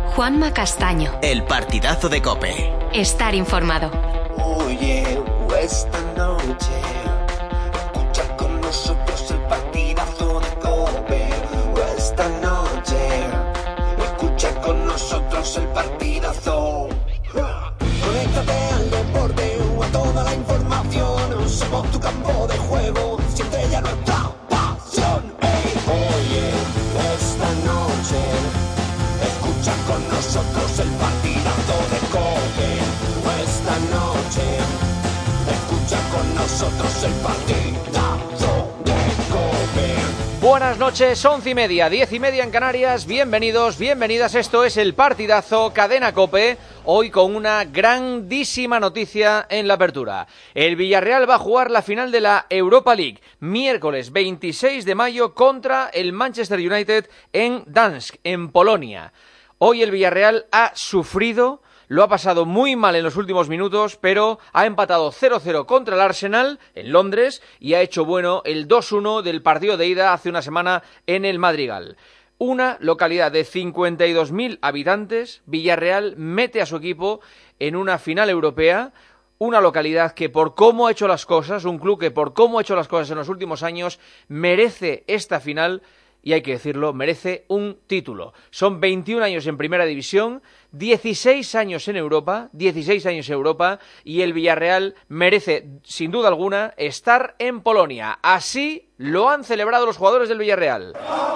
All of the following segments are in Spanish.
Juanma Castaño. El partidazo de COPE. Estar informado. Oye, esta noche escucha con nosotros el partidazo de COPE. Esta noche escucha con nosotros el partidazo. Conéctate al deporte o a toda la información. Somos tu campo de juego, siente ya nuestra pasión. Oye, esta noche escucha con nosotros el partidazo de COPE. Esta noche escucha con nosotros el partidazo de COPE. Buenas noches, 11:30, 10:30 en Canarias. Bienvenidos, bienvenidas. Esto es el partidazo Cadena COPE. Hoy con una grandísima noticia en la apertura. El Villarreal va a jugar la final de la Europa League miércoles 26 de mayo contra el Manchester United en Gdańsk, en Polonia. Hoy el Villarreal ha sufrido, lo ha pasado muy mal en los últimos minutos, pero ha empatado 0-0 contra el Arsenal en Londres y ha hecho bueno el 2-1 del partido de ida hace una semana en el Madrigal. Una localidad de 52.000 habitantes, Villarreal mete a su equipo en una final europea, una localidad que por cómo ha hecho las cosas, un club que por cómo ha hecho las cosas en los últimos años, merece esta final. Y hay que decirlo, merece un título. Son 21 años en Primera División, 16 años en Europa, y el Villarreal merece, sin duda alguna, estar en Polonia. Así lo han celebrado los jugadores del Villarreal.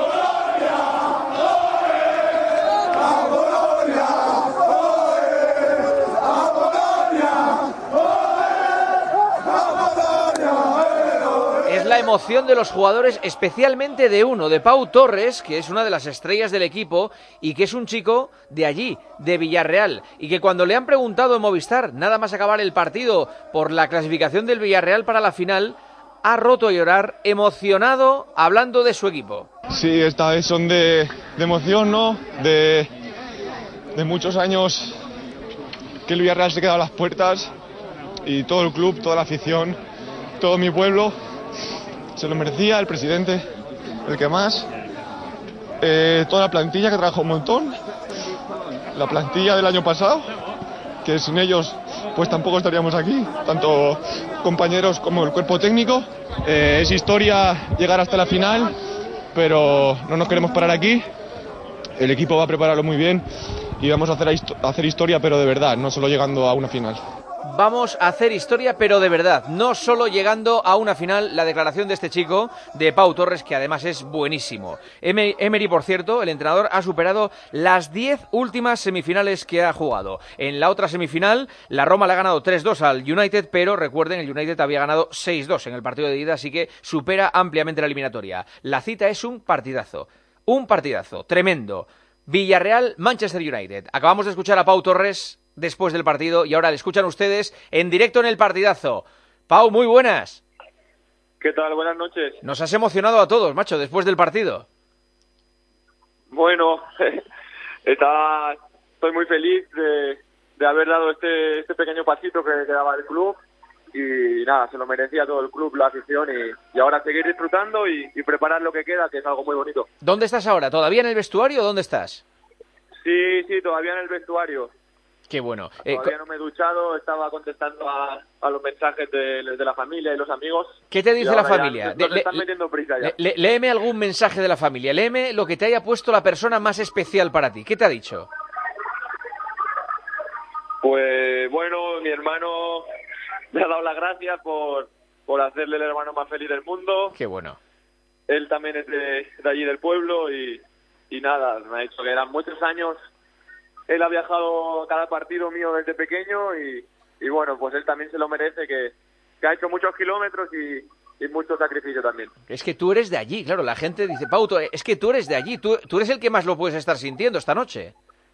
La emoción de los jugadores, especialmente de uno, de Pau Torres, que es una de las estrellas del equipo y que es un chico de allí, de Villarreal, y que cuando le han preguntado en Movistar, nada más acabar el partido por la clasificación del Villarreal para la final, ha roto a llorar, emocionado, hablando de su equipo. Sí, esta vez son de emoción, ¿no? De muchos años que el Villarreal se queda a las puertas y todo el club, toda la afición, todo mi pueblo se lo merecía, el presidente, el que más, toda la plantilla que trabajó un montón, la plantilla del año pasado, que sin ellos pues tampoco estaríamos aquí, tanto compañeros como el cuerpo técnico. Es historia llegar hasta la final, pero no nos queremos parar aquí, el equipo va a prepararlo muy bien y vamos a hacer historia, pero de verdad, no solo llegando a una final. Vamos a hacer historia, pero de verdad, no solo llegando a una final. La declaración de este chico, de Pau Torres, que además es buenísimo. Emery, por cierto, el entrenador, ha superado las 10 últimas semifinales que ha jugado. En la otra semifinal, la Roma le ha ganado 3-2 al United, pero recuerden, el United había ganado 6-2 en el partido de ida, así que supera ampliamente la eliminatoria. La cita es un partidazo tremendo. Villarreal, Manchester United. Acabamos de escuchar a Pau Torres después del partido y ahora le escuchan ustedes en directo en el partidazo. Pau, muy buenas. ¿Qué tal? Buenas noches. Nos has emocionado a todos, macho, después del partido. Bueno, estoy muy feliz de haber dado este pequeño pasito que daba el club y nada, se lo merecía todo el club, la afición y ahora seguir disfrutando y preparar lo que queda, que es algo muy bonito. ¿Dónde estás ahora? ¿Todavía en el vestuario o dónde estás? Sí, todavía en el vestuario. Qué bueno. Todavía no me he duchado, estaba contestando a los mensajes de la familia y los amigos. ¿Qué te dice la familia? Nos están metiendo prisa ya. Léeme algún mensaje de la familia, léeme lo que te haya puesto la persona más especial para ti. ¿Qué te ha dicho? Pues bueno, mi hermano me ha dado las gracias por hacerle el hermano más feliz del mundo. Qué bueno. Él también es de allí del pueblo y nada, me ha dicho que eran muchos años. Él ha viajado a cada partido mío desde pequeño y bueno, pues él también se lo merece, que ha hecho muchos kilómetros y mucho sacrificio también. Es que tú eres de allí, claro, la gente dice, Pau, es que tú eres de allí, tú eres el que más lo puedes estar sintiendo esta noche.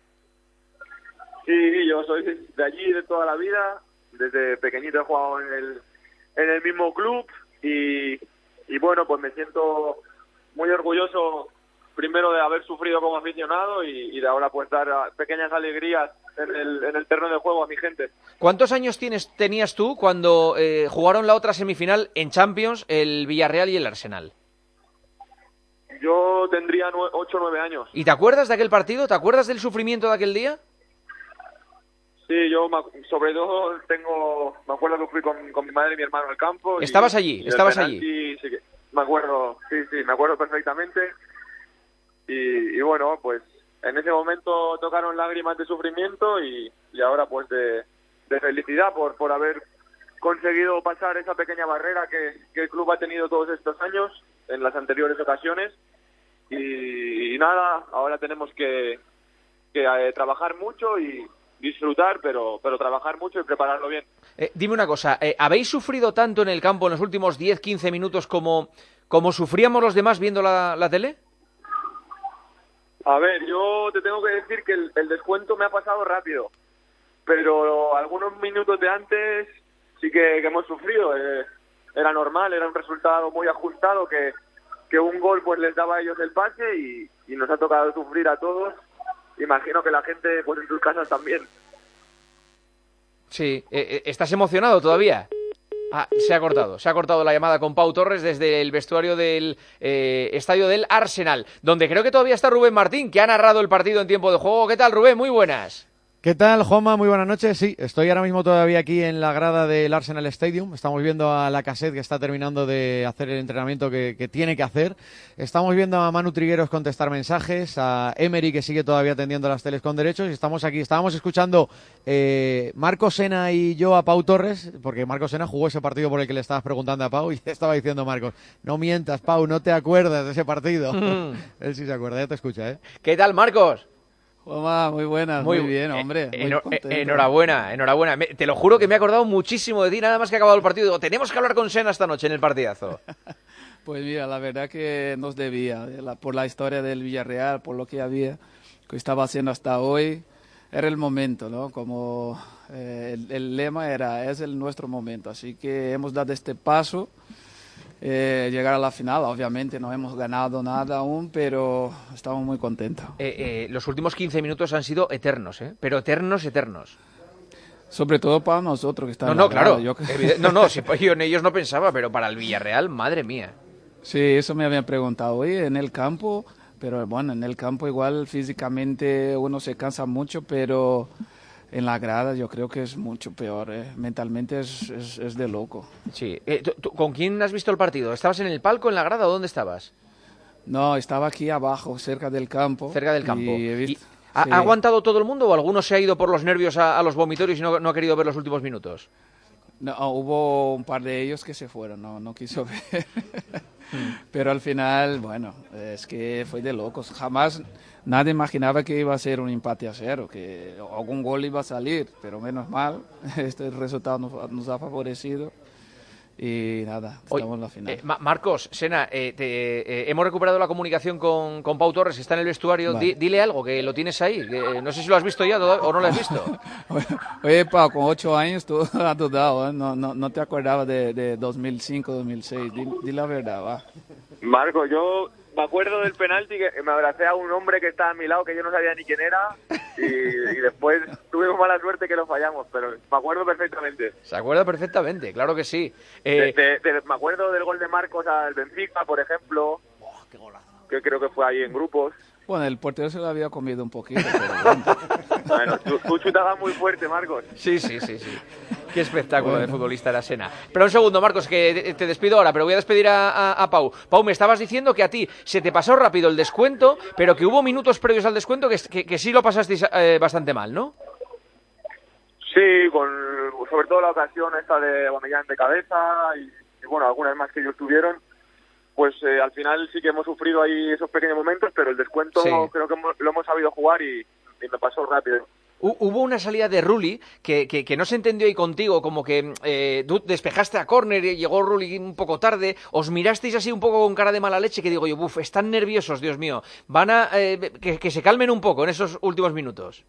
Sí, yo soy de allí de toda la vida, desde pequeñito he jugado en el mismo club y bueno, pues me siento muy orgulloso primero de haber sufrido como aficionado y de ahora pues dar pequeñas alegrías en el terreno de juego a mi gente. ¿Cuántos años tenías tú cuando jugaron la otra semifinal en Champions el Villarreal y el Arsenal? Yo tendría 8 o 9 años. ¿Y te acuerdas de aquel partido? ¿Te acuerdas del sufrimiento de aquel día? Sí, yo sobre todo me acuerdo que fui con mi madre y mi hermano al campo. ¿Estabas allí? ¿Estabas allí? Sí, me acuerdo, sí, me acuerdo perfectamente. Y bueno, pues en ese momento tocaron lágrimas de sufrimiento y ahora pues de felicidad por haber conseguido pasar esa pequeña barrera que el club ha tenido todos estos años en las anteriores ocasiones. Y nada, ahora tenemos que trabajar mucho y disfrutar, pero trabajar mucho y prepararlo bien. Dime una cosa, ¿habéis sufrido tanto en el campo en los últimos 10-15 minutos como sufríamos los demás viendo la tele? A ver, yo te tengo que decir que el descuento me ha pasado rápido, pero algunos minutos de antes sí que hemos sufrido. Era normal, era un resultado muy ajustado que un gol pues les daba a ellos el pase y nos ha tocado sufrir a todos. Imagino que la gente pues en sus casas también. Sí, ¿estás emocionado todavía? Se ha cortado la llamada con Pau Torres desde el vestuario del estadio del Arsenal, donde creo que todavía está Rubén Martín, que ha narrado el partido en tiempo de juego. ¿Qué tal, Rubén? Muy buenas. ¿Qué tal, Juanma? Muy buenas noches. Sí, estoy ahora mismo todavía aquí en la grada del Arsenal Stadium. Estamos viendo a Lacazette, que está terminando de hacer el entrenamiento que tiene que hacer. Estamos viendo a Manu Trigueros contestar mensajes, a Emery, que sigue todavía atendiendo las teles con derechos. Y estamos aquí, estábamos escuchando Marco Sena y yo a Pau Torres, porque Marco Sena jugó ese partido por el que le estabas preguntando a Pau y estaba diciendo Marcos, no mientas, Pau, no te acuerdas de ese partido. Él sí se acuerda, ya te escucha, ¿eh? ¿Qué tal, Marcos? Hola, muy buenas, muy bien, hombre. Enhorabuena. Te lo juro que me he acordado muchísimo de ti, nada más que ha acabado el partido. Digo, tenemos que hablar con Sena esta noche en el partidazo. Pues mira, la verdad que nos debía, por la historia del Villarreal, por lo que estaba haciendo hasta hoy, era el momento, ¿no? Como el lema es nuestro momento, así que hemos dado este paso. Llegar a la final, obviamente no hemos ganado nada aún, pero estamos muy contentos. Los últimos 15 minutos han sido eternos, pero eternos. Sobre todo para nosotros que estamos. Claro. Si yo en ellos no pensaba, pero para el Villarreal, madre mía. Sí, eso me habían preguntado hoy en el campo, pero bueno, en el campo igual físicamente uno se cansa mucho, pero en la grada yo creo que es mucho peor, mentalmente es de loco. Sí. ¿Tú, con quién has visto el partido? ¿Estabas en el palco, en la grada o dónde estabas? No, estaba aquí abajo, cerca del campo. Cerca del campo. Y he visto, ¿Ha aguantado todo el mundo o alguno se ha ido por los nervios a los vomitorios y no ha querido ver los últimos minutos? No, hubo un par de ellos que se fueron, no quiso ver. Pero al final, bueno, es que fue de locos. Jamás nadie imaginaba que iba a ser un empate a 0, que algún gol iba a salir, pero menos mal, este resultado nos ha favorecido. Y nada, estamos en la final. Marcos, Sena, hemos recuperado la comunicación con Pau Torres, está en el vestuario. Vale. Dile algo, que lo tienes ahí. Que no sé si lo has visto ya o no lo has visto. Oye, Pau, con 8 años tú has dudado, ¿eh? No te acordabas de 2005, 2006. Di la verdad, va. Marco, yo me acuerdo del penalti que me abracé a un hombre que estaba a mi lado que yo no sabía ni quién era y después tuvimos mala suerte que lo fallamos, pero me acuerdo perfectamente. Se acuerda perfectamente, claro que sí. Me acuerdo del gol de Marcos al Benfica, por ejemplo. ¡Qué golazo! Que creo que fue ahí en grupos. Bueno, el portero se lo había comido un poquito, pero bueno, tú chutabas muy fuerte, Marcos. Sí. Qué espectáculo de futbolista era Sena. Pero un segundo, Marcos, que te despido ahora, pero voy a despedir a Pau. Pau, me estabas diciendo que a ti se te pasó rápido el descuento, pero que hubo minutos previos al descuento que sí lo pasasteis bastante mal, ¿no? Sí, sobre todo la ocasión esta de Aubameyang de cabeza y bueno, algunas más que ellos tuvieron. Pues al final sí que hemos sufrido ahí esos pequeños momentos, pero el descuento creo que lo hemos sabido jugar y me pasó rápido. Hubo una salida de Rulli que no se entendió ahí contigo, como que tú despejaste a córner y llegó Rulli un poco tarde, os mirasteis así un poco con cara de mala leche, que digo yo, están nerviosos, Dios mío, van a que se calmen un poco en esos últimos minutos.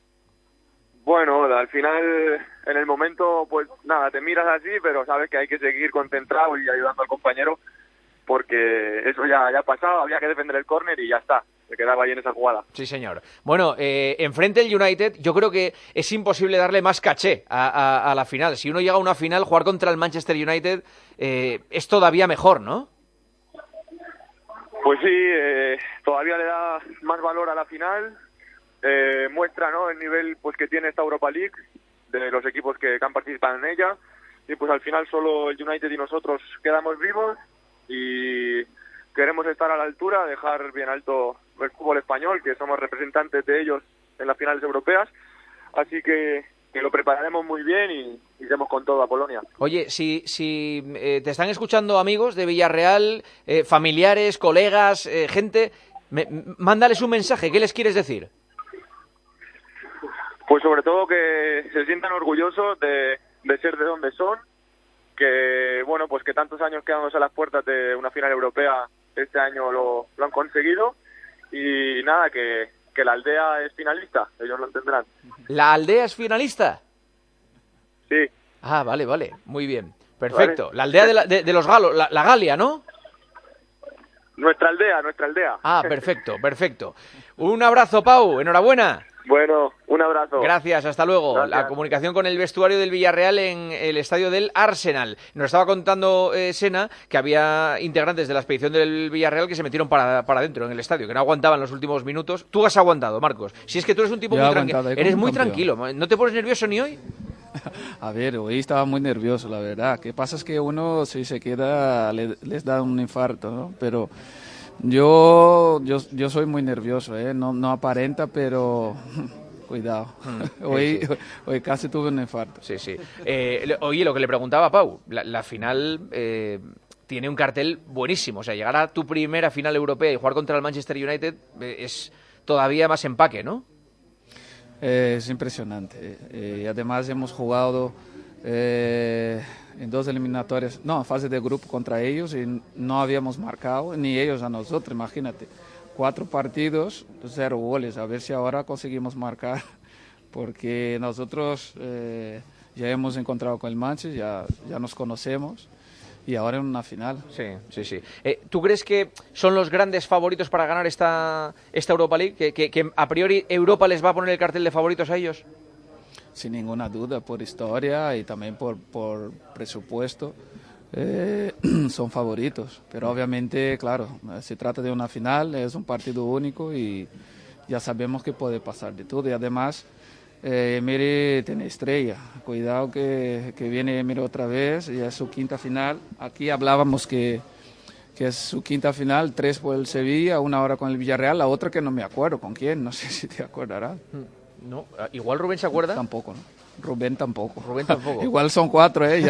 Bueno, al final, en el momento, pues nada, te miras así, pero sabes que hay que seguir concentrado y ayudando al compañero, porque eso ya ha pasado, había que defender el córner y ya está, se quedaba ahí en esa jugada. Sí, señor. Bueno, enfrente del United, yo creo que es imposible darle más caché a la final. Si uno llega a una final, jugar contra el Manchester United es todavía mejor, ¿no? Pues sí, todavía le da más valor a la final, muestra, ¿no?, el nivel pues que tiene esta Europa League, de los equipos que han participado en ella, y pues al final solo el United y nosotros quedamos vivos y queremos estar a la altura, dejar bien alto el fútbol español, que somos representantes de ellos en las finales europeas, así que lo prepararemos muy bien y iremos con todo a Polonia. Oye, si te están escuchando amigos de Villarreal, familiares, colegas, gente, mándales un mensaje, ¿qué les quieres decir? Pues sobre todo que se sientan orgullosos de ser de donde son, que bueno, pues que tantos años quedándose a las puertas de una final europea, este año lo han conseguido, y nada, que la aldea es finalista, ellos lo entenderán. ¿La aldea es finalista? Sí. Ah, vale, muy bien, perfecto. Vale. La aldea de los galos, la Galia, ¿no? Nuestra aldea. Ah, perfecto. Un abrazo, Pau, enhorabuena. Bueno, un abrazo. Gracias, hasta luego. Gracias. La comunicación con el vestuario del Villarreal en el estadio del Arsenal. Nos estaba contando Sena que había integrantes de la expedición del Villarreal que se metieron para adentro en el estadio, que no aguantaban los últimos minutos. Tú has aguantado, Marcos. Si es que tú eres un tipo muy tranquilo. Eres muy tranquilo. ¿No te pones nervioso ni hoy? A ver, hoy estaba muy nervioso, la verdad. Lo que pasa es que uno, si se queda, les da un infarto, ¿no? Pero yo soy muy nervioso, ¿eh? No aparenta, pero cuidado. Hoy casi tuve un infarto. Sí. Oye, lo que le preguntaba a Pau, la final tiene un cartel buenísimo. O sea, llegar a tu primera final europea y jugar contra el Manchester United es todavía más empaque, ¿no? Es impresionante. Y además hemos jugado en 2 eliminatorias, en fase de grupo contra ellos, y no habíamos marcado, ni ellos a nosotros, imagínate. 4 partidos, 0 goles, a ver si ahora conseguimos marcar, porque nosotros ya hemos encontrado con el Manchester, ya nos conocemos, y ahora en una final. Sí. ¿Tú crees que son los grandes favoritos para ganar esta Europa League? ¿Que a priori Europa les va a poner el cartel de favoritos a ellos? Sin ninguna duda, por historia y también por presupuesto, son favoritos. Pero obviamente, claro, se trata de una final, es un partido único y ya sabemos que puede pasar de todo. Y además, Emery tiene estrella. Cuidado que viene Emery otra vez, ya es su 5ª final. Aquí hablábamos que es su 5ª final, 3 por el Sevilla, 1 ahora con el Villarreal, la otra que no me acuerdo con quién, no sé si te acordarás. No, igual Rubén se acuerda. Tampoco, ¿no? Rubén tampoco. Igual son 4, ¿eh?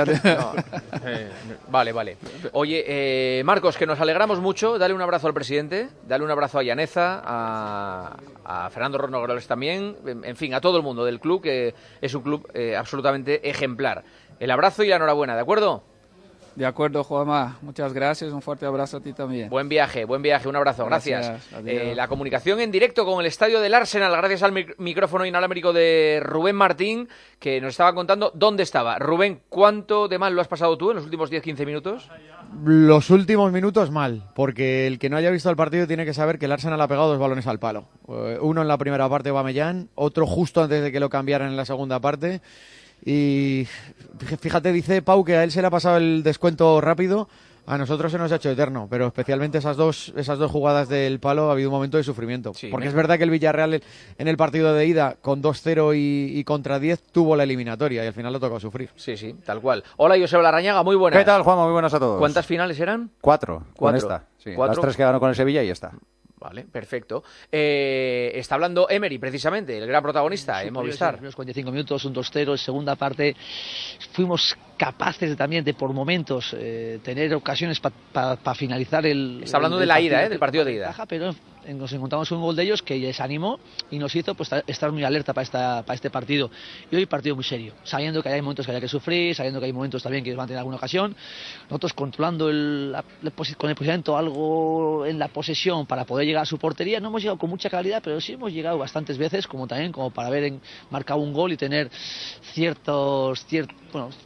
Vale. Oye, Marcos, que nos alegramos mucho. Dale un abrazo al presidente, dale un abrazo a Llaneza, a Fernando Ronogroles también, en fin, a todo el mundo del club, que es un club absolutamente ejemplar. El abrazo y la enhorabuena, ¿de acuerdo? De acuerdo, Juanma. Muchas gracias. Un fuerte abrazo a ti también. Buen viaje. Un abrazo. Gracias. La comunicación en directo con el estadio del Arsenal, gracias al micrófono inalámbrico de Rubén Martín, que nos estaba contando dónde estaba. Rubén, ¿cuánto de mal lo has pasado tú en los últimos 10-15 minutos? Los últimos minutos mal, porque el que no haya visto el partido tiene que saber que el Arsenal ha pegado 2 balones al palo. Uno en la primera parte, Aubameyang, otro justo antes de que lo cambiaran en la segunda parte. Y fíjate, dice Pau que a él se le ha pasado el descuento rápido, a nosotros se nos ha hecho eterno, pero especialmente esas dos jugadas del palo ha habido un momento de sufrimiento, porque es verdad que el Villarreal en el partido de ida con 2-0 y contra 10 tuvo la eliminatoria y al final le tocó sufrir. Sí, tal cual. Hola, Joseba Larrañaga, muy buenas. ¿Qué tal, Juanma? Muy buenas a todos. ¿Cuántas finales eran? 4, con esta. Sí, 4. Las 3 que ganó con el Sevilla y esta. Vale, perfecto. Está hablando Emery, precisamente, el gran protagonista en Movistar. Los primeros 45 minutos, un 2-0, en segunda parte fuimos capaces también de por momentos tener ocasiones para finalizar el... Está hablando de la ida, del partido de ida. Pero nos encontramos un gol de ellos que les animó y nos hizo pues estar muy alerta para este partido. Y hoy partido muy serio, sabiendo que hay momentos que hay que sufrir, sabiendo que hay momentos también que van a tener alguna ocasión. Nosotros controlando con el posicionamiento algo en la posesión para poder llegar a su portería. No hemos llegado con mucha claridad, pero sí hemos llegado bastantes veces como para haber marcado un gol y tener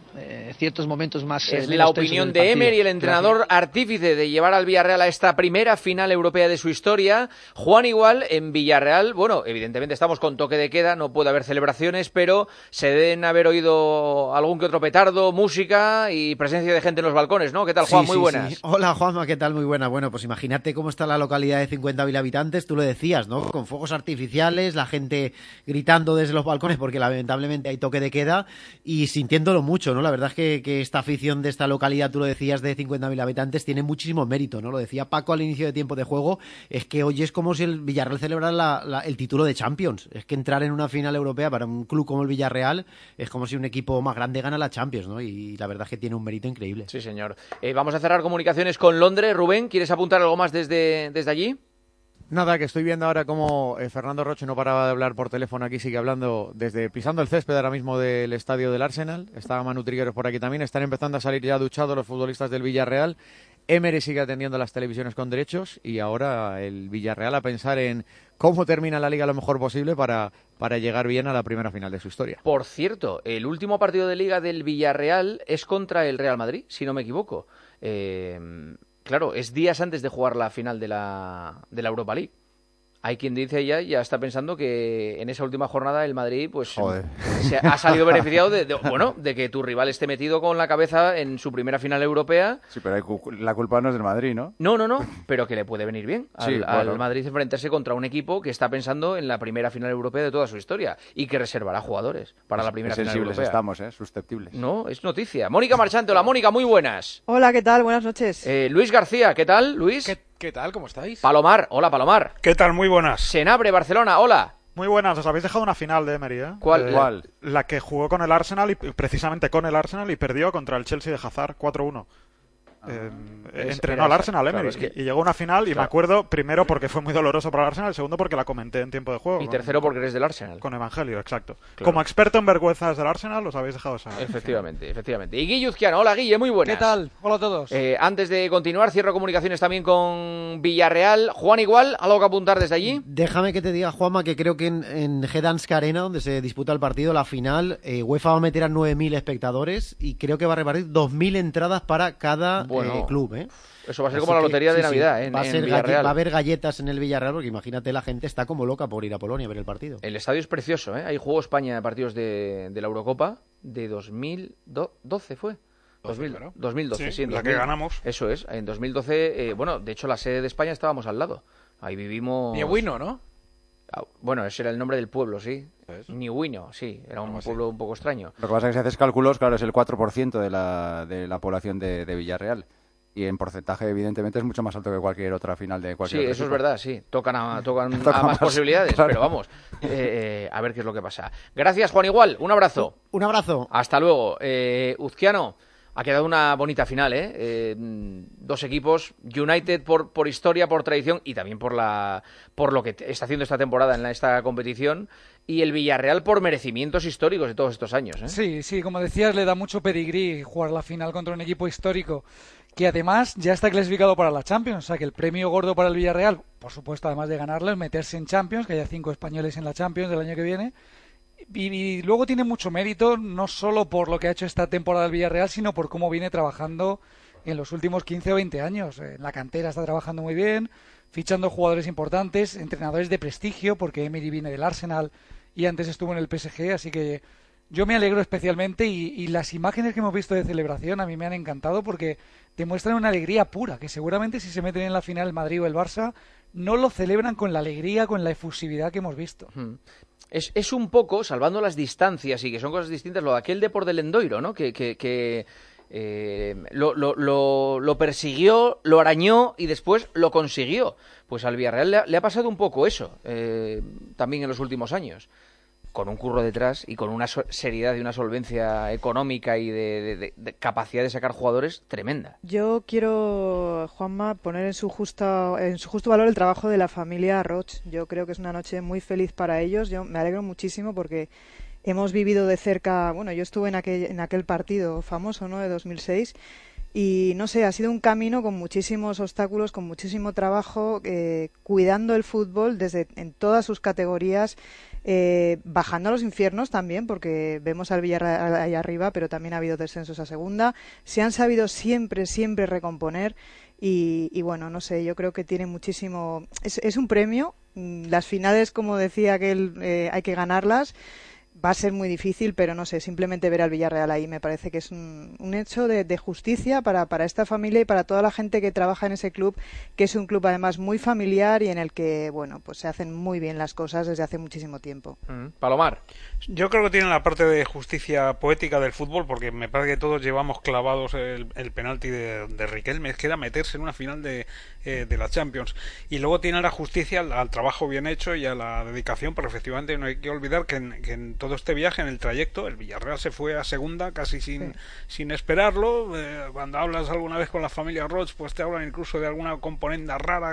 ciertos momentos más... Es la opinión de Emery, el entrenador artífice de llevar al Villarreal a esta primera final europea de su historia. Juan, igual, en Villarreal, bueno, evidentemente estamos con toque de queda, no puede haber celebraciones, pero se deben haber oído algún que otro petardo, música y presencia de gente en los balcones, ¿no? ¿Qué tal, Juan? Muy buenas. Sí. Hola, Juanma, ¿qué tal? Muy buena. Bueno, pues imagínate cómo está la localidad de 50.000 habitantes, tú lo decías, ¿no? Con fuegos artificiales, la gente gritando desde los balcones porque lamentablemente hay toque de queda y sintiéndolo mucho, ¿no? La verdad es que esta afición de esta localidad, tú lo decías, de 50.000 habitantes, tiene muchísimo mérito, ¿no? Lo decía Paco al inicio de tiempo de juego, es que hoy es como si el Villarreal celebrara el título de Champions. Es que entrar en una final europea para un club como el Villarreal es como si un equipo más grande gana la Champions, ¿no? Y la verdad es que tiene un mérito increíble. Sí, señor. Vamos a cerrar comunicaciones con Londres. Rubén, ¿quieres apuntar algo más desde allí? Nada, que estoy viendo ahora cómo Fernando Roche no paraba de hablar por teléfono aquí, sigue hablando desde pisando el césped ahora mismo del estadio del Arsenal. Está Manu Trigueros por aquí también. Están empezando a salir ya duchados los futbolistas del Villarreal. Emery sigue atendiendo las televisiones con derechos y ahora el Villarreal a pensar en cómo termina la Liga lo mejor posible para llegar bien a la primera final de su historia. Por cierto, el último partido de Liga del Villarreal es contra el Real Madrid, si no me equivoco. Claro, es días antes de jugar la final de la Europa League. Hay quien dice ya está pensando que en esa última jornada el Madrid pues se ha salido beneficiado de que tu rival esté metido con la cabeza en su primera final europea. Sí, pero la culpa no es del Madrid, ¿no? No, pero que le puede venir bien al Madrid enfrentarse contra un equipo que está pensando en la primera final europea de toda su historia y que reservará jugadores para la primera final europea. Estamos, susceptibles. No, es noticia. Mónica Marchante, hola Mónica, muy buenas. Hola, ¿qué tal? Buenas noches. Luis García, ¿qué tal, Luis? ¿Qué tal? ¿Cómo estáis? Palomar, hola Palomar. ¿Qué tal? Muy buenas. Senabre, Barcelona, hola. Muy buenas, os habéis dejado una final de Emery, ¿eh? ¿Cuál? La que jugó con el Arsenal, y precisamente con el Arsenal, y perdió contra el Chelsea de Hazard 4-1. Entrenó al Arsenal, Emery, y llegó a una final, y me acuerdo, primero porque fue muy doloroso para el Arsenal, segundo porque la comenté en tiempo de juego. Y tercero porque eres del Arsenal. Con Evangelio, exacto. Claro. Como experto en vergüenzas del Arsenal, os habéis dejado esa. Efectivamente. Y Guille Uzquiano, hola Guille, muy buenas. ¿Qué tal? Hola a todos. Antes de continuar, cierro comunicaciones también con Villarreal. Juan, igual, ¿algo que apuntar desde allí? Déjame que te diga, Juanma, que creo que en Gdansk Arena, donde se disputa el partido, la final, UEFA va a meter a 9.000 espectadores y creo que va a repartir 2.000 entradas para cada club, ¿eh? Eso va a ser como la lotería de Navidad, ¿eh? Va a haber galletas en el Villarreal, porque imagínate, la gente está como loca por ir a Polonia a ver el partido. El estadio es precioso, ¿eh? Ahí jugó España de partidos de la Eurocopa de 2012, ¿fue? 2012, sí. La que ganamos. Eso es, en 2012, de hecho la sede de España estábamos al lado. Ahí vivimos... Niewino, ¿no? Bueno, ese era el nombre del pueblo, sí. Niewino, sí, era un pueblo un poco extraño. Lo que pasa es que si haces cálculos, claro, es el 4% de la población de Villarreal. Y en porcentaje, evidentemente, es mucho más alto que cualquier otra final de cualquier otro equipo. Es verdad, sí. Tocan a más posibilidades, claro. Pero vamos, a ver qué es lo que pasa. Gracias, Juan Igual. Un abrazo. Un abrazo. Hasta luego. Uzquiano, ha quedado una bonita final, ¿eh? Dos equipos, United por historia, por tradición y también por lo que está haciendo esta temporada en esta competición, y el Villarreal por merecimientos históricos de todos estos años, ¿eh? Sí, como decías, le da mucho pedigrí jugar la final contra un equipo histórico que además ya está clasificado para la Champions, o sea que el premio gordo para el Villarreal, por supuesto, además de ganarlo, es meterse en Champions, que haya 5 españoles en la Champions del año que viene. Y luego tiene mucho mérito, no solo por lo que ha hecho esta temporada el Villarreal, sino por cómo viene trabajando en los últimos 15 o 20 años. En la cantera está trabajando muy bien, fichando jugadores importantes, entrenadores de prestigio, porque Emery viene del Arsenal y antes estuvo en el PSG, así que yo me alegro especialmente y las imágenes que hemos visto de celebración a mí me han encantado porque demuestran una alegría pura, que seguramente si se meten en la final el Madrid o el Barça no lo celebran con la alegría, con la efusividad que hemos visto. Es un poco, salvando las distancias y que son cosas distintas, lo de aquel Depor del Endoiro, ¿no? Que lo persiguió, lo arañó y después lo consiguió. Pues al Villarreal le ha pasado un poco eso, también en los últimos años. Con un curro detrás y con una seriedad y una solvencia económica y de capacidad de sacar jugadores tremenda. Yo quiero, Juanma, poner en su justo valor el trabajo de la familia Roch. Yo creo que es una noche muy feliz para ellos. Yo me alegro muchísimo porque hemos vivido de cerca, yo estuve en aquel partido famoso, ¿no?, de 2006, Y no sé, ha sido un camino con muchísimos obstáculos, con muchísimo trabajo, cuidando el fútbol en todas sus categorías, bajando a los infiernos también, porque vemos al Villarreal ahí arriba, pero también ha habido descensos a segunda. Se han sabido siempre recomponer y bueno, no sé, yo creo que tiene muchísimo... Es un premio. Las finales, como decía aquel, hay que ganarlas. Va a ser muy difícil, pero no sé, simplemente ver al Villarreal ahí me parece que es un hecho de justicia para esta familia y para toda la gente que trabaja en ese club, que es un club además muy familiar y en el que, bueno, pues se hacen muy bien las cosas desde hace muchísimo tiempo. Palomar. Yo creo que tiene la parte de justicia poética del fútbol, porque me parece que todos llevamos clavados el penalti de Riquelme, que era meterse en una final de la Champions. Y luego tiene la justicia al trabajo bien hecho y a la dedicación, pero efectivamente no hay que olvidar que en todo este viaje, en el trayecto, el Villarreal se fue a segunda casi sin esperarlo. Cuando hablas alguna vez con la familia Roig, pues te hablan incluso de alguna componenda rara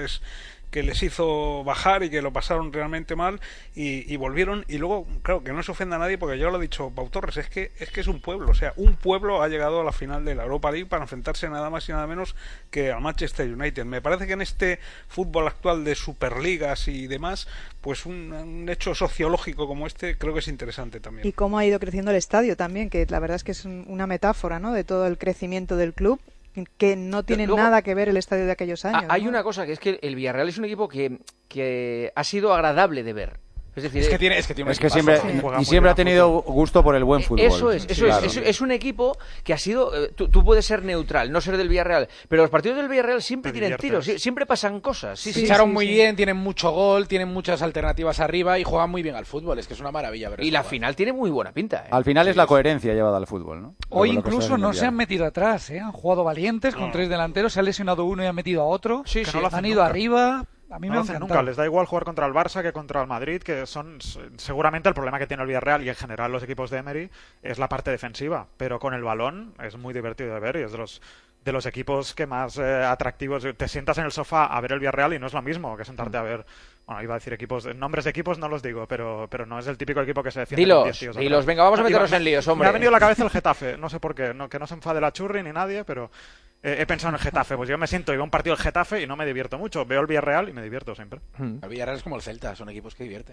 que les hizo bajar y que lo pasaron realmente mal y volvieron. Y luego, claro, que no se ofenda a nadie, porque ya lo ha dicho Pau Torres, es que es un pueblo, o sea, un pueblo ha llegado a la final de la Europa League para enfrentarse nada más y nada menos que al Manchester United. Me parece que en este fútbol actual de superligas y demás, pues un hecho sociológico como este creo que es interesante también. Y cómo ha ido creciendo el estadio también, que la verdad es que es una metáfora, ¿no?, de todo el crecimiento del club, que no tiene nada que ver el estadio de aquellos años. Hay ¿no? una cosa, que es que el Villarreal es un equipo que ha sido agradable de ver. Es decir, siempre ha tenido gusto por el buen fútbol. Eso es un equipo que ha sido... Tú puedes ser neutral, no ser del Villarreal, pero los partidos del Villarreal siempre tienen tiros, siempre pasan cosas. Ficharon muy bien, tienen mucho gol, tienen muchas alternativas arriba y juegan muy bien al fútbol. Es que es una maravilla ver. Y la final tiene muy buena pinta. Al final es la coherencia llevada al fútbol, ¿no? Hoy incluso no se han metido atrás, han jugado valientes con 3 delanteros, se ha lesionado uno y han metido a otro. Han ido arriba. A mí no me nunca, les da igual jugar contra el Barça que contra el Madrid, que son seguramente el problema que tiene el Villarreal y en general los equipos de Emery es la parte defensiva, pero con el balón es muy divertido de ver y es de los equipos que más atractivos. Te sientas en el sofá a ver el Villarreal y no es lo mismo que sentarte a ver, bueno, iba a decir equipos, nombres de equipos no los digo, pero no es el típico equipo que se defiende con 10 tíos. Dilos, venga, vamos a meternos en líos, hombre. Me ha venido a la cabeza el Getafe, no sé por qué, que no se enfade la Churri ni nadie, pero he pensado en el Getafe. Pues yo me siento y veo un partido del Getafe y no me divierto mucho. Veo el Villarreal y me divierto siempre. El Villarreal es como el Celta, son equipos que divierten.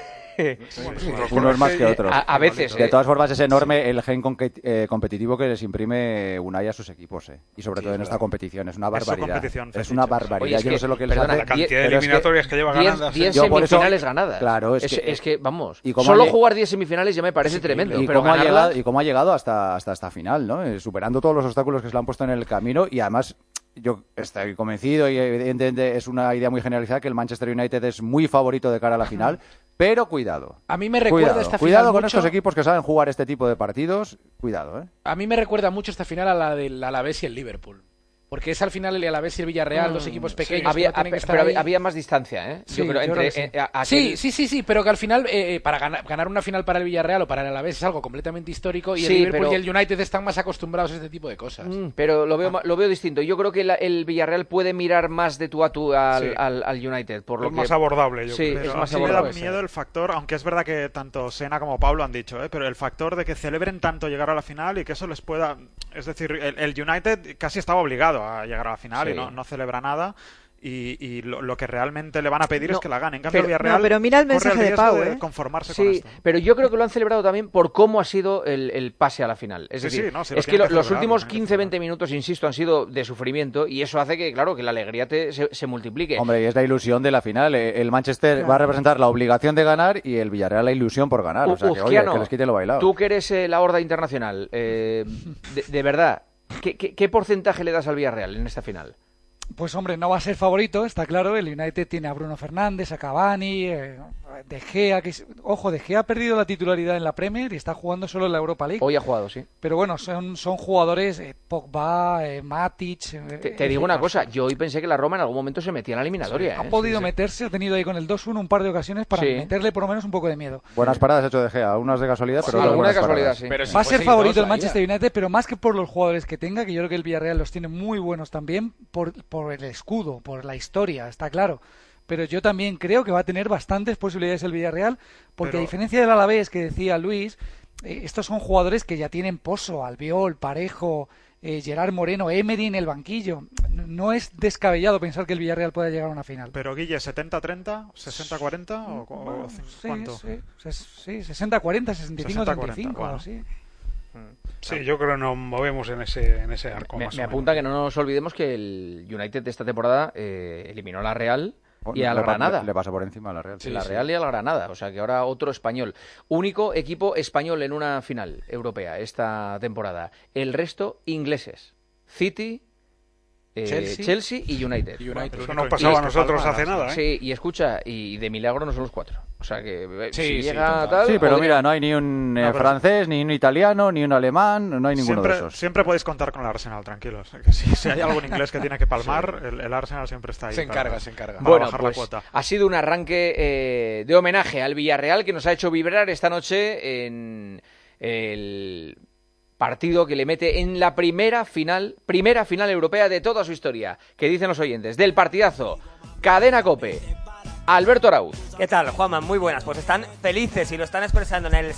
Unos más que otros. A veces. De todas formas, es enorme el gen competitivo que les imprime Unai a sus equipos. Y sobre todo en esta competición. Es una barbaridad. Es una barbaridad. Yo no sé lo que les hace. La cantidad de eliminatorias que lleva ganadas. 10 semifinales ganadas. Claro, es que vamos. Solo jugar 10 semifinales ya me parece tremendo. Y cómo ha llegado hasta esta final, ¿no? Superando todos los obstáculos que se le han puesto en el camino. Y además, yo estoy convencido y evidentemente es una idea muy generalizada que el Manchester United es muy favorito de cara a la final, pero cuidado. A mí me recuerda esta final cuidado con mucho... estos equipos que saben jugar este tipo de partidos, cuidado, ¿eh? A mí me recuerda mucho esta final a la del Alavés y el Liverpool. Porque es al final el Alavés y el Villarreal, dos equipos pequeños. Había más distancia, ¿eh? Sí, yo creo, sí, pero que al final, para ganar una final para el Villarreal o para el Alavés es algo completamente histórico y el Liverpool y el United están más acostumbrados a este tipo de cosas. Pero lo veo distinto. Yo creo que el Villarreal puede mirar más de tú a tú al United. Por lo es más abordable, yo creo. Es más abordable. Me da miedo el factor, aunque es verdad que tanto Sena como Pablo han dicho, pero el factor de que celebren tanto llegar a la final y que eso les pueda... Es decir, el United casi estaba obligado a llegar a la final y no celebra nada. Y lo que realmente le van a pedir es que la gane. En cambio, el Villarreal pero mira el mensaje de Pau, conformarse con esto. Pero yo creo que lo han celebrado también por cómo ha sido el pase a la final. Es decir, es que los últimos 15-20 minutos, insisto, han sido de sufrimiento y eso hace que, claro, que la alegría se multiplique. Hombre, y es la ilusión de la final. El Manchester va a representar la obligación de ganar y el Villarreal la ilusión por ganar. O sea, que, oye, que les quite lo bailado. Tú que eres la horda internacional, de verdad, ¿qué porcentaje le das al Villarreal en esta final? Pues hombre, no va a ser favorito, está claro. El United tiene a Bruno Fernández, a Cavani, De Gea, De Gea ha perdido la titularidad en la Premier y está jugando solo en la Europa League. Hoy ha jugado, sí. Pero bueno, son jugadores, Pogba, Matic... Te digo una cosa, yo hoy pensé que la Roma en algún momento se metía en la eliminatoria. Ha podido meterse, ha tenido ahí con el 2-1 un par de ocasiones para meterle por lo menos un poco de miedo. Buenas paradas ha hecho De Gea, unas de casualidad, pero alguna de casualidad, sí. Pero va a ser favorito el Manchester United, pero más que por los jugadores que tenga, que yo creo que el Villarreal los tiene muy buenos también, por el escudo, por la historia, está claro. Pero yo también creo que va a tener bastantes posibilidades el Villarreal, porque a diferencia del Alavés que decía Luis, estos son jugadores que ya tienen pozo, Albiol, Parejo, Gerard Moreno, Emery en el banquillo. No es descabellado pensar que el Villarreal pueda llegar a una final. Pero Guille, ¿70-30? ¿60-40? ¿O cuánto? Sí, 60-40, 65-35, bueno. así. Sí, yo creo que nos movemos en ese arco. Me apunta que no nos olvidemos que el United de esta temporada eliminó a la Real y a la Granada. Le pasa por encima a la Real. Sí, la Real y a la Granada. O sea que ahora otro español. Único equipo español en una final europea esta temporada. El resto ingleses. City, Chelsea y United. Eso nos pasaba a nosotros hace nada, ¿eh? Sí, y escucha, y de milagro no son los 4. O sea que si llega tal... Sí, pero mira, no hay ni un francés, ni un italiano, ni un alemán, no hay ninguno de esos. Siempre podéis contar con el Arsenal, tranquilos. Que si hay algún inglés que tiene que palmar, el Arsenal siempre está ahí. Se encarga. Bueno, pues ha sido un arranque de homenaje al Villarreal que nos ha hecho vibrar esta noche en el partido que le mete en la primera final europea de toda su historia. Que dicen los oyentes, del partidazo, Cadena COPE, Alberto Arauz. ¿Qué tal, Juanma? Muy buenas. Pues están felices y lo están expresando en el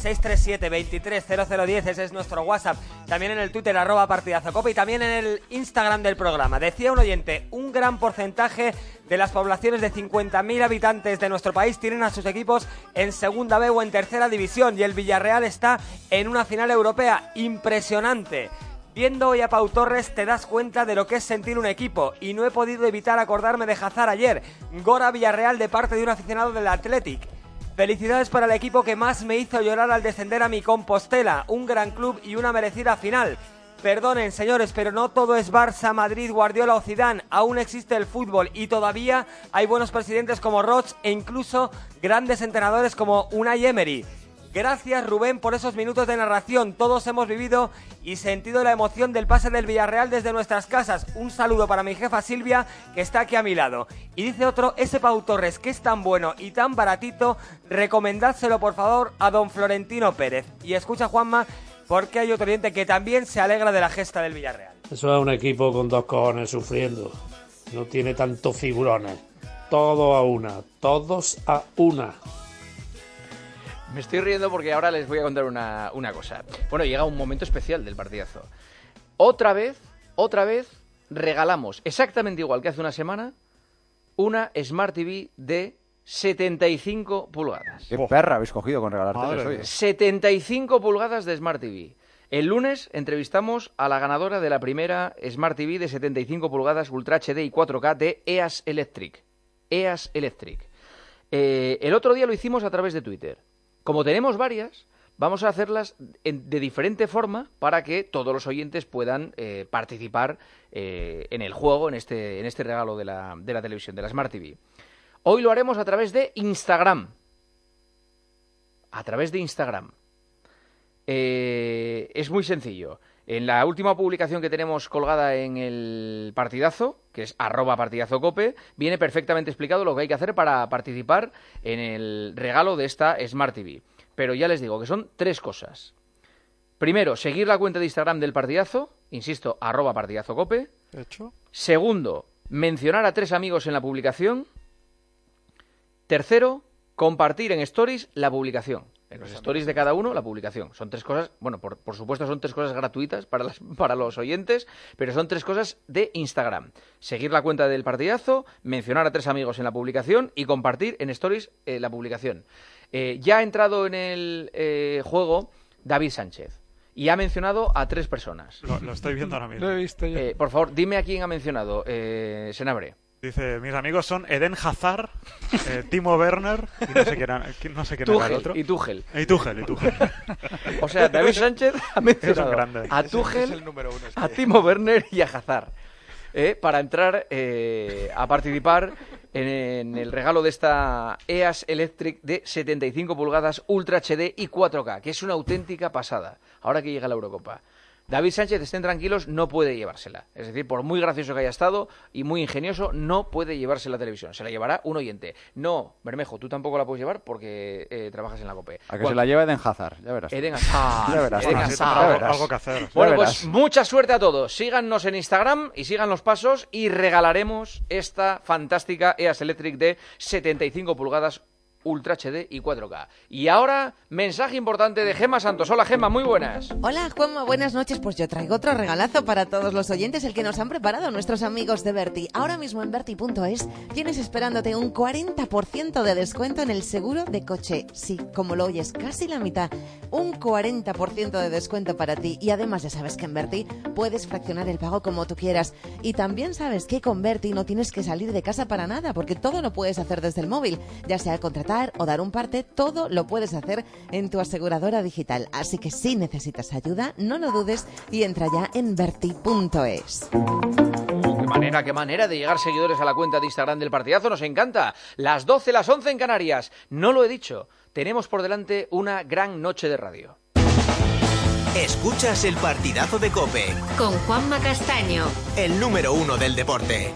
637-230010, ese es nuestro WhatsApp. También en el Twitter, @partidazocope, y también en el Instagram del programa. Decía un oyente, un gran porcentaje de las poblaciones de 50.000 habitantes de nuestro país tienen a sus equipos en segunda B o en tercera división, y el Villarreal está en una final europea. Impresionante. Viendo hoy a Pau Torres te das cuenta de lo que es sentir un equipo, y no he podido evitar acordarme de Hazard ayer. Gora Villarreal de parte de un aficionado del Athletic. Felicidades para el equipo que más me hizo llorar al descender a mi Compostela. Un gran club y una merecida final. Perdonen, señores, pero no todo es Barça, Madrid, Guardiola o Zidane. Aún existe el fútbol y todavía hay buenos presidentes como Roch e incluso grandes entrenadores como Unai Emery. Gracias, Rubén, por esos minutos de narración. Todos hemos vivido y sentido la emoción del pase del Villarreal desde nuestras casas. Un saludo para mi jefa Silvia, que está aquí a mi lado. Y dice otro, ese Pau Torres, que es tan bueno y tan baratito, recomendádselo por favor a don Florentino Pérez. Y escucha, Juanma, porque hay otro oyente que también se alegra de la gesta del Villarreal. Eso es un equipo con dos cojones sufriendo. No tiene tantos figurones. Todo a una. Todos a una. Me estoy riendo porque ahora les voy a contar una cosa. Bueno, llega un momento especial del partidazo. Otra vez, regalamos, exactamente igual que hace una semana, una Smart TV de 75 pulgadas. Qué perra habéis cogido con regalarte eso. 75 pulgadas de Smart TV. El lunes entrevistamos a la ganadora de la primera Smart TV de 75 pulgadas Ultra HD y 4K de EAS Electric. El otro día lo hicimos a través de Twitter. Como tenemos varias, vamos a hacerlas de diferente forma para que todos los oyentes puedan participar en el juego, en este regalo de la televisión, de la Smart TV. Hoy lo haremos a través de Instagram. Es muy sencillo. En la última publicación que tenemos colgada en el partidazo, que es @partidazocope, viene perfectamente explicado lo que hay que hacer para participar en el regalo de esta Smart TV. Pero ya les digo que son 3 cosas. Primero, seguir la cuenta de Instagram del partidazo, insisto, @partidazocope. ¿Hecho? Segundo, mencionar a 3 amigos en la publicación. Tercero, compartir en stories la publicación. En los stories de cada uno, la publicación. Son 3 cosas, bueno, por supuesto son 3 cosas gratuitas para los oyentes, pero son 3 cosas de Instagram. Seguir la cuenta del partidazo, mencionar a 3 amigos en la publicación y compartir en stories la publicación. Ya ha entrado en el juego David Sánchez y ha mencionado a 3 personas. Lo estoy viendo ahora mismo. Lo he visto yo. Por favor, dime a quién ha mencionado, Senabre. Dice, mis amigos son Eden Hazard, Timo Werner y no sé quién era el otro. Y Tuchel. O sea, David Sánchez ha mencionado a Tuchel, a Timo Werner y a Hazard para entrar a participar en el regalo de esta EAS Electric de 75 pulgadas Ultra HD y 4K, que es una auténtica pasada, ahora que llega la Eurocopa. David Sánchez, estén tranquilos, no puede llevársela. Es decir, por muy gracioso que haya estado y muy ingenioso, no puede llevarse la televisión. Se la llevará un oyente. No, Bermejo, tú tampoco la puedes llevar porque trabajas en la COPE. A que se la lleva Eden Hazard, ya verás. Eden Hazard. Ya verás. Eden Hazard. Algo que hacer. Bueno, pues mucha suerte a todos. Síganos en Instagram y sigan los pasos y regalaremos esta fantástica EAS Electric de 75 pulgadas Ultra HD y 4K. Y ahora, mensaje importante de Gemma Santos. Hola Gemma, muy buenas. Hola Juanma, buenas noches. Pues yo traigo otro regalazo para todos los oyentes, el que nos han preparado nuestros amigos de Berti. Ahora mismo en Berti.es tienes esperándote un 40% de descuento en el seguro de coche. Sí, como lo oyes, casi la mitad. Un 40% de descuento para ti. Y además ya sabes que en Berti puedes fraccionar el pago como tú quieras. Y también sabes que con Berti no tienes que salir de casa para nada, porque todo lo puedes hacer desde el móvil. Ya sea contratar o dar un parte, todo lo puedes hacer en tu aseguradora digital. Así que si necesitas ayuda, no lo dudes y entra ya en Berti.es. Qué manera de llegar seguidores a la cuenta de Instagram del Partidazo, nos encanta. Las 12, las 11 en Canarias. No lo he dicho, tenemos por delante una gran noche de radio. Escuchas el Partidazo de COPE. Con Juanma Castaño. El número 1 del deporte.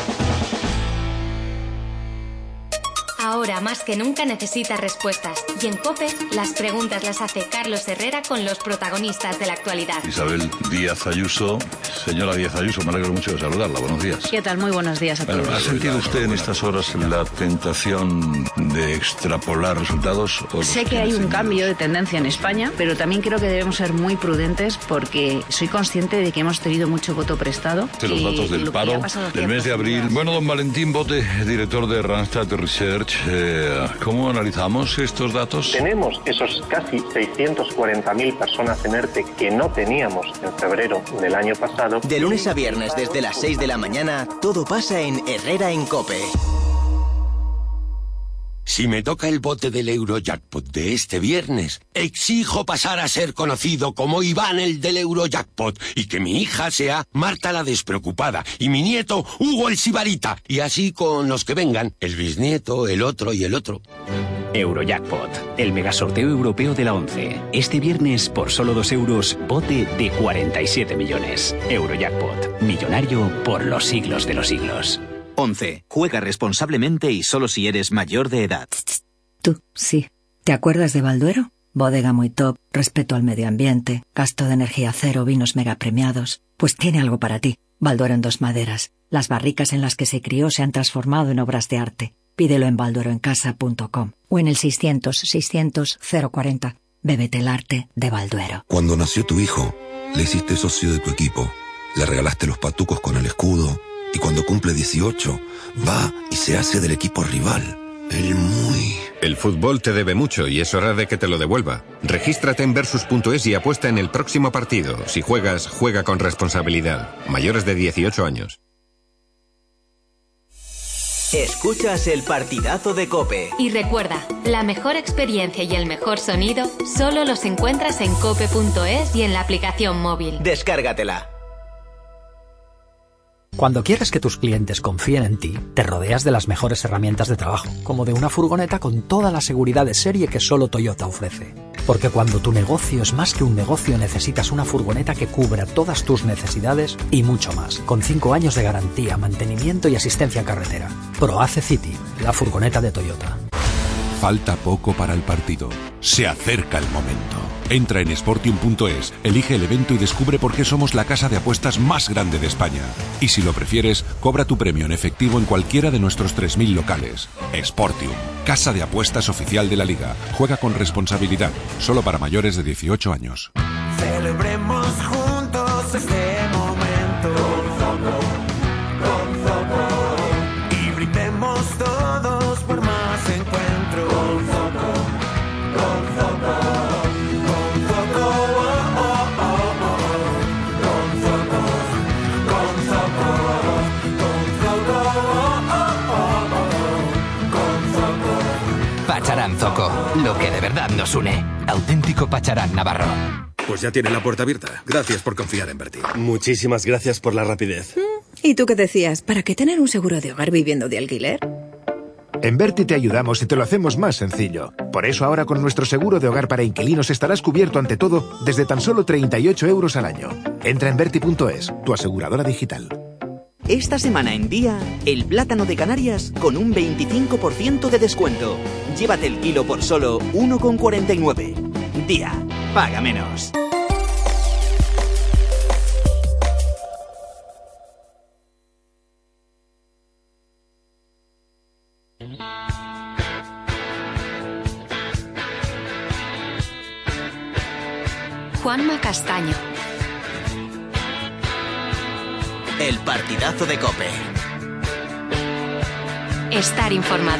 Ahora más que nunca necesitas respuestas. Y en COPE, las preguntas las hace Carlos Herrera con los protagonistas de la actualidad. Isabel Díaz Ayuso. Señora Díaz Ayuso, me alegro mucho de saludarla. Buenos días. ¿Qué tal? Muy buenos días a todos. ¿Ha sentido usted en estas horas la tentación de extrapolar resultados? Sé que hay un cambio de tendencia en España, pero también creo que debemos ser muy prudentes porque soy consciente de que hemos tenido mucho voto prestado. Los datos del paro del mes de abril. Bueno, don Valentín Bote, director de Randstad Research, ¿cómo analizamos estos datos? Tenemos esos casi 640.000 personas en ERTE que no teníamos en febrero del año pasado. De lunes a viernes desde las 6 de la mañana, todo pasa en Herrera en COPE. Si me toca el bote del Eurojackpot de este viernes, exijo pasar a ser conocido como Iván el del Eurojackpot y que mi hija sea Marta la despreocupada y mi nieto Hugo el sibarita, y así con los que vengan, el bisnieto, el otro y el otro. Eurojackpot, el megasorteo europeo de la 11. Este viernes, por solo 2 euros, bote de 47 millones. Eurojackpot, millonario por los siglos de los siglos. 11. Juega responsablemente y solo si eres mayor de edad. Tú, sí. ¿Te acuerdas de Balduero? Bodega muy top, respeto al medio ambiente, gasto de energía cero, vinos mega premiados. Pues tiene algo para ti. Balduero en 2 maderas. Las barricas en las que se crió se han transformado en obras de arte. Pídelo en baldueroencasa.com o en el 600-600-040. Bébete el arte de Balduero. Cuando nació tu hijo, le hiciste socio de tu equipo. Le regalaste los patucos con el escudo. Y cuando cumple 18, va y se hace del equipo rival. El fútbol te debe mucho y es hora de que te lo devuelva. Regístrate en Versus.es y apuesta en el próximo partido. Si juegas, juega con responsabilidad. Mayores de 18 años. Escuchas el Partidazo de COPE. Y recuerda, la mejor experiencia y el mejor sonido solo los encuentras en cope.es y en la aplicación móvil. Descárgatela. Cuando quieres que tus clientes confíen en ti, te rodeas de las mejores herramientas de trabajo, como de una furgoneta con toda la seguridad de serie que solo Toyota ofrece. Porque cuando tu negocio es más que un negocio, necesitas una furgoneta que cubra todas tus necesidades y mucho más, con 5 años de garantía, mantenimiento y asistencia en carretera. ProAce City, la furgoneta de Toyota. Falta poco para el partido. Se acerca el momento. Entra en Sportium.es, elige el evento y descubre por qué somos la casa de apuestas más grande de España. Y si lo prefieres, cobra tu premio en efectivo en cualquiera de nuestros 3.000 locales. Sportium, casa de apuestas oficial de la Liga. Juega con responsabilidad, solo para mayores de 18 años. Celebremos juntos este momento. Con Zoco. Y brindemos todos por más encuentros. Con Zoco. Pacharán Zoco, lo que de verdad nos une. Auténtico Pacharán Navarro. Pues ya tiene la puerta abierta. Gracias por confiar en Berti. Muchísimas gracias por la rapidez. ¿Y tú qué decías? ¿Para qué tener un seguro de hogar viviendo de alquiler? En Berti te ayudamos y te lo hacemos más sencillo. Por eso ahora con nuestro seguro de hogar para inquilinos estarás cubierto ante todo desde tan solo 38 euros al año. Entra en Berti.es, tu aseguradora digital. Esta semana en Día, el plátano de Canarias con un 25% de descuento. Llévate el kilo por solo 1,49. Día, paga menos. Juanma Castaño. El partidazo de COPE. Estar informado.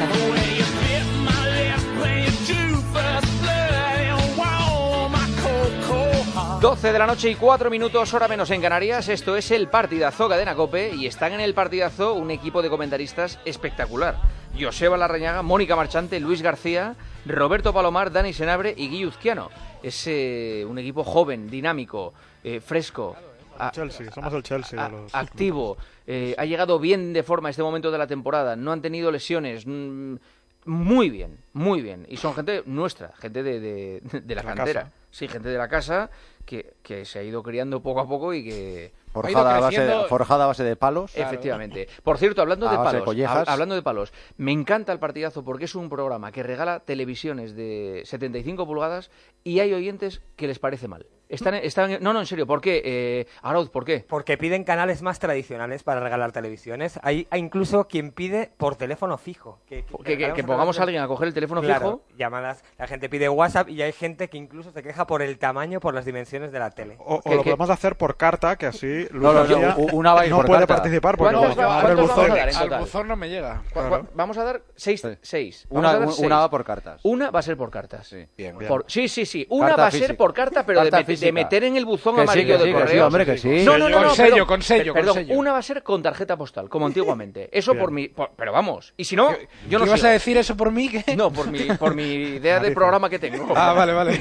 12 de la noche y 4 minutos, hora menos en Canarias. Esto es el partidazo Cadena COPE y están en el partidazo un equipo de comentaristas espectacular. Joseba Larrañaga, Mónica Marchante, Luis García, Roberto Palomar, Dani Senabre y Guille Uzquiano. Es un equipo joven, dinámico, fresco. Chelsea, somos el Chelsea de los activo. Ha llegado bien de forma a este momento de la temporada. No han tenido lesiones. Muy bien, muy bien. Y son gente nuestra, gente de la cantera. Casa. Sí, gente de la casa que se ha ido criando poco a poco y que... Forjada a base de palos. Efectivamente. Claro. Por cierto, hablando de palos, me encanta el partidazo porque es un programa que regala televisiones de 75 pulgadas y hay oyentes que les parece mal. No, en serio, ¿por qué? Arauz, ¿por qué? Porque piden canales más tradicionales para regalar televisiones. Hay incluso quien pide por teléfono fijo. Que pongamos a alguien a coger el teléfono fijo. Llamadas, la gente pide WhatsApp y hay gente que incluso se queja por el tamaño, por las dimensiones de la tele. O lo podemos hacer por carta, que así una va a ir no por puede carta. participar porque al buzón no me llega. Vamos a dar 6. Una va por cartas. Una va a ser por cartas. Sí. Bien. Sí. Una carta va a ser por carta, pero de meter en el buzón amarillo de correo. Sí, hombre, que sí. No, con sello. Perdón, una va a ser con tarjeta postal, como antiguamente. Eso por mí. Pero vamos. Y si no, yo no sé. ¿Ibas a decir eso por mí? ¿Qué? No, por mi idea de programa que tengo. Ah, vale.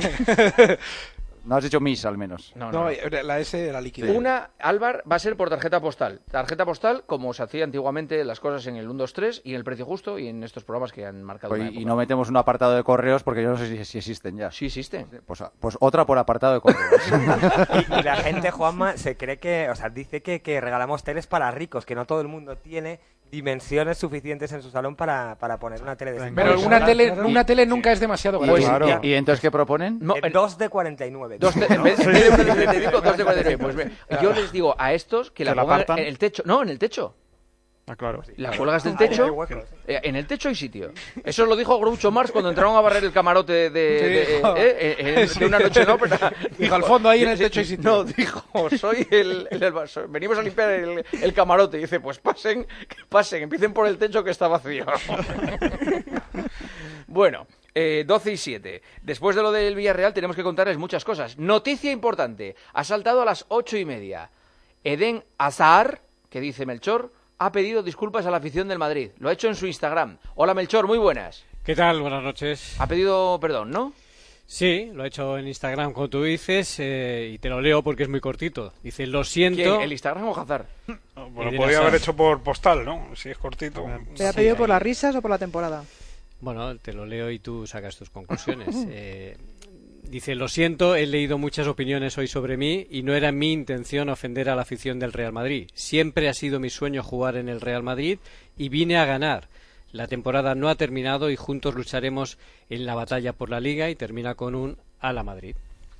No has dicho Miss, al menos. No, la S era líquida. Una, Álvar, va a ser por tarjeta postal. Tarjeta postal, como se hacía antiguamente las cosas en el 1, 2, 3 y en el precio justo y en estos programas que han marcado y no metemos un apartado de correos porque yo no sé si existen ya. Sí existen. Pues otra por apartado de correos. y la gente, Juanma, se cree que, dice que regalamos teles para ricos, que no todo el mundo tiene dimensiones suficientes en su salón para poner una tele de 50. Pero una tele nunca es demasiado grande. Claro. ¿Y entonces qué proponen? 2 de 49. 2 de 49. Pues yo les digo a estos que la pongan en el techo. No, en el techo. Ah, claro. La cuelgas del techo. En el techo hay sitio. Eso lo dijo Groucho Marx cuando entraron a barrer el camarote de una noche de ópera. Dijo, al fondo ahí en el techo hay sitio. No, dijo, venimos a limpiar el camarote. Y dice, pues pasen, empiecen por el techo que está vacío. Bueno, 12 y 7. Después de lo del Villarreal tenemos que contarles muchas cosas. Noticia importante. Ha saltado a las 8:30. Eden Hazard, que dice Melchor, ha pedido disculpas a la afición del Madrid. Lo ha hecho en su Instagram. Hola, Melchor, muy buenas. ¿Qué tal? Buenas noches. Ha pedido perdón, ¿no? Sí, lo ha hecho en Instagram, como tú dices, y te lo leo porque es muy cortito. Dice, lo siento... ¿Quién? ¿El Instagram o Hazard? Bueno, podría haber hecho por postal, ¿no? Si es cortito. ¿Te ha pedido por las risas o por la temporada? Bueno, te lo leo y tú sacas tus conclusiones. Dice, lo siento, he leído muchas opiniones hoy sobre mí y no era mi intención ofender a la afición del Real Madrid. Siempre ha sido mi sueño jugar en el Real Madrid y vine a ganar. La temporada no ha terminado y juntos lucharemos en la batalla por la Liga y termina con un a la Madrid.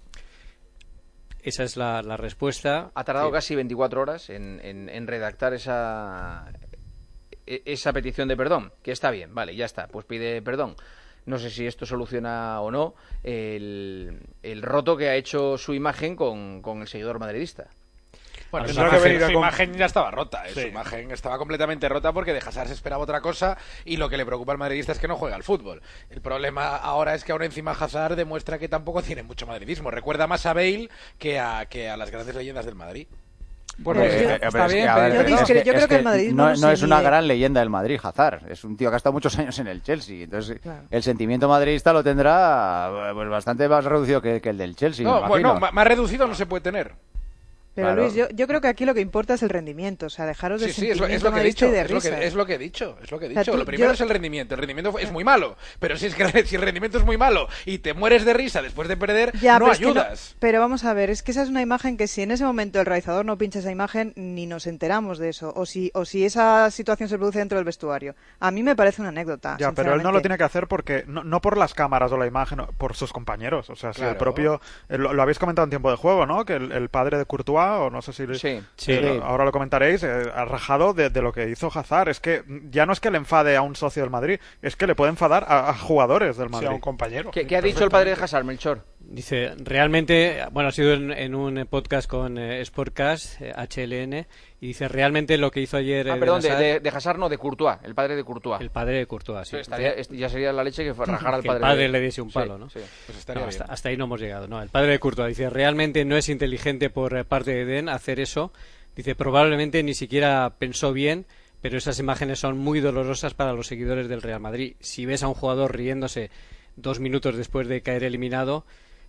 Esa es la respuesta. Ha tardado casi 24 horas en redactar esa petición de perdón, que está bien, vale, ya está, pues pide perdón. No sé si esto soluciona o no el roto que ha hecho su imagen con el seguidor madridista. Bueno, su imagen ya estaba rota. Sí. Su imagen estaba completamente rota porque de Hazard se esperaba otra cosa y lo que le preocupa al madridista es que no juega al fútbol. El problema ahora es que ahora encima Hazard demuestra que tampoco tiene mucho madridismo. Recuerda más a Bale que a las grandes leyendas del Madrid. Bueno, está bien, pero yo creo que el madridismo no es una gran leyenda del Madrid, Hazard. Es un tío que ha estado muchos años en el Chelsea. Entonces, el sentimiento madridista lo tendrá pues bastante más reducido que el del Chelsea. No, bueno, más reducido no se puede tener. Pero claro. Luis, yo creo que aquí lo que importa es el rendimiento, o sea, dejaros de sentimiento madridista y de risas. Es lo que he dicho. O sea, lo primero es el rendimiento. El rendimiento es muy malo, pero si el rendimiento es muy malo y te mueres de risa después de perder, no ayudas. Pero vamos a ver, es que esa es una imagen que si en ese momento el realizador no pincha esa imagen, ni nos enteramos de eso, o si esa situación se produce dentro del vestuario. A mí me parece una anécdota. Ya, pero él no lo tiene que hacer porque no por las cámaras o la imagen, por sus compañeros. O sea, si el propio... Lo habéis comentado en tiempo de juego, ¿no? Que el padre de Courtois, o no sé si... Sí. Ahora lo comentaréis, ha rajado de lo que hizo Hazard. Es que ya no es que le enfade a un socio del Madrid, es que le puede enfadar a jugadores del Madrid. Sí, a un compañero. ¿Qué ha dicho el padre de Hazard, Melchor? Dice, realmente, bueno, ha sido en un podcast con Sportcast, HLN, y dice, realmente lo que hizo ayer... perdón, de Hazard no, de Courtois, el padre de Courtois. El padre de Courtois, sí. Ya sería la leche que rajara al padre. Que el padre le diese un palo, ¿no? Sí. Pues hasta ahí no hemos llegado, ¿no? El padre de Courtois dice, realmente no es inteligente por parte de Eden hacer eso. Dice, probablemente ni siquiera pensó bien, pero esas imágenes son muy dolorosas para los seguidores del Real Madrid. Si ves a un jugador riéndose 2 minutos después de caer eliminado...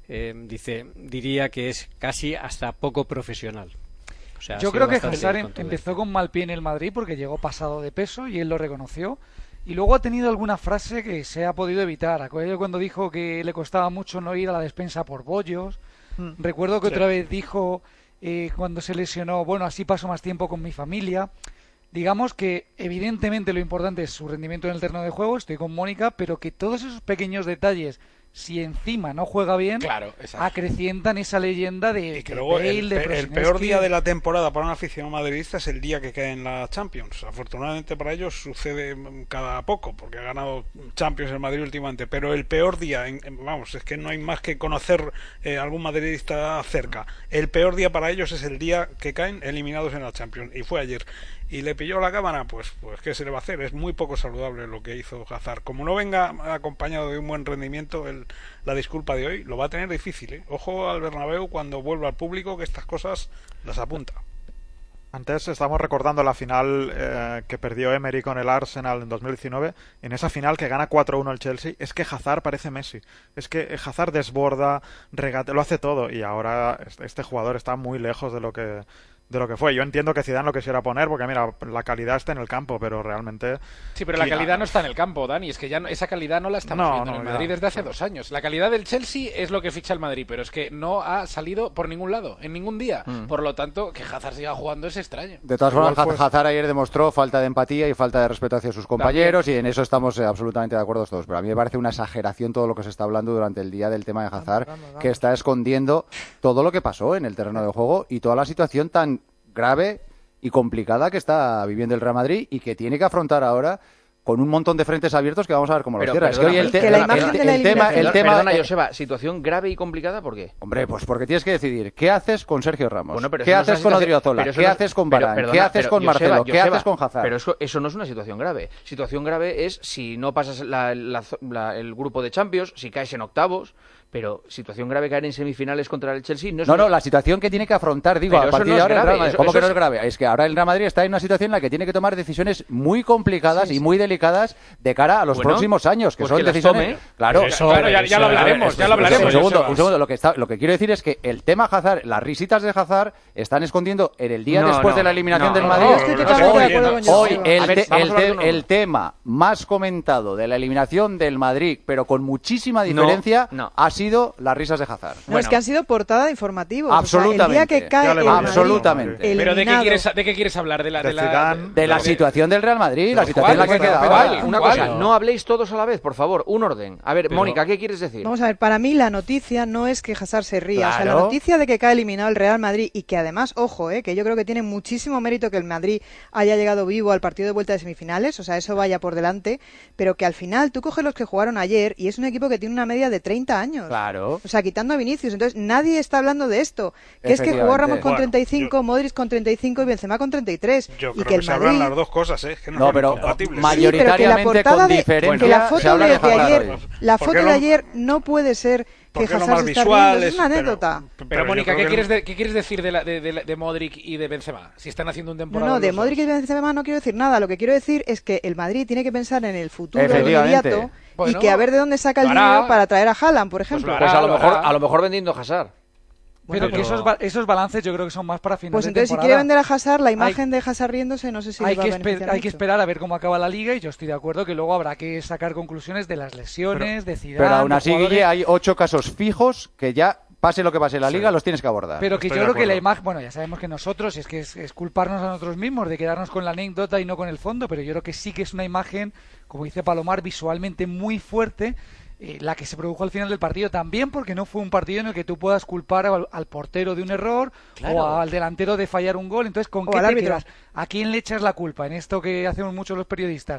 diría que es casi hasta poco profesional. O sea, yo creo que Hazard empezó con mal pie en el Madrid porque llegó pasado de peso y él lo reconoció, y luego ha tenido alguna frase que se ha podido evitar. Acuérdate cuando dijo que le costaba mucho no ir a la despensa por bollos. Recuerdo que otra vez dijo cuando se lesionó, bueno, así paso más tiempo con mi familia. Digamos que evidentemente lo importante es su rendimiento en el terreno de juego, estoy con Mónica, pero que todos esos pequeños detalles, si encima no juega bien, acrecientan esa leyenda de que luego el peor día de la temporada para un aficionado madridista es el día que cae en la Champions. Afortunadamente para ellos sucede cada poco, porque ha ganado Champions el Madrid últimamente, pero el peor día, vamos, es que no hay más que conocer algún madridista cerca. El peor día para ellos es el día que caen eliminados en la Champions, y fue ayer. Y le pilló la cámara, pues ¿qué se le va a hacer? Es muy poco saludable lo que hizo Hazard. Como no venga acompañado de un buen rendimiento, la disculpa de hoy lo va a tener difícil, ¿eh? Ojo al Bernabéu cuando vuelva al público, que estas cosas las apunta. Antes estamos recordando la final que perdió Emery con el Arsenal en 2019. En esa final que gana 4-1 el Chelsea, es que Hazard parece Messi. Es que Hazard desborda, regate, lo hace todo, y ahora este jugador está muy lejos de lo que fue. Yo entiendo que Zidane lo quisiera poner porque mira, la calidad está en el campo, pero realmente... Sí, pero la calidad no está en el campo, Dani, es que ya esa calidad no la estamos viendo en el Madrid desde hace 2 años. La calidad del Chelsea es lo que ficha el Madrid, pero es que no ha salido por ningún lado, en ningún día. Por lo tanto, que Hazard siga jugando es extraño. De todas formas, Hazard ayer demostró falta de empatía y falta de respeto hacia sus compañeros, y en eso estamos absolutamente de acuerdo todos. Pero a mí me parece una exageración todo lo que se está hablando durante el día del tema de Hazard, que está escondiendo todo lo que pasó en el terreno de juego y toda la situación tan grave y complicada que está viviendo el Real Madrid y que tiene que afrontar ahora con un montón de frentes abiertos que vamos a ver cómo los cierra. Es que hoy el tema... Perdona, Joseba, situación grave y complicada, ¿por qué? Hombre, pues porque tienes que decidir qué haces con Sergio Ramos, qué haces con Odriozola, qué haces con Varane, qué haces con Marcelo, qué haces con Hazard. Pero eso no es una situación grave. Situación grave es si no pasas el grupo de Champions, si caes en octavos. Pero situación grave caer en semifinales contra el Chelsea no es... No, la situación que tiene que afrontar, digo, a partir de ahora el Real Madrid. ¿Cómo que no es grave? Es que ahora el Real Madrid está en una situación en la que tiene que tomar decisiones muy complicadas y muy delicadas de cara a los próximos años, que son decisiones... Claro, ya lo hablaremos, Un segundo, lo que quiero decir es que el tema Hazard, las risitas de Hazard están escondiendo en el día después de la eliminación del Madrid. Hoy el tema más comentado de la eliminación del Madrid, pero con muchísima diferencia, ha sido las risas de Hazard. No, es que han sido portada de informativos. Absolutamente. O sea, el día que cae absolutamente. Pero ¿de qué quieres hablar? De la situación del Real Madrid, la situación en la que queda. Una cosa, no habléis todos a la vez, por favor, un orden. A ver, Mónica, ¿qué quieres decir? Vamos a ver, para mí la noticia no es que Hazard se ría. Claro. O sea, la noticia de que cae eliminado el Real Madrid y que además, ojo, que yo creo que tiene muchísimo mérito que el Madrid haya llegado vivo al partido de vuelta de semifinales, o sea, eso vaya por delante, pero que al final tú coges los que jugaron ayer y es un equipo que tiene una media de 30 años. Claro. O sea, quitando a Vinicius. Entonces, nadie está hablando de esto. Que es que jugó Ramos con 35, Modric con 35 y Benzema con 33. Yo creo que el Madrid... se hablan las dos cosas, que no son pero compatibles. Mayoritariamente con diferencia. Que la foto de ayer no puede ser que Hazard se está riendo. Es una anécdota. Pero Mónica, ¿qué quieres decir de Modric y de Benzema? Si están haciendo un temporada... No, de Modric y de Benzema no quiero decir nada. Lo que quiero decir es que el Madrid tiene que pensar en el futuro inmediato y que a ver de dónde saca el dinero para traer a Haaland, por ejemplo. Pues a lo mejor vendiendo a Hazard. Pero que esos balances yo creo que son más para final de temporada. Pues entonces si quiere vender a Hazard, la imagen de Hazard riéndose, no sé si hay que esperar a ver cómo acaba la Liga, y yo estoy de acuerdo que luego habrá que sacar conclusiones de las lesiones, de Zidane... Pero aún así, Guille, hay 8 casos fijos que ya... Pase lo que pase en la Liga, los tienes que abordar. Pero que yo creo que la imagen... Bueno, ya sabemos que nosotros, es que es culparnos a nosotros mismos de quedarnos con la anécdota y no con el fondo, pero yo creo que sí que es una imagen, como dice Palomar, visualmente muy fuerte, la que se produjo al final del partido, también porque no fue un partido en el que tú puedas culpar al portero de un error o al delantero de fallar un gol. Entonces, ¿con qué te quedas? ¿A quién le echas la culpa en esto que hacemos muchos los periodistas?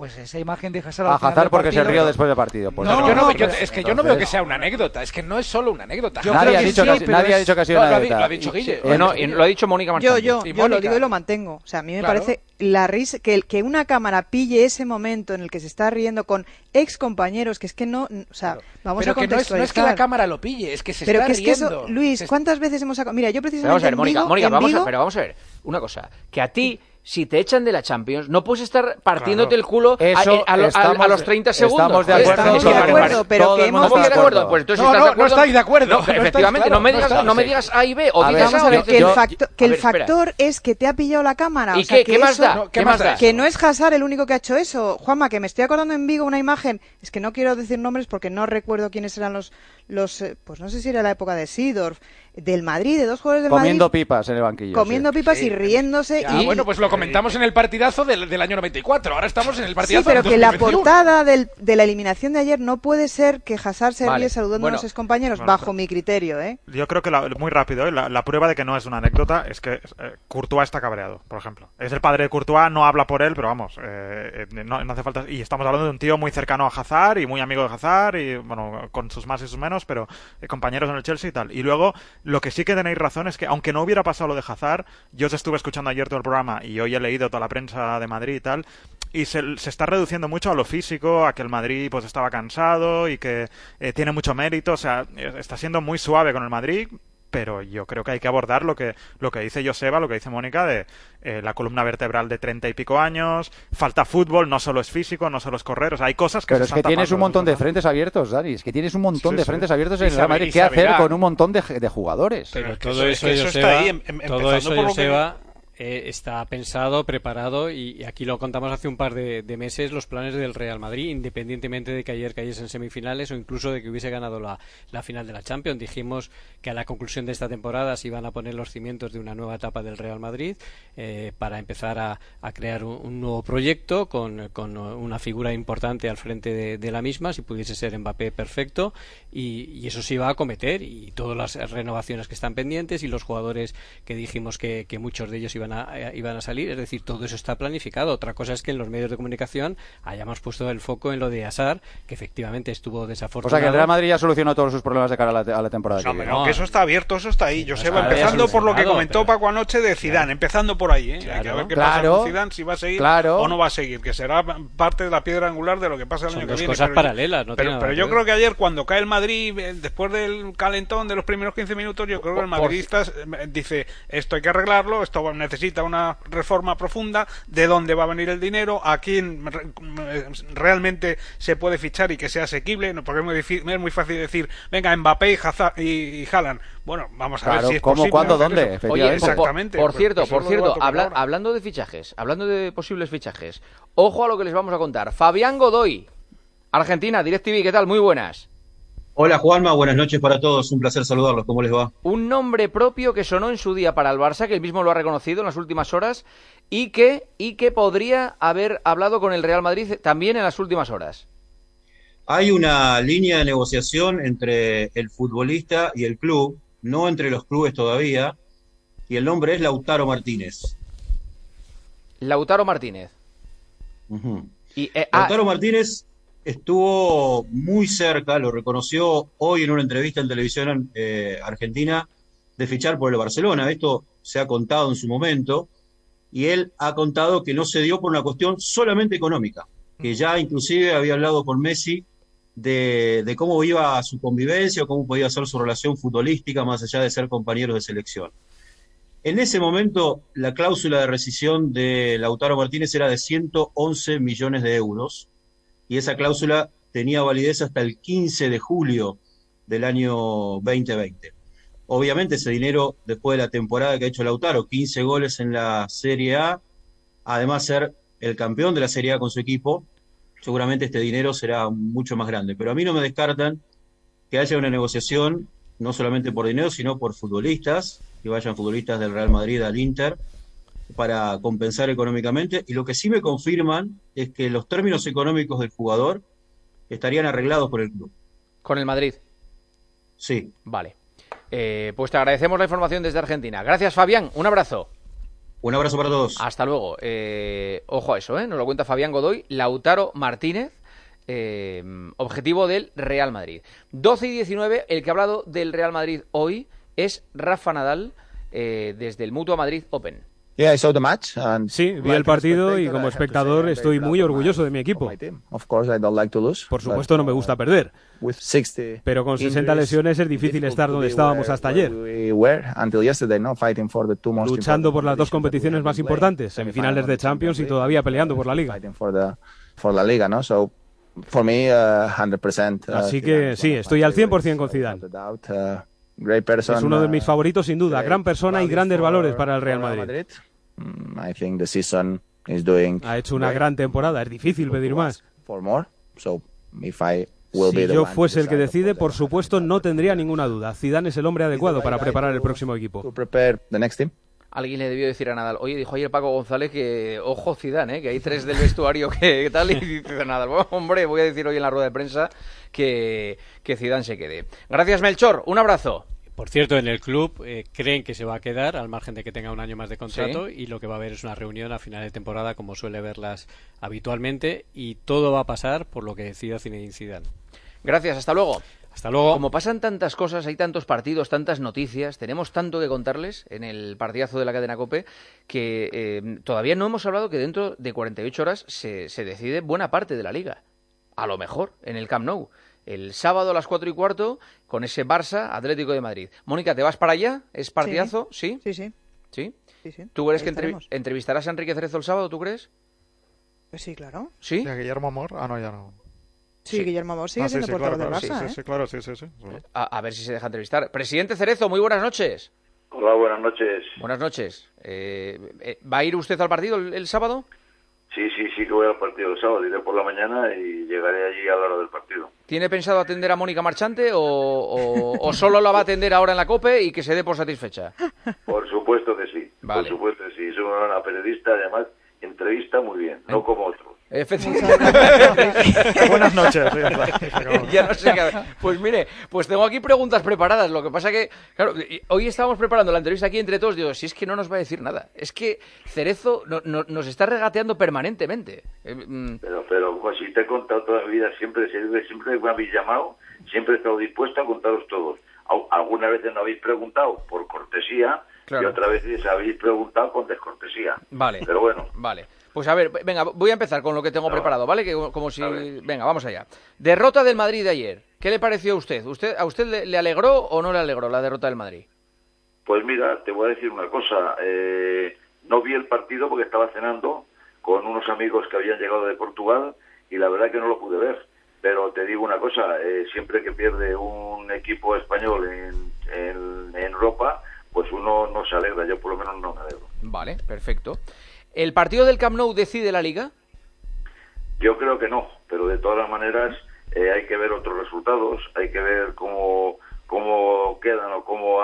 pues esa imagen de Hazard a Hazard porque se rió después del partido. Pues yo no veo que sea una anécdota, es que no es solo una anécdota. Nadie ha dicho que ha sido una anécdota. Lo ha dicho Guille. Lo ha dicho Mónica Martínez. Yo lo digo y lo mantengo. O sea, a mí me parece la risa que una cámara pille ese momento en el que se está riendo con ex compañeros, que es que no, o sea, vamos a contextualizar. No es que la cámara lo pille, es que se está riendo. Pero que es que eso, Luis, ¿cuántas veces hemos sacado? Mira, yo precisamente Mónica, vamos a ver una cosa, que a ti si te echan de la Champions, no puedes estar partiéndote el culo a los 30 segundos. Estamos de acuerdo, pero que hemos de acuerdo. Pues entonces no estáis de acuerdo. Efectivamente, no me digas A y B o dices A o dices que el factor es que te ha pillado la cámara. ¿Y qué más da? Que no es Hazard el único que ha hecho eso. Juanma, que me estoy acordando en Vigo una imagen, es que no quiero decir nombres porque no recuerdo quiénes eran los pues no sé si era la época de Seedorf, del Madrid, de dos jugadores del comiendo Madrid. Pipas en el banquillo. Comiendo pipas y riéndose. Bueno, pues lo comentamos en el partidazo del año 94. Ahora estamos en el partidazo del 2021. Sí, pero que la portada de la eliminación de ayer no puede ser que Hazard se ríe saludando a los excompañeros, bajo mi criterio, Yo creo que muy rápido, la prueba de que no es una anécdota es que Courtois está cabreado, por ejemplo. Es el padre de Courtois, no habla por él, pero vamos, no hace falta. Y estamos hablando de un tío muy cercano a Hazard y muy amigo de Hazard, y bueno, con sus más y sus menos, pero compañeros en el Chelsea y tal. Y luego, lo que sí que tenéis razón es que, aunque no hubiera pasado lo de Hazard, yo os estuve escuchando ayer todo el programa y hoy he leído toda la prensa de Madrid y tal, y se está reduciendo mucho a lo físico, a que el Madrid pues estaba cansado y que tiene mucho mérito, o sea, está siendo muy suave con el Madrid, pero yo creo que hay que abordar lo que dice Joseba, lo que dice Mónica, de la columna vertebral de 30 y pico años, falta fútbol, no solo es físico, no solo es correr, o sea, hay cosas que pero es que tienes un montón de frentes abiertos, Dani, es que tienes un montón de frentes abiertos en el Real Madrid. ¿Qué hacer con un montón de jugadores? Pero todo eso está ahí, todo eso, Joseba, está pensado, preparado, y aquí lo contamos hace un par de meses, los planes del Real Madrid, independientemente de que ayer cayese en semifinales o incluso de que hubiese ganado la final de la Champions. Dijimos que a la conclusión de esta temporada se iban a poner los cimientos de una nueva etapa del Real Madrid, para empezar a crear un nuevo proyecto con una figura importante al frente de la misma, si pudiese ser Mbappé, perfecto, y eso se iba a acometer, y todas las renovaciones que están pendientes y los jugadores que dijimos que muchos de ellos iban a salir, es decir, todo eso está planificado. Otra cosa es que en los medios de comunicación hayamos puesto el foco en lo de Hazard, que efectivamente estuvo desafortunado. O sea, que el Real Madrid ya solucionó todos sus problemas de cara a la temporada. No, que eso está abierto, eso está ahí. Joseba, empezando por lo que comentó Paco anoche de Zidane, empezando por ahí, Hay que ver qué pasa con Zidane, si va a seguir o no va a seguir, que será parte de la piedra angular de lo que pasa el año que viene. Son dos cosas paralelas, pero yo creo que ayer, cuando cae el Madrid, después del calentón de los primeros 15 minutos, yo creo que el madridista dice, esto hay que arreglarlo, esto necesita una reforma profunda, de dónde va a venir el dinero, a quién realmente se puede fichar y que sea asequible, porque es muy fácil decir, venga, Mbappé y Haaland. Bueno, vamos a ver si es cómo, posible. cuándo, dónde. Oye, exactamente. Por cierto, hablando de fichajes, hablando de posibles fichajes, ojo a lo que les vamos a contar. Fabián Godoy, Argentina, DirecTV, ¿qué tal? Muy buenas. Hola Juanma, buenas noches para todos, un placer saludarlos, ¿cómo les va? Un nombre propio que sonó en su día para el Barça, que él mismo lo ha reconocido en las últimas horas, y que podría haber hablado con el Real Madrid también en las últimas horas. Hay una línea de negociación entre el futbolista y el club, no entre los clubes todavía, y el nombre es Lautaro Martínez. Lautaro Martínez. Uh-huh. Lautaro Martínez estuvo muy cerca, lo reconoció hoy en una entrevista en televisión argentina, de fichar por el Barcelona. Esto se ha contado en su momento, y él ha contado que no se dio por una cuestión solamente económica, que ya inclusive había hablado con Messi de cómo iba su convivencia o cómo podía ser su relación futbolística más allá de ser compañeros de selección. En ese momento, la cláusula de rescisión de Lautaro Martínez era de 111 millones de euros, y esa cláusula tenía validez hasta el 15 de julio del año 2020. Obviamente ese dinero, después de la temporada que ha hecho Lautaro, 15 goles en la Serie A, además ser el campeón de la Serie A con su equipo, seguramente este dinero será mucho más grande. Pero a mí no me descartan que haya una negociación, no solamente por dinero, sino por futbolistas, que vayan futbolistas del Real Madrid al Inter, para compensar económicamente, y lo que sí me confirman es que los términos económicos del jugador estarían arreglados por el club. ¿Con el Madrid? Sí. Vale. Pues te agradecemos la información desde Argentina. Gracias, Fabián. Un abrazo. Un abrazo para todos. Hasta luego. Ojo a eso, nos lo cuenta Fabián Godoy. Lautaro Martínez, objetivo del Real Madrid. 12 y 19, el que ha hablado del Real Madrid hoy es Rafa Nadal, desde el Mutua Madrid Open. Sí, vi el partido y como espectador estoy muy orgulloso de mi equipo. Por supuesto no me gusta perder, pero con 60 lesiones es difícil estar donde estábamos hasta ayer. Luchando por las dos competiciones más importantes, semifinales de Champions y todavía peleando por la Liga. Así que sí, estoy al 100% con Zidane. Es uno de mis favoritos sin duda, gran persona y grandes valores para el Real Madrid. Ha hecho una gran temporada, es difícil pedir más. Si yo fuese el que decide, por supuesto no tendría ninguna duda. Zidane es el hombre adecuado para preparar el próximo equipo. Alguien le debió decir a Nadal, oye, dijo ayer Paco González que, ojo Zidane, que hay 3 del vestuario que tal, y dice Nadal, bueno, hombre, voy a decir hoy en la rueda de prensa que Zidane se quede. Gracias, Melchor, un abrazo. Por cierto, en el club creen que se va a quedar, al margen de que tenga un año más de contrato, y lo que va a haber es una reunión a final de temporada, como suele verlas habitualmente, y todo va a pasar por lo que decida Zinedine Zidane. Gracias, hasta luego. Hasta luego. Como pasan tantas cosas, hay tantos partidos, tantas noticias, tenemos tanto que contarles en el partidazo de la cadena COPE que todavía no hemos hablado que dentro de 48 horas se decide buena parte de la Liga. A lo mejor en el Camp Nou. El sábado a las 4:15 con ese Barça Atlético de Madrid. Mónica, ¿te vas para allá? ¿Es partidazo? ¿Sí? Sí. ¿Tú crees que entrevistarás a Enrique Cerezo el sábado, tú crees? Pues sí, claro. ¿Sí? ¿Y a Guillermo Amor? Ah, no, ya no. Sí, Guillermo Amor sigue siendo portavoz del Barça, Sí, claro, sí. A ver si se deja entrevistar. Presidente Cerezo, muy buenas noches. Hola, buenas noches. Buenas noches. ¿Va a ir usted al partido el sábado? Sí, que voy al partido el sábado. Iré por la mañana y llegaré allí a la hora del partido. ¿Tiene pensado atender a Mónica Marchante o solo la va a atender ahora en la COPE y que se dé por satisfecha? Por supuesto que sí. Vale. Por supuesto que sí. Es una periodista, además, entrevista muy bien, no como otros. Buenas noches. Ya no sé qué. Pues mire, pues tengo aquí preguntas preparadas. Lo que pasa que, claro, hoy estábamos preparando la entrevista aquí entre todos. Digo, si es que no nos va a decir nada. Es que Cerezo nos está regateando permanentemente. Pero pues, si te he contado toda mi vida, siempre me habéis llamado, siempre he estado dispuesto a contaros todos. Algunas veces no habéis preguntado por cortesía, claro, y otras veces habéis preguntado con descortesía. Vale. Pero bueno. Vale. Pues a ver, venga, voy a empezar con lo que tengo preparado, ¿vale? Que como si... Venga, vamos allá. Derrota del Madrid de ayer. ¿Qué le pareció a usted? ¿A usted le alegró o no le alegró la derrota del Madrid? Pues mira, te voy a decir una cosa. No vi el partido porque estaba cenando con unos amigos que habían llegado de Portugal y la verdad que no lo pude ver. Pero te digo una cosa, siempre que pierde un equipo español en Europa, pues uno no se alegra. Yo por lo menos no me alegro. Vale, perfecto. ¿El partido del Camp Nou decide la Liga? Yo creo que no, pero de todas las maneras hay que ver otros resultados, hay que ver cómo quedan o cómo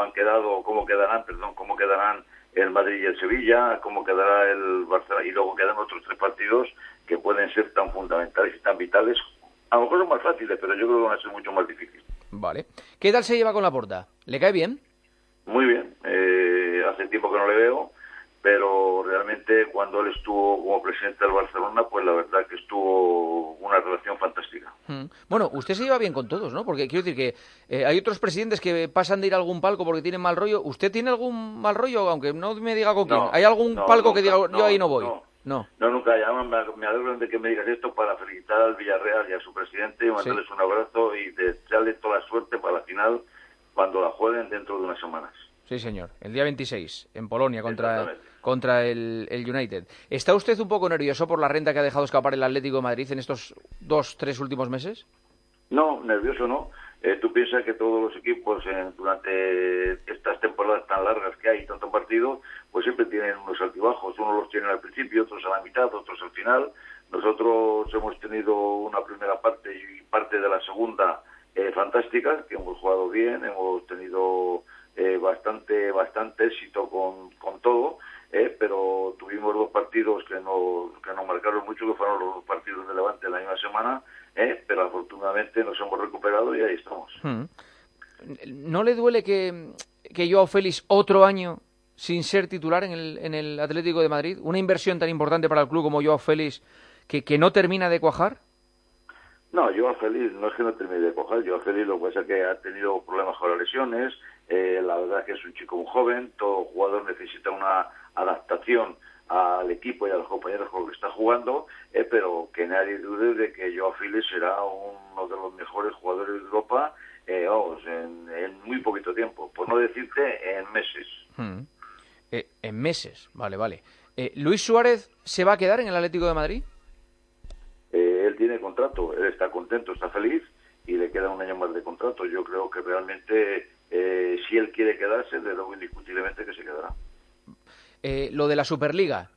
quedarán el Madrid y el Sevilla, cómo quedará el Barcelona, y luego quedan otros 3 partidos que pueden ser tan fundamentales y tan vitales. A lo mejor son más fáciles, pero yo creo que van a ser mucho más difíciles. Vale. ¿Qué tal se lleva con Laporta? ¿Le cae bien? Muy bien. Hace tiempo que no le veo, pero realmente cuando él estuvo como presidente del Barcelona, pues la verdad que estuvo una relación fantástica. Bueno, usted se lleva bien con todos, ¿no? Porque quiero decir que hay otros presidentes que pasan de ir a algún palco porque tienen mal rollo. ¿Usted tiene algún mal rollo? Aunque no me diga con quién. ¿Hay algún palco que diga, yo ahí no voy? No, nunca. Me alegro de que me digas esto para felicitar al Villarreal y a su presidente, mandarles un abrazo y desearles toda la suerte para la final cuando la jueguen dentro de unas semanas. Sí, señor. El día 26, en Polonia, contra el United. ¿Está usted un poco nervioso por la renta que ha dejado escapar el Atlético de Madrid en estos 2-3 últimos meses? No, nervioso no. Tú piensas que todos los equipos durante estas temporadas tan largas que hay, tantos partidos, pues siempre tienen unos altibajos. Unos los tienen al principio, otros a la mitad, otros al final. Nosotros hemos tenido una primera parte y parte de la segunda fantástica, que hemos jugado bien, hemos tenido bastante éxito con todo, pero tuvimos 2 partidos que nos marcaron mucho, que fueron los 2 partidos de Levante la misma semana, pero afortunadamente nos hemos recuperado y ahí estamos. ¿No le duele que Joao Félix otro año sin ser titular en el Atlético de Madrid? ¿Una inversión tan importante para el club como Joao Félix que no termina de cuajar? No, Joao Félix no es que no termine de cuajar. Joao Félix lo que pasa es que ha tenido problemas con las lesiones. La verdad es que es un chico muy joven. Todo jugador necesita una adaptación al equipo y a los compañeros con los que está jugando, pero que nadie dude de que Joao Félix será uno de los mejores jugadores de Europa, en muy poquito tiempo, por no decirte en meses. En meses, vale. ¿Luis Suárez se va a quedar en el Atlético de Madrid? Él tiene contrato, él está contento, está feliz y le queda un año más de contrato. Yo creo que realmente si él quiere quedarse, desde luego indiscutiblemente que se quedará. Lo de la Superliga,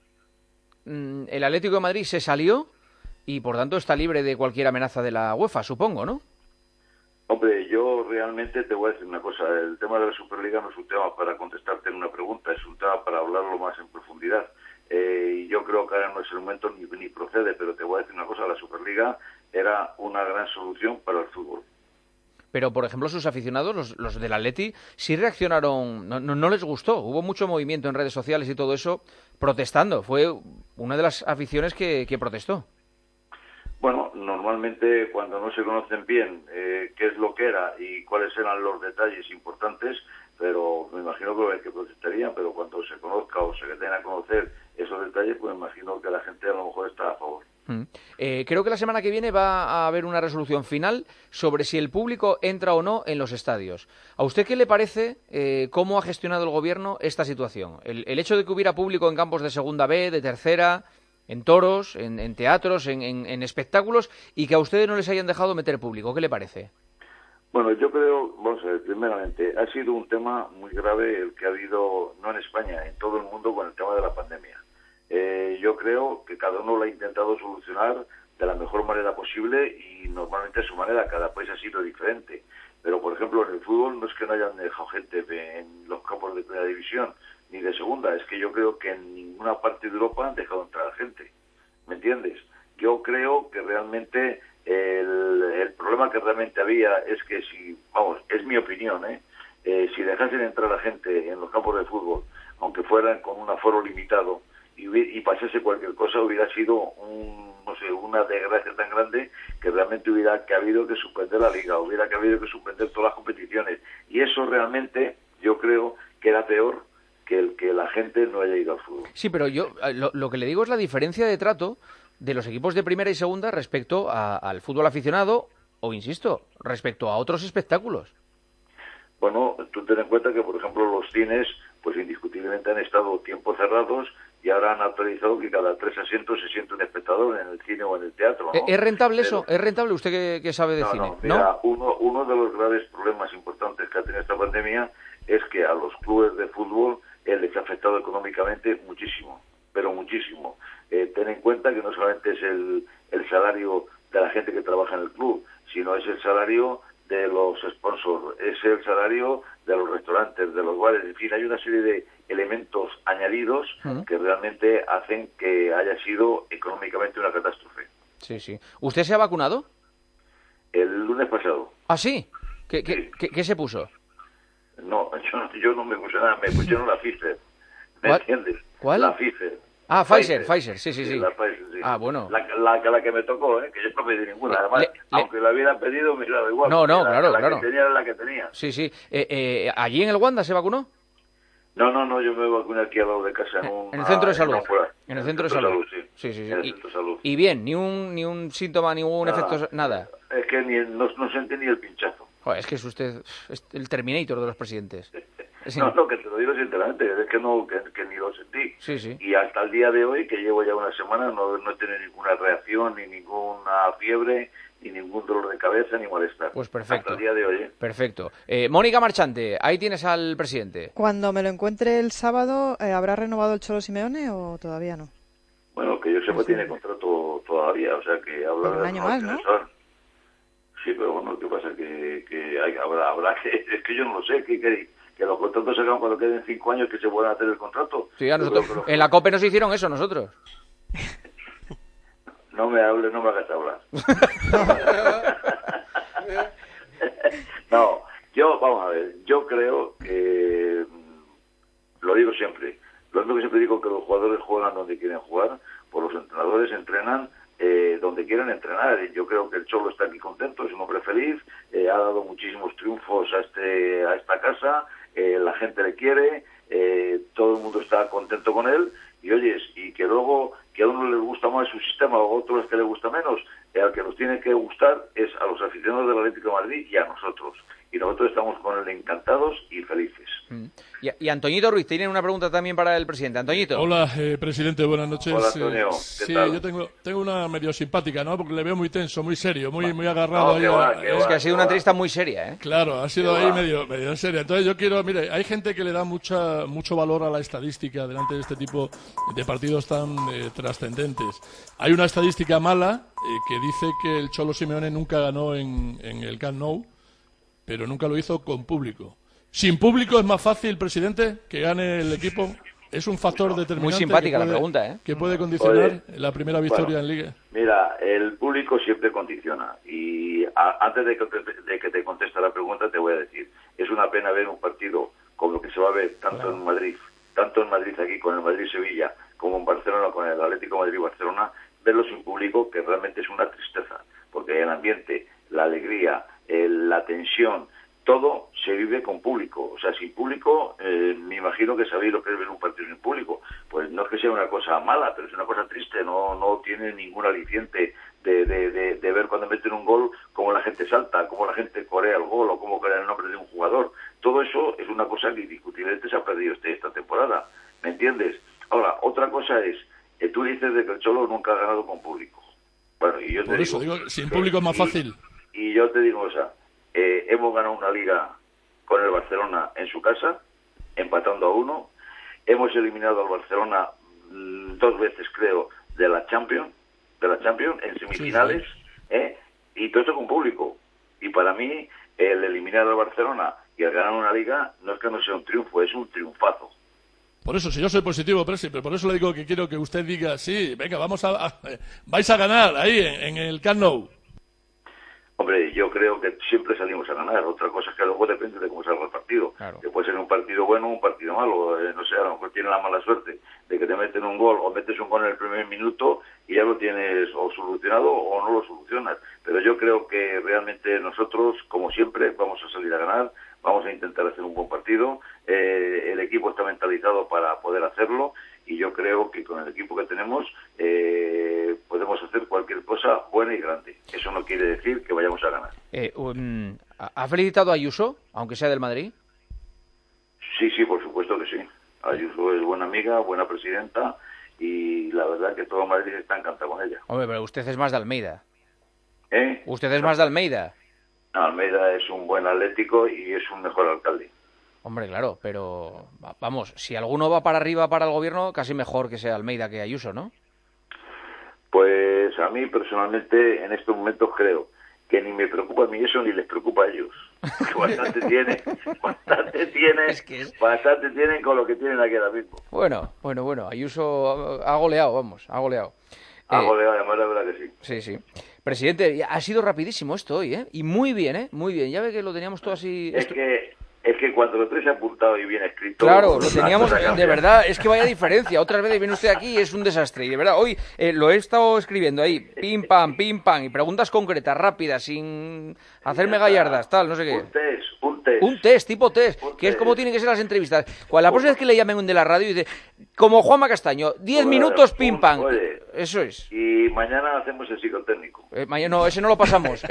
el Atlético de Madrid se salió y por tanto está libre de cualquier amenaza de la UEFA, supongo, ¿no? Hombre, yo realmente te voy a decir una cosa. El tema de la Superliga no es un tema para contestarte en una pregunta, es un tema para hablarlo más en profundidad. Y yo creo que ahora no es el momento ni procede, pero te voy a decir una cosa. La Superliga era una gran solución para el fútbol. Pero, por ejemplo, sus aficionados, los del Atleti, sí reaccionaron, no les gustó. Hubo mucho movimiento en redes sociales y todo eso protestando. Fue una de las aficiones que protestó. Bueno, normalmente cuando no se conocen bien qué es lo que era y cuáles eran los detalles importantes, pero me imagino que protestarían, pero cuando se conozca o se den a conocer esos detalles, pues me imagino que la gente a lo mejor está a favor. Creo que la semana que viene va a haber una resolución final sobre si el público entra o no en los estadios. ¿A usted qué le parece cómo ha gestionado el gobierno esta situación? El hecho de que hubiera público en campos de segunda B, de tercera, en toros, en teatros, en espectáculos, y que a ustedes no les hayan dejado meter público. ¿Qué le parece? Bueno, yo creo, vamos a ver, primeramente, ha sido un tema muy grave el que ha habido, no en España, en todo el mundo con el tema de la pandemia. Yo creo que cada uno lo ha intentado solucionar de la mejor manera posible y normalmente a su manera, cada país ha sido diferente. Pero, por ejemplo, en el fútbol no es que no hayan dejado gente en los campos de primera división ni de segunda, es que yo creo que en ninguna parte de Europa han dejado entrar gente, ¿me entiendes? Yo creo que realmente el problema que realmente había es que es mi opinión, si dejasen entrar a gente en los campos de fútbol, aunque fueran con un aforo limitado, y pasase cualquier cosa, hubiera sido una desgracia tan grande que realmente hubiera habido que suspender la liga, hubiera habido que suspender todas las competiciones, y eso realmente yo creo que era peor que el que la gente no haya ido al fútbol. Sí, pero yo lo que le digo es la diferencia de trato de los equipos de primera y segunda respecto al fútbol aficionado o, insisto, respecto a otros espectáculos. Bueno, tú ten en cuenta que, por ejemplo, los cines, pues indiscutiblemente han estado tiempo cerrados y ahora han autorizado que cada 3 asientos se siente un espectador en el cine o en el teatro, ¿no? ¿Es rentable eso? ¿Es rentable? ¿Usted qué sabe de cine? No, mira, uno de los graves problemas importantes que ha tenido esta pandemia es que a los clubes de fútbol les ha afectado económicamente muchísimo, pero muchísimo. Ten en cuenta que no solamente es el salario de la gente que trabaja en el club, sino es el salario de los sponsors, es el salario de los restaurantes, de los bares, en fin, hay una serie de elementos añadidos que realmente hacen que haya sido económicamente una catástrofe. Sí. ¿Usted se ha vacunado? El lunes pasado. ¿Ah, sí? ¿Qué se puso? No, yo no me puse nada, me pusieron la Pfizer. ¿Me entiendes? ¿Cuál? La Pfizer. Ah, Pfizer, sí. La Pfizer, sí. Ah, bueno. La que me tocó, que yo no pedí ninguna. Además, aunque la hubiera pedido, me hubiera dado igual. No, claro. La que tenía era la que tenía. Sí. ¿Allí en el Wanda se vacunó? No, yo me vacuné aquí al lado de casa en el centro de salud. En el centro de salud, sí. En el centro de salud. Y bien, ni un síntoma, ningún efecto, nada. Es que no sentí ni el pinchazo. Joder, es que es usted el Terminator de los presidentes. No, que te lo digo sinceramente, es que que ni lo sentí. Sí. Y hasta el día de hoy, que llevo ya una semana, no he tenido ninguna reacción, ni ninguna fiebre, ni ningún dolor de cabeza, ni malestar. Pues perfecto. Hasta el día de hoy. Perfecto. Mónica Marchante, ahí tienes al presidente. Cuando me lo encuentre el sábado, ¿habrá renovado el Cholo Simeone o todavía no? Bueno, que yo sepa, tiene contrato todavía, o sea que habla... Por un año más, ¿no? Sí, pero bueno, ¿qué pasa? Habrá que... Es que yo no lo sé, que los contratos se hagan cuando queden 5 años que se puedan hacer el contrato. Sí, a nosotros, en la COPE nos hicieron eso, nosotros. No me hagas hablar. No, vamos a ver, yo creo que, lo digo siempre, creo que el Cholo está aquí contento, es un hombre feliz, ha dado muchísimos triunfos a esta casa, la gente le quiere, todo el mundo está contento con él, y oyes, y que luego que a uno le gusta más su sistema o a otros que le gusta menos, al que nos tiene que gustar es a los aficionados del Atlético de Madrid y a nosotros. Y nosotros estamos con él encantados y felices. Y Antoñito Ruiz, tiene una pregunta también para el presidente. Antoñito. Hola, presidente, buenas noches. Hola, Antonio. ¿Qué sí, tal? Yo tengo una medio simpática, ¿no? Porque le veo muy tenso, muy serio, muy agarrado. Es que ha sido una entrevista muy seria, ¿eh? Claro, ha sido ahí medio seria. Entonces yo quiero, mire, hay gente que le da mucho valor a la estadística delante de este tipo de partidos tan trascendentes. Hay una estadística mala que dice que el Cholo Simeone nunca ganó en el Camp Nou, pero nunca lo hizo con público. ¿Sin público es más fácil, presidente, que gane el equipo? ¿Es un factor determinante? Muy simpática la pregunta, ¿eh? Que puede condicionar la primera victoria en Liga. Mira, el público siempre condiciona. Y antes de que te conteste la pregunta, te voy a decir, es una pena ver un partido como lo que se va a ver tanto en Madrid aquí con el Madrid-Sevilla, como en Barcelona con el Atlético Madrid-Barcelona, verlo sin público, que realmente es una tristeza. Porque el ambiente, la alegría, la tensión, todo se vive con público. O sea, sin público, me imagino que sabéis lo que es ver un partido sin público. Pues no es que sea una cosa mala, pero es una cosa triste. No tiene ningún aliciente de ver cuando meten un gol, cómo la gente salta, cómo la gente corea el gol o cómo corea el nombre de un jugador. Todo eso es una cosa que indiscutiblemente se ha perdido esta temporada. ¿Me entiendes? Ahora, otra cosa es, tú dices de que el Cholo nunca ha ganado con público. Bueno, y yo te digo, sin público es más fácil. Y yo te digo, o sea, hemos ganado una liga con el Barcelona en su casa, empatando a 1. Hemos eliminado al Barcelona 2 veces, creo, de la Champions en semifinales, y todo esto con público. Y para mí, el eliminar al Barcelona y el ganar una liga no es que no sea un triunfo, es un triunfazo. Por eso, si yo soy positivo, pero por eso le digo que quiero que usted diga, sí, venga, vais a ganar ahí en el Camp Nou. Hombre, yo creo que siempre salimos a ganar. Otra cosa es que luego depende de cómo salga el partido. Claro. Que puede ser un partido bueno o un partido malo. No sé, a lo mejor tienes la mala suerte de que te meten un gol o metes un gol en el primer minuto y ya lo tienes o solucionado o no lo solucionas. Pero yo creo que realmente nosotros, como siempre, vamos a salir a ganar. Vamos a intentar hacer un buen partido. El equipo está mentalizado para poder hacerlo y yo creo que con el equipo que tenemos podemos hacer cualquier cosa buena y grande. Eso no quiere decir que vayamos a ganar. ¿Ha felicitado a Ayuso, aunque sea del Madrid? Sí, por supuesto que sí. Ayuso es buena amiga, buena presidenta y la verdad que todo Madrid está encantado con ella. Hombre, pero usted es más de Almeida. ¿Usted es no. más de Almeida? Almeida es un buen atlético y es un mejor alcalde. Hombre, claro, pero vamos, si alguno va para arriba para el gobierno, casi mejor que sea Almeida que Ayuso, ¿no? Pues a mí personalmente en estos momentos creo que ni me preocupa a mí eso ni les preocupa a ellos. Bastante tienen con lo que tienen aquí ahora mismo. Bueno, Ayuso ha goleado. Ha goleado, además la verdad que sí. Sí. Presidente, ha sido rapidísimo esto hoy, ¿eh? Y muy bien, Muy bien. Ya ve que lo teníamos todo así... Es que cuando lo traes apuntado y bien escrito... Claro, lo teníamos, de verdad, es que vaya diferencia. Otras veces viene usted aquí y es un desastre. Y de verdad, hoy lo he estado escribiendo ahí, pim, pam, y preguntas concretas, rápidas, sin hacerme gallardas, tal, no sé qué. Un test, tipo test, que es como tienen que ser las entrevistas. Cuando la próxima vez que le llamen de la radio, dice, como Juanma Castaño, 10 minutos, pim, pam. Eso es. Y mañana hacemos el psicotécnico. No, ese no lo pasamos.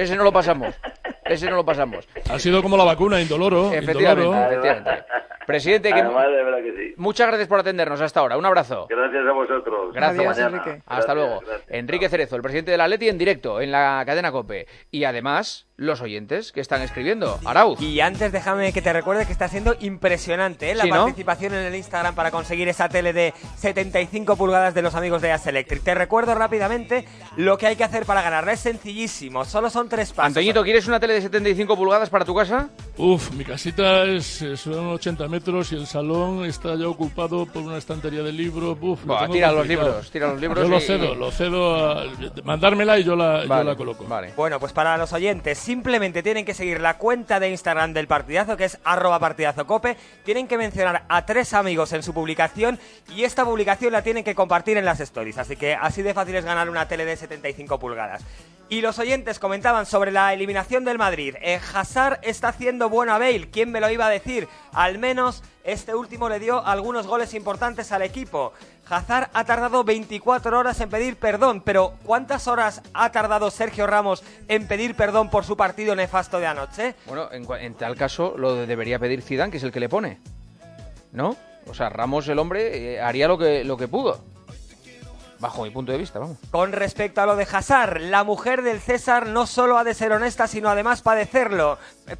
Ha sido como la vacuna, indoloro. Efectivamente. Presidente, muchas gracias por atendernos hasta ahora. Un abrazo. Gracias a vosotros. Gracias, Enrique. Hasta luego. Gracias. Enrique Cerezo, el presidente del Atleti, en directo en la cadena COPE. Y además, los oyentes que están escribiendo. Arauz. Y antes déjame que te recuerde que está siendo impresionante la participación en el Instagram para conseguir esa tele de 75 pulgadas de los amigos de As Electric. Te recuerdo rápidamente lo que hay que hacer para ganarla. Es sencillísimo, solo son 3 pasos. Antoñito, ¿quieres una tele de 75 pulgadas para tu casa? Mi casita son 80 metros y el salón está ya ocupado por una estantería de libros. Tira los libros. Yo lo cedo mandármela y yo la coloco. Vale. Bueno, pues para los oyentes, simplemente tienen que seguir la cuenta de Instagram del Partidazo, que es @partidazocope. Tienen que mencionar a 3 amigos en su publicación y esta publicación la tienen que compartir en las stories. Así que así de fácil es ganar una tele de 75 pulgadas. Y los oyentes comentaban sobre la eliminación del Madrid. Hazard está haciendo bueno a Bale. ¿Quién me lo iba a decir? Al menos este último le dio algunos goles importantes al equipo. Hazard ha tardado 24 horas en pedir perdón, pero ¿cuántas horas ha tardado Sergio Ramos en pedir perdón por su partido nefasto de anoche? Bueno, en tal caso lo debería pedir Zidane, que es el que le pone, ¿no? O sea, Ramos, el hombre, haría lo que pudo. Bajo mi punto de vista, vamos. Con respecto a lo de Hazard, la mujer del César no solo ha de ser honesta, sino además parecerlo.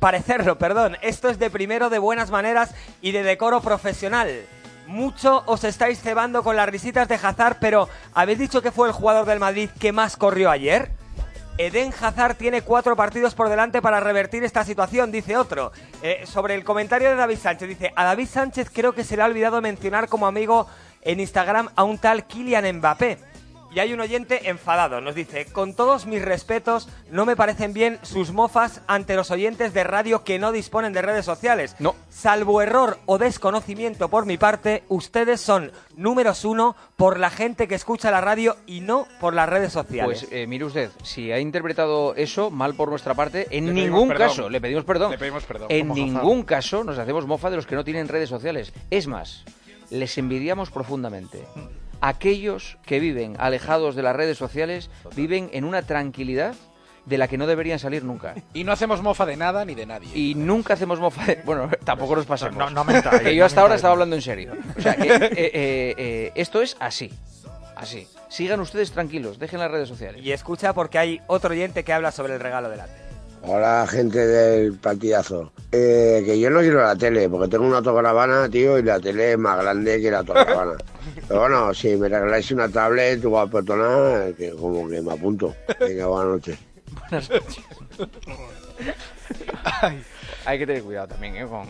Esto es de primero, de buenas maneras y de decoro profesional. Mucho os estáis cebando con las risitas de Hazard, pero ¿habéis dicho que fue el jugador del Madrid que más corrió ayer? Eden Hazard tiene 4 partidos por delante para revertir esta situación, dice otro. Sobre el comentario de David Sánchez, dice: a David Sánchez creo que se le ha olvidado mencionar como amigo en Instagram a un tal Kylian Mbappé. Y hay un oyente enfadado, nos dice: con todos mis respetos, no me parecen bien sus mofas ante los oyentes de radio que no disponen de redes sociales. No. Salvo error o desconocimiento por mi parte, ustedes son números 1 por la gente que escucha la radio y no por las redes sociales. Pues mire usted, si ha interpretado eso mal por nuestra parte, en ningún caso, le pedimos perdón. En ningún caso nos hacemos mofa de los que no tienen redes sociales. Es más, les envidiamos profundamente. Aquellos que viven alejados de las redes sociales viven en una tranquilidad de la que no deberían salir nunca. Y no hacemos mofa de nada ni de nadie. Y nunca hacemos mofa de... Bueno, tampoco nos pasamos. No mentáis. Que yo hasta ahora estaba hablando en serio. O sea, esto es así. Así. Sigan ustedes tranquilos, dejen las redes sociales. Y escucha, porque hay otro oyente que habla sobre el regalo de la tele. Hola, gente del partidazo. Que yo no quiero la tele, porque tengo una autocaravana, tío, y la tele es más grande que la autocaravana. Pero bueno, si me regaláis una tablet guapetona, que como que me apunto. Venga, buenas noches. Buenas noches. Hay que tener cuidado también, con...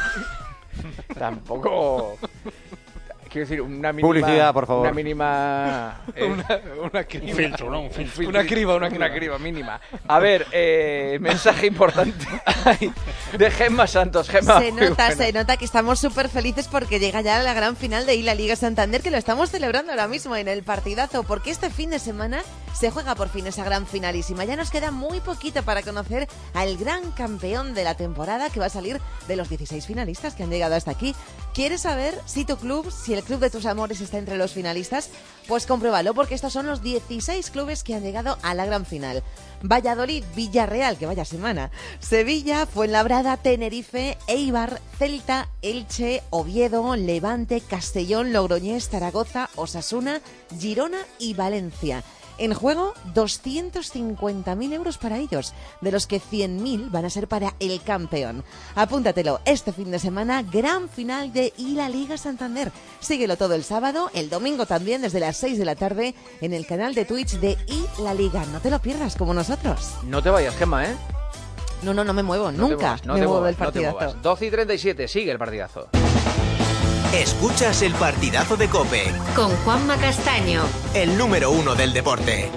Tampoco... Quiero decir, una mínima... Publicidad, por favor. Una mínima... una criba. Un filtro, ¿no? Un filtro. Una criba mínima. A ver, mensaje importante de Gemma Santos. Gemma, se nota que estamos súper felices porque llega ya la gran final de la Liga Santander, que lo estamos celebrando ahora mismo en el partidazo, porque este fin de semana se juega por fin esa gran finalísima. Ya nos queda muy poquito para conocer al gran campeón de la temporada, que va a salir de los 16 finalistas que han llegado hasta aquí. ¿Quieres saber si tu club, si el club de tus amores está entre los finalistas? Pues compruébalo, porque estos son los 16 clubes que han llegado a la gran final. Valladolid, Villarreal, que vaya semana. Sevilla, Fuenlabrada, Tenerife, Eibar, Celta, Elche, Oviedo, Levante, Castellón, Logroñés, Zaragoza, Osasuna, Girona y Valencia. En juego, 250.000 euros para ellos, de los que 100.000 van a ser para el campeón. Apúntatelo, este fin de semana, gran final de la Liga Santander. Síguelo todo el sábado, el domingo también, desde las 6 de la tarde, en el canal de Twitch de la Liga. No te lo pierdas, como nosotros. No te vayas, Gemma, ¿eh? No me muevo, nunca me muevo del partidazo. 12:37, sigue el partidazo. Escuchas el partidazo de COPE. Con Juanma Castaño. El número 1 del deporte.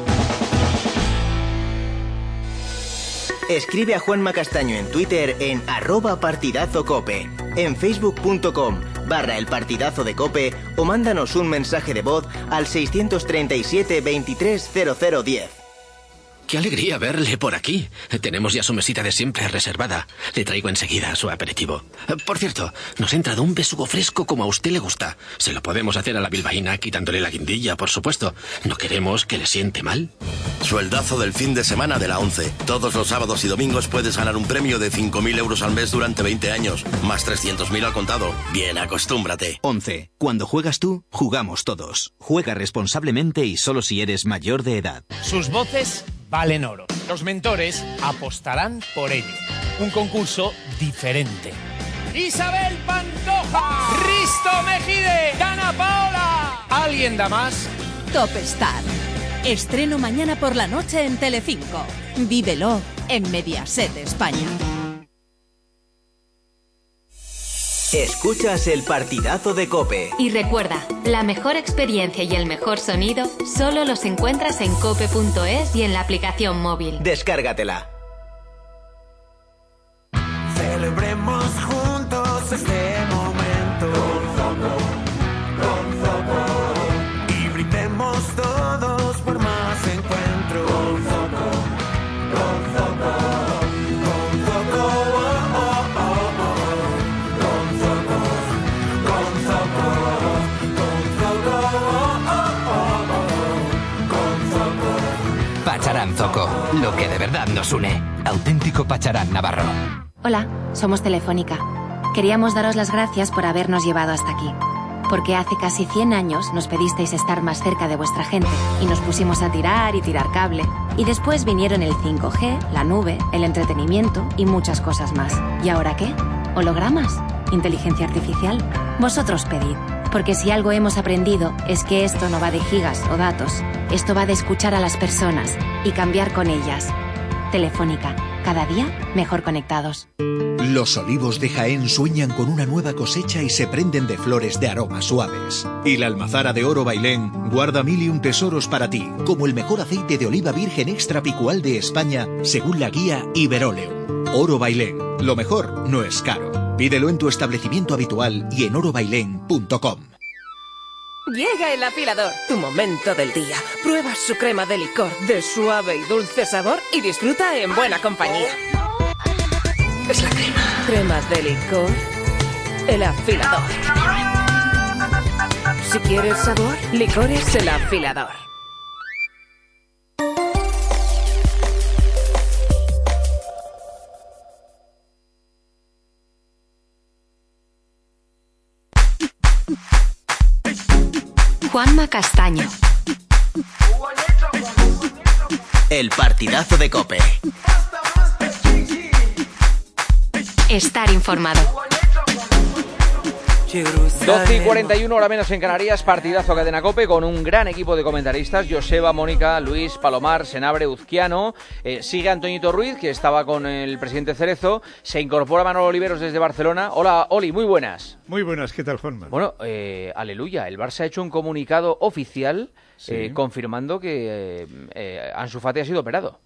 Escribe a Juanma Castaño en Twitter en @partidazocope, en facebook.com/el partidazo de COPE, o mándanos un mensaje de voz al 637 23 0010. ¡Qué alegría verle por aquí! Tenemos ya su mesita de siempre reservada. Le traigo enseguida su aperitivo. Por cierto, nos ha entrado un besugo fresco como a usted le gusta. Se lo podemos hacer a la bilbaína quitándole la guindilla, por supuesto. No queremos que le siente mal. Sueldazo del fin de semana de la 11. Todos los sábados y domingos puedes ganar un premio de 5.000 euros al mes durante 20 años. Más 300.000 al contado. Bien, acostúmbrate. 11. Cuando juegas tú, jugamos todos. Juega responsablemente y solo si eres mayor de edad. Sus voces valen oro. Los mentores apostarán por ello. Un concurso diferente. Isabel Pantoja, Risto Mejide, Dana Paola. ¿Alguien da más? Top Star. Estreno mañana por la noche en Telecinco. Vívelo en Mediaset España. Escuchas el partidazo de COPE. Y recuerda, la mejor experiencia y el mejor sonido solo los encuentras en cope.es y en la aplicación móvil. Descárgatela. Celebremos juntos este momento. Con Zoco. Y brindemos todos por más encuentros. Con Zoco. lo que de verdad nos une. Auténtico pacharán navarro. Hola, somos Telefónica. Queríamos daros las gracias por habernos llevado hasta aquí. Porque hace casi 100 años nos pedisteis estar más cerca de vuestra gente y nos pusimos a tirar y tirar cable. Y después vinieron el 5G, la nube, el entretenimiento y muchas cosas más. ¿Y ahora qué? ¿Hologramas? ¿Inteligencia artificial? Vosotros pedid. Porque si algo hemos aprendido es que esto no va de gigas o datos. Esto va de escuchar a las personas y cambiar con ellas. Telefónica. Cada día mejor conectados. Los olivos de Jaén sueñan con una nueva cosecha y se prenden de flores de aromas suaves. Y la almazara de Oro Bailén guarda 1000 y un tesoros para ti, como el mejor aceite de oliva virgen extra picual de España, según la guía Iberoleum. Oro Bailén. Lo mejor no es caro. Pídelo en tu establecimiento habitual y en orobailén.com. Llega el afilador, tu momento del día. Prueba su crema de licor de suave y dulce sabor y disfruta en buena compañía. Es la crema. Cremas de licor, el afilador. Si quieres sabor, licores el afilador. Juanma Castaño. El partidazo de COPE. Estar informado. 12:41, hora menos en Canarias, partidazo Cadena COPE con un gran equipo de comentaristas: Joseba, Mónica, Luis, Palomar, Senabre, Uzquiano. Sigue Antoñito Ruiz, que estaba con el presidente Cerezo. Se incorpora Manolo Oliveros desde Barcelona. Hola, Oli, muy buenas. Muy buenas, ¿qué tal, Juanma? Bueno, aleluya, el Barça ha hecho un comunicado oficial confirmando que Ansu Fati ha sido operado.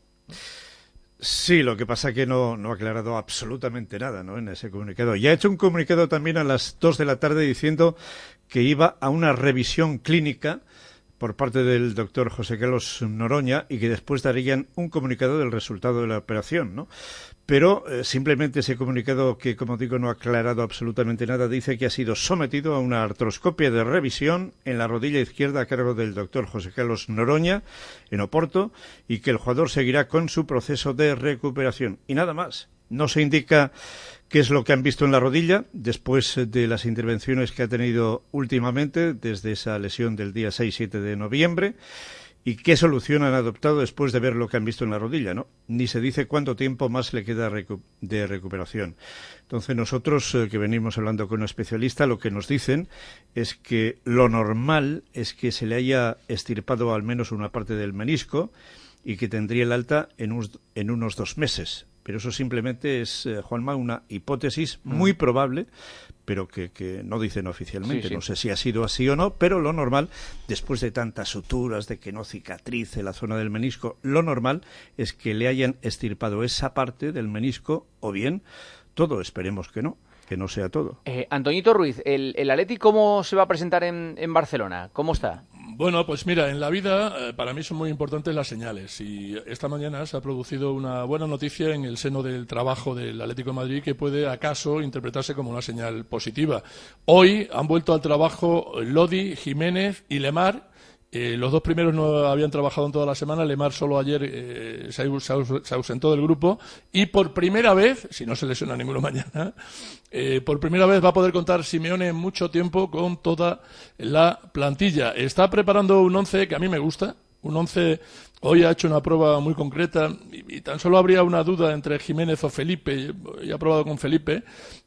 Sí, lo que pasa es que no ha aclarado absolutamente nada, ¿no?, en ese comunicado. Y ha hecho un comunicado también a las 2 de la tarde diciendo que iba a una revisión clínica por parte del doctor José Carlos Noroña y que después darían un comunicado del resultado de la operación, ¿no? Pero simplemente ese comunicado, que como digo no ha aclarado absolutamente nada, dice que ha sido sometido a una artroscopia de revisión en la rodilla izquierda a cargo del doctor José Carlos Noroña en Oporto y que el jugador seguirá con su proceso de recuperación. Y nada más. No se indica qué es lo que han visto en la rodilla después de las intervenciones que ha tenido últimamente desde esa lesión del día 6-7 de noviembre. ¿Y qué solución han adoptado después de ver lo que han visto en la rodilla, no? Ni se dice cuánto tiempo más le queda de recuperación. Entonces nosotros, que venimos hablando con un especialista, lo que nos dicen es que lo normal es que se le haya extirpado al menos una parte del menisco y que tendría el alta en unos 2 meses. Pero eso simplemente es, Juanma, una hipótesis muy probable, pero que no dicen oficialmente. Sí. No sé si ha sido así o no, pero lo normal, después de tantas suturas, de que no cicatrice la zona del menisco, lo normal es que le hayan extirpado esa parte del menisco, o bien todo, esperemos que no sea todo. Antoñito Ruiz, ¿el Atleti cómo se va a presentar en Barcelona? ¿Cómo está? Bueno, pues mira, en la vida para mí son muy importantes las señales y esta mañana se ha producido una buena noticia en el seno del trabajo del Atlético de Madrid que puede acaso interpretarse como una señal positiva. Hoy han vuelto al trabajo Lodi, Jiménez y Lemar. Los 2 primeros no habían trabajado en toda la semana. Lemar solo ayer se ausentó del grupo y por primera vez, si no se lesiona ninguno mañana, por primera vez va a poder contar Simeone en mucho tiempo con toda la plantilla. Está preparando un 11 que a mí me gusta, un 11. Hoy ha hecho una prueba muy concreta y tan solo habría una duda entre Jiménez o Felipe. Yo he probado con Felipe.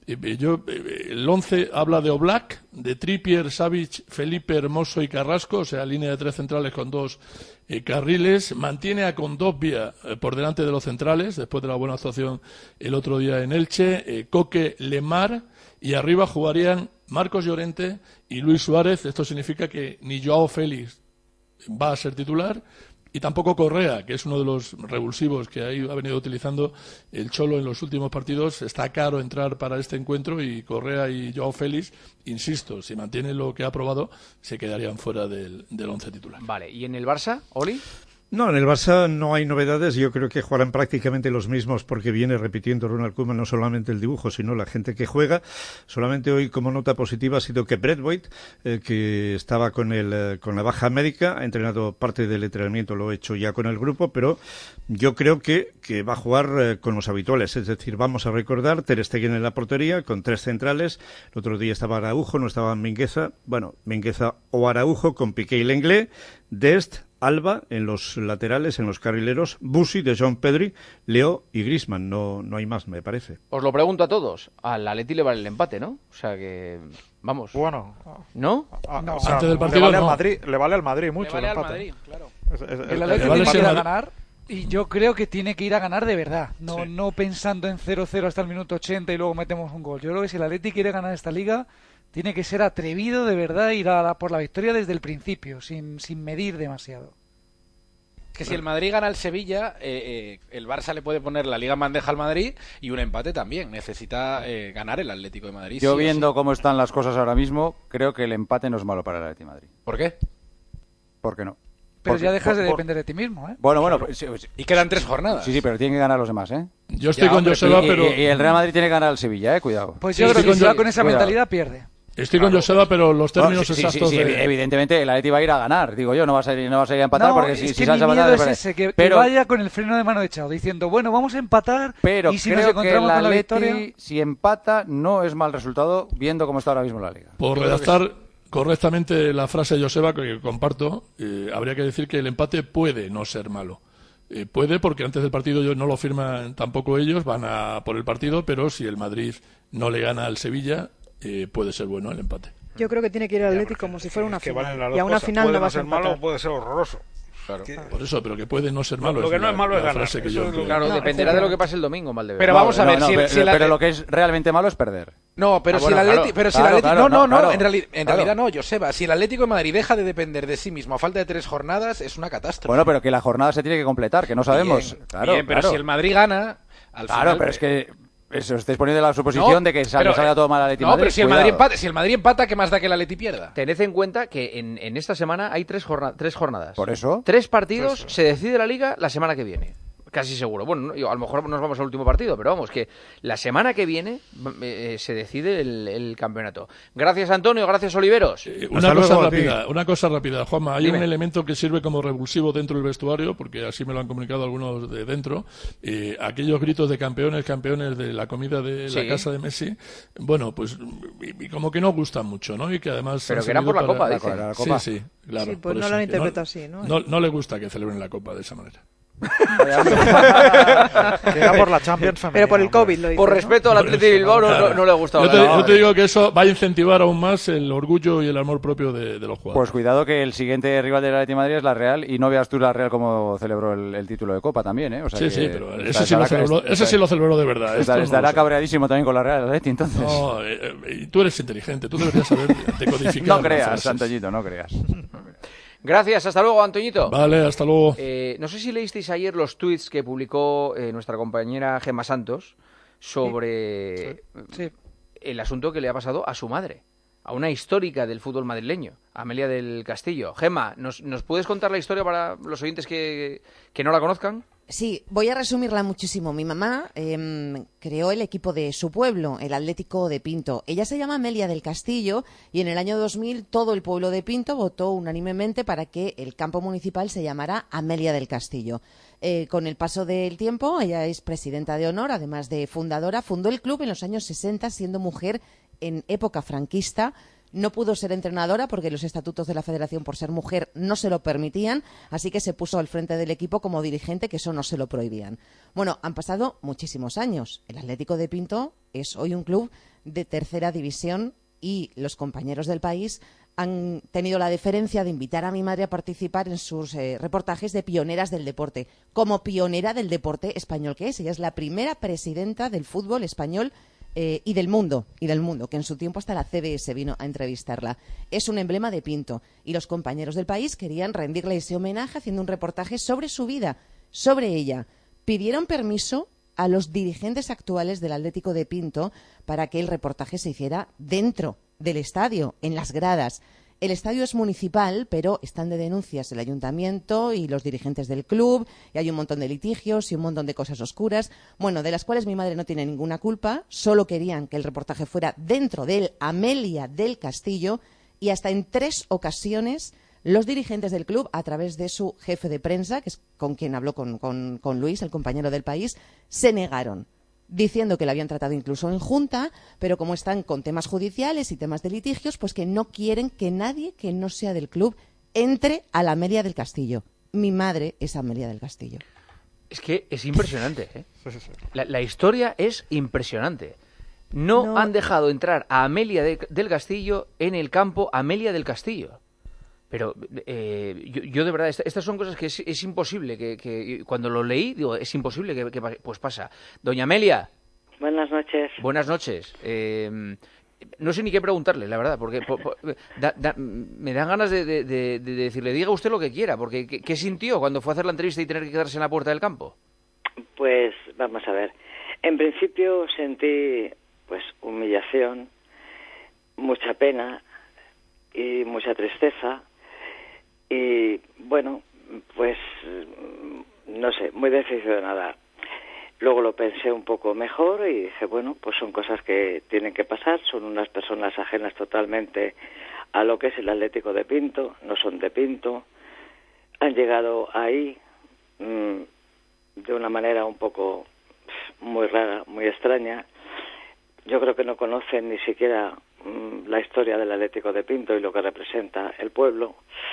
El 11 habla de Oblak, de Trippier, Savic, Felipe, Hermoso y Carrasco, o sea, línea de 3 centrales con 2 carriles. Mantiene a Kondogbia por delante de los centrales, después de la buena actuación el otro día en Elche. Coque, Lemar, y arriba jugarían Marcos Llorente y Luis Suárez. Esto significa que ni Joao Félix va a ser titular y tampoco Correa, que es uno de los revulsivos que ha venido utilizando el Cholo en los últimos partidos. Está caro entrar para este encuentro y Correa y Joao Félix, insisto, si mantienen lo que ha probado, se quedarían fuera del 11 titular. Vale, ¿y en el Barça, Oli? No, en el Barça no hay novedades. Yo creo que jugarán prácticamente los mismos porque viene repitiendo Ronald Koeman no solamente el dibujo, sino la gente que juega. Solamente hoy, como nota positiva, ha sido que Braithwaite, que estaba con la baja médica, ha entrenado parte del entrenamiento, lo ha hecho ya con el grupo, pero yo creo que va a jugar con los habituales. Es decir, vamos a recordar Ter Stegen en la portería con 3 centrales. El otro día estaba Araujo, no estaba Mingueza. Bueno, Mingueza o Araujo con Piqué y Lenglet, Dest, Alba en los laterales, en los carrileros, Busi, De Jong, Pedri, Leo y Griezmann. No hay más, me parece. Os lo pregunto a todos. Al Atleti le vale el empate, ¿no? O sea que... Vamos. Bueno. ¿No? No, o sea, antes del partido le vale al Madrid mucho el empate. Madrid, claro. El Atleti tiene que ir a ganar y yo creo que tiene que ir a ganar de verdad. No pensando en 0-0 hasta el minuto 80 y luego metemos un gol. Yo creo que si el Atleti quiere ganar esta liga... Tiene que ser atrevido de verdad, ir por la victoria desde el principio, sin medir demasiado. Que si el Madrid gana al Sevilla, el Barça le puede poner la liga en bandeja al Madrid y un empate también. Necesita ganar el Atlético de Madrid. Yo viendo cómo están las cosas ahora mismo, creo que el empate no es malo para el Atlético de Madrid. ¿Por qué? ¿Por qué no? Pero ya dejas de depender de ti mismo, ¿eh? Bueno, y quedan 3 jornadas. Sí, pero tienen que ganar los demás, ¿eh? Yo estoy con Joseba, pero... Y el Real Madrid tiene que ganar al Sevilla, cuidado. Pues yo creo que si va con esa mentalidad pierde. Estoy con Joseba, pero los términos exactos... Sí, evidentemente el Atleti va a ir a ganar, digo yo, no va a salir a empatar, porque si salsa a empatar... Es ese, que vaya con el freno de mano echado, diciendo, bueno, vamos a empatar, pero y si nos encontramos con la victoria... Si empata, no es mal resultado, viendo cómo está ahora mismo la Liga. Por redactar correctamente la frase de Joseba, que comparto, habría que decir que el empate puede no ser malo. Puede, porque antes del partido no lo firman tampoco ellos, van a por el partido, pero si el Madrid no le gana al Sevilla... puede ser bueno el empate. Yo creo que tiene que ir al Atlético como si fuera una final. Y a una final no va a ser malo, puede ser horroroso. Claro. Por eso, pero que puede no ser malo. Lo que no es malo es ganar. Claro, dependerá de lo que pase el domingo, Maldebé. Pero vamos a ver, pero lo que es realmente malo es perder. No, pero si el Atlético, en realidad no, Joseba, si el Atlético de Madrid deja de depender de sí mismo a falta de 3 jornadas, es una catástrofe. Bueno, pero que la jornada se tiene que completar, que no sabemos. Bien, pero si el Madrid gana, al final... Claro, pero es que... Eso, estáis poniendo la suposición de que salga todo mal al Atleti. No, pero si el Madrid empata, ¿qué más da que el Atleti pierda? Tened en cuenta que en esta semana hay 3 jornadas. ¿Por eso? 3 partidos, se decide la Liga la semana que viene. Casi seguro. Bueno, a lo mejor nos vamos al último partido, pero vamos, que la semana que viene se decide el campeonato. Gracias, Antonio. Gracias, Oliveros. Una cosa rápida, Juanma. Hay un elemento que sirve como revulsivo dentro del vestuario, porque así me lo han comunicado algunos de dentro. Aquellos gritos de campeones de la comida de la casa de Messi, bueno, pues y como que no gustan mucho, ¿no? Y que además... Pero que era por la Copa, dice. Sí, claro. Sí, pues no lo han interpretado así, ¿no? No le gusta que celebren la Copa de esa manera. Que era por la Champions femenina, pero por el COVID lo hizo, por respeto al Athletic Bilbao no le ha gustado. Yo te digo que eso va a incentivar aún más el orgullo y el amor propio de los jugadores. Pues cuidado, que el siguiente rival del Atlético de Madrid es la Real, y no veas tú la Real como celebró el título de Copa también, ¿eh? O sea, sí, pero ese sí lo celebró de verdad. Estará cabreadísimo también con la Real Atlético, entonces. No, tú eres inteligente, tú deberías saber decodificar. No creas, Antoñito, no creas. Gracias, hasta luego, Antoñito. Vale, hasta luego. No sé si leísteis ayer los tweets que publicó nuestra compañera Gemma Santos sobre el asunto que le ha pasado a su madre, a una histórica del fútbol madrileño, Amelia del Castillo. Gemma, ¿nos puedes contar la historia para los oyentes que no la conozcan? Sí, voy a resumirla muchísimo. Mi mamá creó el equipo de su pueblo, el Atlético de Pinto. Ella se llama Amelia del Castillo y en el año 2000 todo el pueblo de Pinto votó unánimemente para que el campo municipal se llamara Amelia del Castillo. Con el paso del tiempo, ella es presidenta de honor, además de fundadora. Fundó el club en los años 60, siendo mujer en época franquista. No pudo ser entrenadora porque los estatutos de la federación, por ser mujer, no se lo permitían, así que se puso al frente del equipo como dirigente, que eso no se lo prohibían. Bueno, han pasado muchísimos años. El Atlético de Pinto es hoy un club de tercera división y los compañeros del país han tenido la deferencia de invitar a mi madre a participar en sus reportajes de pioneras del deporte, como pionera del deporte español que es. Ella es la primera presidenta del fútbol español y del mundo, que en su tiempo hasta la CBS vino a entrevistarla. Es un emblema de Pinto y los compañeros del país querían rendirle ese homenaje haciendo un reportaje sobre su vida, sobre ella. Pidieron permiso a los dirigentes actuales del Atlético de Pinto para que el reportaje se hiciera dentro del estadio, en las gradas. El estadio es municipal, pero están de denuncias el ayuntamiento y los dirigentes del club, y hay un montón de litigios y un montón de cosas oscuras, bueno, de las cuales mi madre no tiene ninguna culpa, solo querían que el reportaje fuera dentro del Amelia del Castillo, y hasta en 3 ocasiones los dirigentes del club, a través de su jefe de prensa, que es con quien habló con Luis, el compañero del País, se negaron, diciendo que la habían tratado incluso en junta, pero como están con temas judiciales y temas de litigios, pues que no quieren que nadie que no sea del club entre a la Amelia del Castillo. Mi madre es Amelia del Castillo. Es que es impresionante, ¿eh? La historia es impresionante. No han dejado entrar a Amelia del Castillo en el campo Amelia del Castillo. Pero yo de verdad, estas son cosas que es imposible, que cuando lo leí, digo, es imposible que pues pasa. Doña Amelia. Buenas noches. Buenas noches. No sé ni qué preguntarle, la verdad, porque me dan ganas de decirle, diga usted lo que quiera, porque ¿qué sintió cuando fue a hacer la entrevista y tener que quedarse en la puerta del campo? Pues vamos a ver. En principio sentí pues humillación, mucha pena y mucha tristeza. Y bueno, pues no sé, muy decepcionada. Luego lo pensé un poco mejor y dije, bueno, pues son cosas que tienen que pasar, son unas personas ajenas totalmente a lo que es el Atlético de Pinto, no son de Pinto, han llegado ahí de una manera un poco muy rara, muy extraña. Yo creo que no conocen ni siquiera la historia del Atlético de Pinto y lo que representa el pueblo.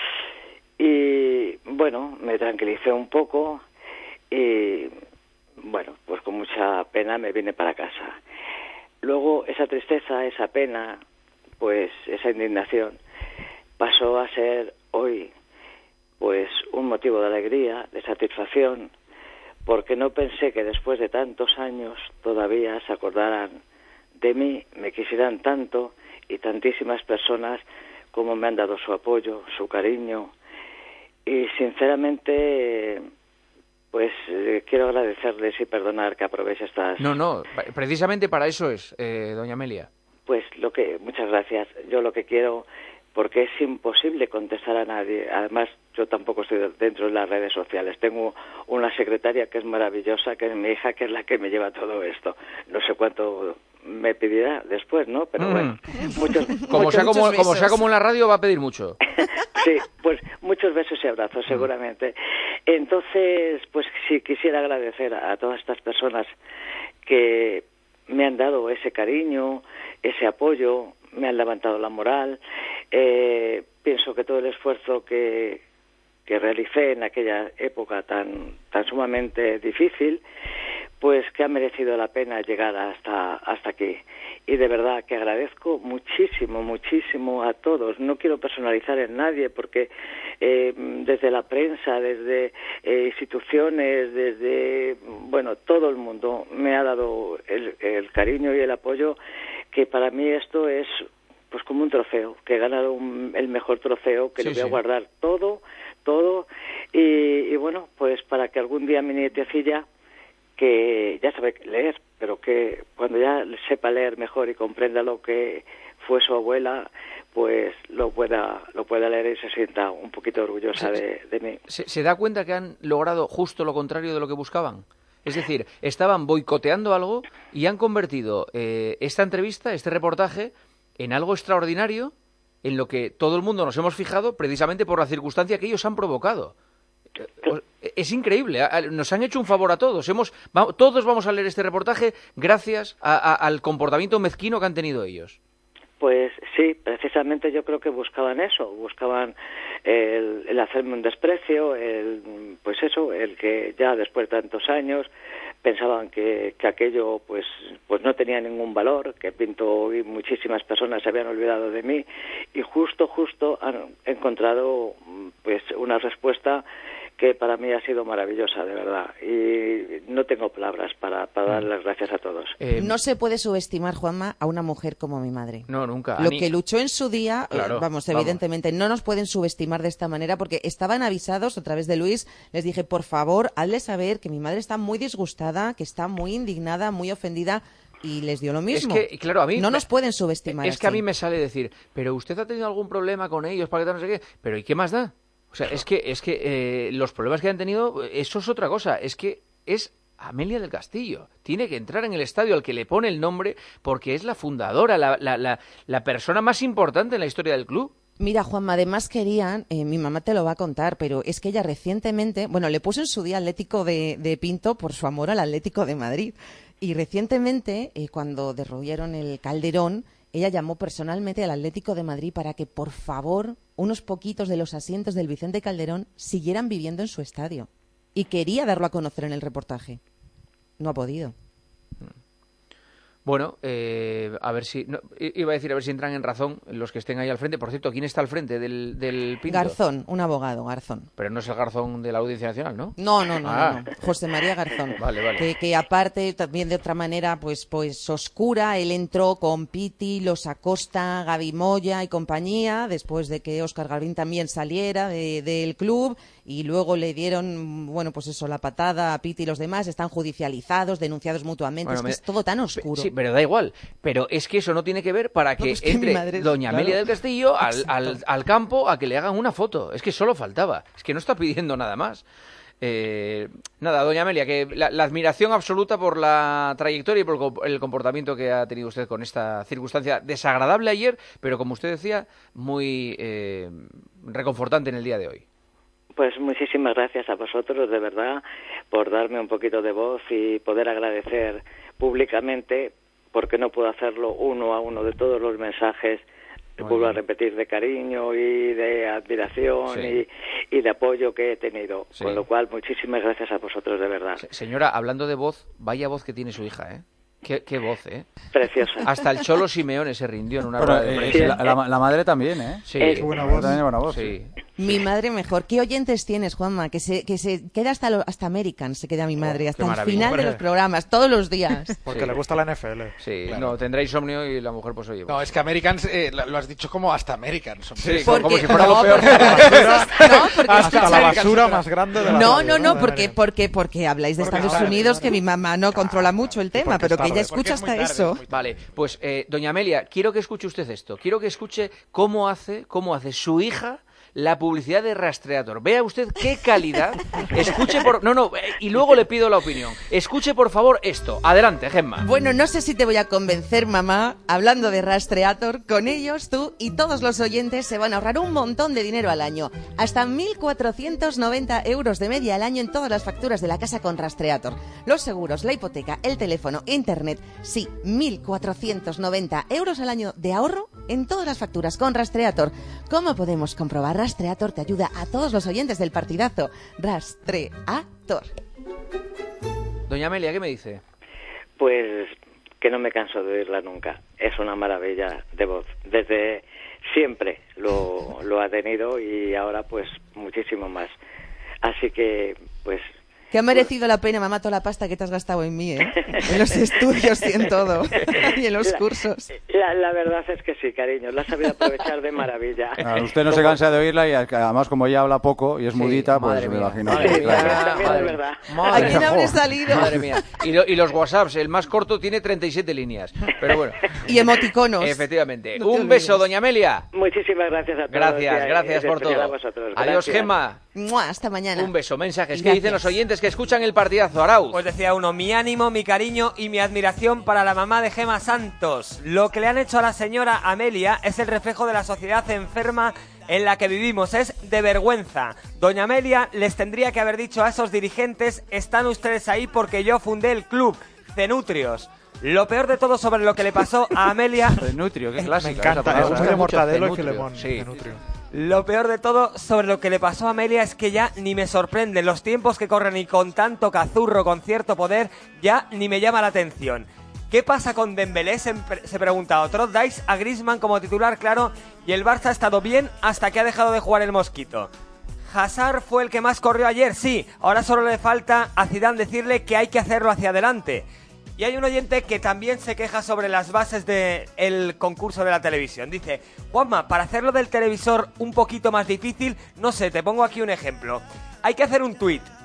Y bueno, me tranquilicé un poco y bueno, pues con mucha pena me vine para casa. Luego esa tristeza, esa pena, pues esa indignación pasó a ser hoy pues un motivo de alegría, de satisfacción, porque no pensé que después de tantos años todavía se acordaran de mí, me quisieran tanto y tantísimas personas como me han dado su apoyo, su cariño. Y sinceramente, pues quiero agradecerles y perdonar que aproveche estas... No, precisamente para eso es, doña Amelia. Pues muchas gracias. Yo lo que quiero, porque es imposible contestar a nadie. Además, yo tampoco estoy dentro de las redes sociales. Tengo una secretaria que es maravillosa, que es mi hija, que es la que me lleva todo esto. No sé cuánto me pedirá después, ¿no? Pero bueno, como sea como en la radio, va a pedir mucho. Sí, pues muchos besos y abrazos, seguramente. Entonces, pues sí, quisiera agradecer a todas estas personas que me han dado ese cariño, ese apoyo, me han levantado la moral. Pienso que todo el esfuerzo que realicé en aquella época tan sumamente difícil, pues que ha merecido la pena llegar hasta aquí. Y de verdad que agradezco muchísimo a todos. No quiero personalizar en nadie porque desde la prensa, desde instituciones, desde, bueno, todo el mundo me ha dado el cariño y el apoyo, que para mí esto es pues como un trofeo, que he ganado el mejor trofeo, que lo voy a guardar todo, y bueno, pues para que algún día mi nietecilla, que ya sabe leer, pero que cuando ya sepa leer mejor y comprenda lo que fue su abuela, pues lo pueda leer y se sienta un poquito orgullosa de mí. ¿Se da cuenta que han logrado justo lo contrario de lo que buscaban? Es decir, estaban boicoteando algo y han convertido esta entrevista, este reportaje, en algo extraordinario, en lo que todo el mundo nos hemos fijado precisamente por la circunstancia que ellos han provocado. Es increíble, nos han hecho un favor a todos. Todos vamos a leer este reportaje gracias al comportamiento mezquino que han tenido ellos. Pues sí, precisamente yo creo que buscaban eso, buscaban el hacerme un desprecio, el que ya después de tantos años pensaban que aquello pues no tenía ningún valor, que Pinto y muchísimas personas se habían olvidado de mí, y justo han encontrado pues una respuesta que para mí ha sido maravillosa, de verdad, y no tengo palabras para dar las gracias a todos. No se puede subestimar, Juanma, a una mujer como mi madre. No, nunca. Lo que luchó en su día, evidentemente, no nos pueden subestimar de esta manera, porque estaban avisados a través de Luis. Les dije, por favor, hazle saber que mi madre está muy disgustada, que está muy indignada, muy ofendida, y les dio lo mismo. Es que, claro, a mí no nos pueden subestimar. Es que a mí me sale decir, pero usted ha tenido algún problema con ellos, para que tal, no sé qué, pero ¿y qué más da? O sea, es que los problemas que han tenido, eso es otra cosa, es que es Amelia del Castillo. Tiene que entrar en el estadio al que le pone el nombre porque es la fundadora, la persona más importante en la historia del club. Mira, Juanma, además querían, mi mamá te lo va a contar, pero es que ella recientemente, bueno, le puso en su día Atlético de Pinto por su amor al Atlético de Madrid. Y recientemente, cuando derruyeron el Calderón, ella llamó personalmente al Atlético de Madrid para que, por favor, unos poquitos de los asientos del Vicente Calderón siguieran viviendo en su estadio. Y quería darlo a conocer en el reportaje. No ha podido. Bueno, a ver si... No, iba a decir a ver si entran en razón los que estén ahí al frente. Por cierto, ¿quién está al frente del Pinto? Garzón, un abogado, Garzón. Pero no es el Garzón de la Audiencia Nacional, ¿no? No. José María Garzón. Vale. Que aparte, también de otra manera, pues oscura, él entró con Piti, Los Acosta, Gaby Moya y compañía, después de que Óscar Galvín también saliera del club, y luego le dieron, bueno, pues eso, la patada a Piti y los demás, están judicializados, denunciados mutuamente, bueno, es que es todo tan oscuro. Sí, pero da igual. Pero es que eso no tiene que ver para que entre doña Amelia del Castillo al campo a que le hagan una foto. Es que solo faltaba. Es que no está pidiendo nada más. Nada, doña Amelia, que la admiración absoluta por la trayectoria y por el comportamiento que ha tenido usted con esta circunstancia desagradable ayer, pero como usted decía, muy reconfortante en el día de hoy. Pues muchísimas gracias a vosotros, de verdad, por darme un poquito de voz y poder agradecer públicamente, porque no puedo hacerlo uno a uno, de todos los mensajes, vuelvo a repetir, de cariño y de admiración y de apoyo que he tenido. Sí. Con lo cual, muchísimas gracias a vosotros, de verdad. Señora, hablando de voz, vaya voz que tiene su hija, ¿eh? Qué voz, ¿eh? Preciosa. Hasta el Cholo Simeone se rindió en una rueda de prensa. La madre también, ¿eh? Sí. Es buena voz. También buena voz. Sí. Mi madre mejor. ¿Qué oyentes tienes, Juanma? Que se queda hasta American, se queda mi madre, hasta el final de los programas, todos los días. Porque le gusta la NFL. Sí, claro. No, tendrá insomnio y la mujer pues oye. No, es que Americans, lo has dicho como hasta Americans. Sí, como si fuera lo peor. Hasta la basura más grande de la No, porque habláis de Estados Unidos, que mi mamá no controla mucho el tema, pero que ella escucha hasta eso. Vale, pues doña Amelia, quiero que escuche usted esto. Quiero que escuche cómo hace su hija la publicidad de Rastreator. Vea usted qué calidad. Escuche y luego le pido la opinión. Escuche por favor esto. Adelante, Gemma. Bueno, no sé si te voy a convencer, mamá. Hablando de Rastreator, con ellos tú y todos los oyentes se van a ahorrar un montón de dinero al año. Hasta 1.490 euros de media al año en todas las facturas de la casa con Rastreator. Los seguros, la hipoteca, el teléfono, internet. Sí, 1.490 euros al año de ahorro en todas las facturas con Rastreator. ¿Cómo podemos comprobar? Rastreator te ayuda a todos los oyentes del partidazo. Rastreator. Doña Amelia, ¿qué me dice? Pues que no me canso de oírla nunca. Es una maravilla de voz. Desde siempre lo ha tenido y ahora pues muchísimo más. Así que pues... Que ha merecido la pena, mamá, toda la pasta que te has gastado en mí, ¿eh? En los estudios y en todo. Y en los cursos. La verdad es que sí, cariño. La has sabido aprovechar de maravilla. Usted no se cansa de oírla y además como ella habla poco y es mudita, pues me imagino. También es verdad. ¿A quién habré salido? Madre mía. Y los WhatsApps, el más corto tiene 37 líneas. Pero bueno. Y emoticonos. Efectivamente. No un beso, doña Amelia. Muchísimas gracias a todos. Gracias por todo. Adiós, Gemma. Hasta mañana. Un beso. Mensajes. ¿Qué dicen los oyentes que escuchan el partidazo, Arauz? Pues decía uno: mi ánimo, mi cariño y mi admiración para la mamá de Gemma Santos. Lo que le han hecho a la señora Amelia es el reflejo de la sociedad enferma en la que vivimos. Es de vergüenza. Doña Amelia les tendría que haber dicho a esos dirigentes: están ustedes ahí porque yo fundé el club. Cenutrios. Lo peor de todo sobre lo que le pasó a Amelia... Cenutrio, qué clásica. Me encanta, me gusta de mortadelo y filemón. Sí. Lo peor de todo sobre lo que le pasó a Amelia es que ya ni me sorprende. Los tiempos que corren y con tanto cazurro, con cierto poder, ya ni me llama la atención. ¿Qué pasa con Dembélé? Se pregunta otro. Dais a Griezmann como titular, claro, y el Barça ha estado bien hasta que ha dejado de jugar el Mosquito. Hazard fue el que más corrió ayer, sí. Ahora solo le falta a Zidane decirle que hay que hacerlo hacia adelante. Y hay un oyente que también se queja sobre las bases del concurso de la televisión. Dice: Juanma, para hacerlo del televisor un poquito más difícil, no sé, te pongo aquí un ejemplo. Hay que hacer un tuit,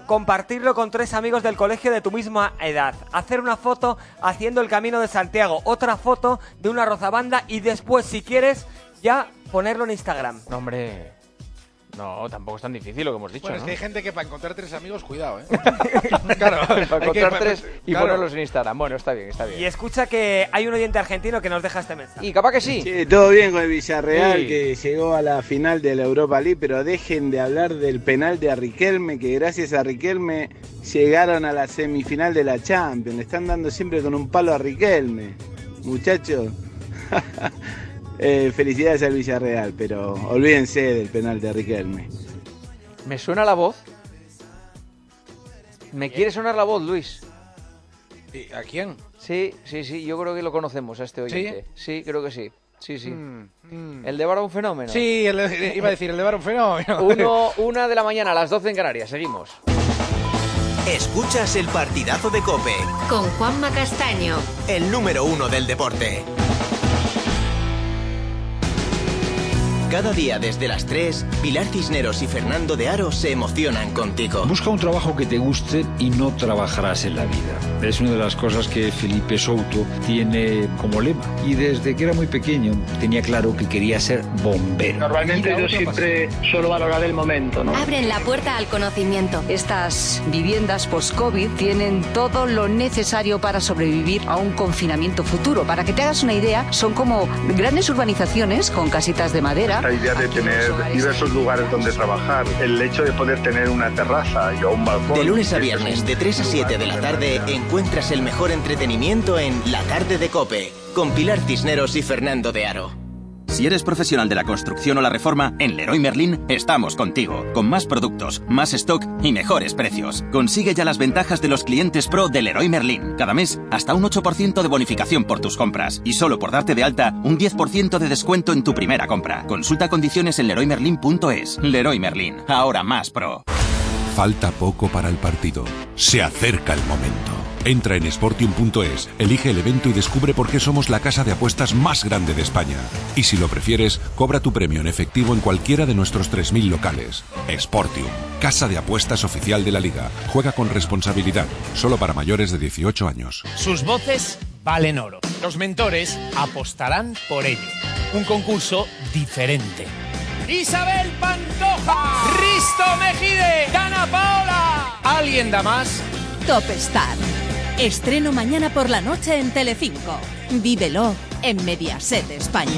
compartirlo con 3 amigos del colegio de tu misma edad. Hacer una foto haciendo el Camino de Santiago, otra foto de una rozabanda y después, si quieres, ya ponerlo en Instagram. No, hombre... No, tampoco es tan difícil lo que hemos dicho, bueno, ¿no? Es que hay gente que para encontrar 3 amigos, cuidado, Claro, para encontrar 3 y ponerlos en Instagram. Bueno, está bien. Y escucha que hay un oyente argentino que nos deja este mensaje. Y capaz que sí. Sí, todo bien con el Villarreal, que llegó a la final de la Europa League, pero dejen de hablar del penal de Riquelme, que gracias a Riquelme llegaron a la semifinal de la Champions. Le están dando siempre con un palo a Riquelme. Muchachos... felicidades al Villarreal, pero olvídense del penal de Riquelme. ¿Me suena la voz? ¿Me quiere sonar la voz, Luis? ¿A quién? Sí, yo creo que lo conocemos a este oyente. Sí, creo que sí. Sí. ¿El de Bar un fenómeno? Sí, iba a decir, el de Bar un fenómeno. 1 de la mañana, a las 12 en Canarias. Seguimos. Escuchas el partidazo de COPE. Con Juanma Castaño. El número 1 del deporte. Cada día desde las 3, Pilar Cisneros y Fernando de Aro se emocionan contigo. Busca un trabajo que te guste y no trabajarás en la vida. Es una de las cosas que Felipe Souto tiene como lema. Y desde que era muy pequeño tenía claro que quería ser bombero. Normalmente yo siempre suelo valorar el momento, ¿no? Abren la puerta al conocimiento. Estas viviendas post-COVID tienen todo lo necesario para sobrevivir a un confinamiento futuro. Para que te hagas una idea, son como grandes urbanizaciones con casitas de madera. La idea de tener diversos lugares donde trabajar, el hecho de poder tener una terraza y un balcón. De lunes a viernes, de 3 a 7 de la tarde, encuentras el mejor entretenimiento en La Tarde de COPE, con Pilar Cisneros y Fernando de Aro. Si eres profesional de la construcción o la reforma, en Leroy Merlin estamos contigo, con más productos, más stock y mejores precios. Consigue ya las ventajas de los clientes pro de Leroy Merlin. Cada mes, hasta un 8% de bonificación por tus compras. Y solo por darte de alta, un 10% de descuento en tu primera compra. Consulta condiciones en leroymerlin.es. Leroy Merlin, ahora más pro. Falta poco para el partido. Se acerca el momento. Entra en Sportium.es, elige el evento y descubre por qué somos la casa de apuestas más grande de España. Y si lo prefieres, cobra tu premio en efectivo en cualquiera de nuestros 3.000 locales. Sportium, casa de apuestas oficial de la Liga. Juega con responsabilidad, solo para mayores de 18 años. Sus voces valen oro. Los mentores apostarán por ello. Un concurso diferente. Isabel Pantoja, Risto Mejide, Dana Paola. ¿Alguien da más? Top Star. Estreno mañana por la noche en Telecinco. Vívelo en Mediaset España.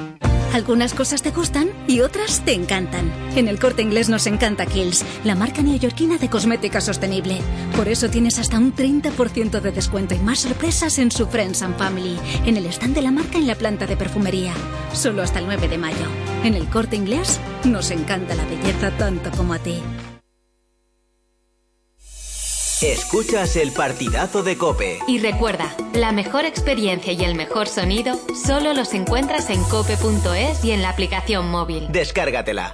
Algunas cosas te gustan y otras te encantan. En El Corte Inglés nos encanta Kiehl's, la marca neoyorquina de cosmética sostenible. Por eso tienes hasta un 30% de descuento y más sorpresas en su Friends and Family, en el stand de la marca en la planta de perfumería. Solo hasta el 9 de mayo. En El Corte Inglés nos encanta la belleza tanto como a ti. Escuchas el partidazo de COPE. Y recuerda, la mejor experiencia y el mejor sonido solo los encuentras en cope.es y en la aplicación móvil. Descárgatela.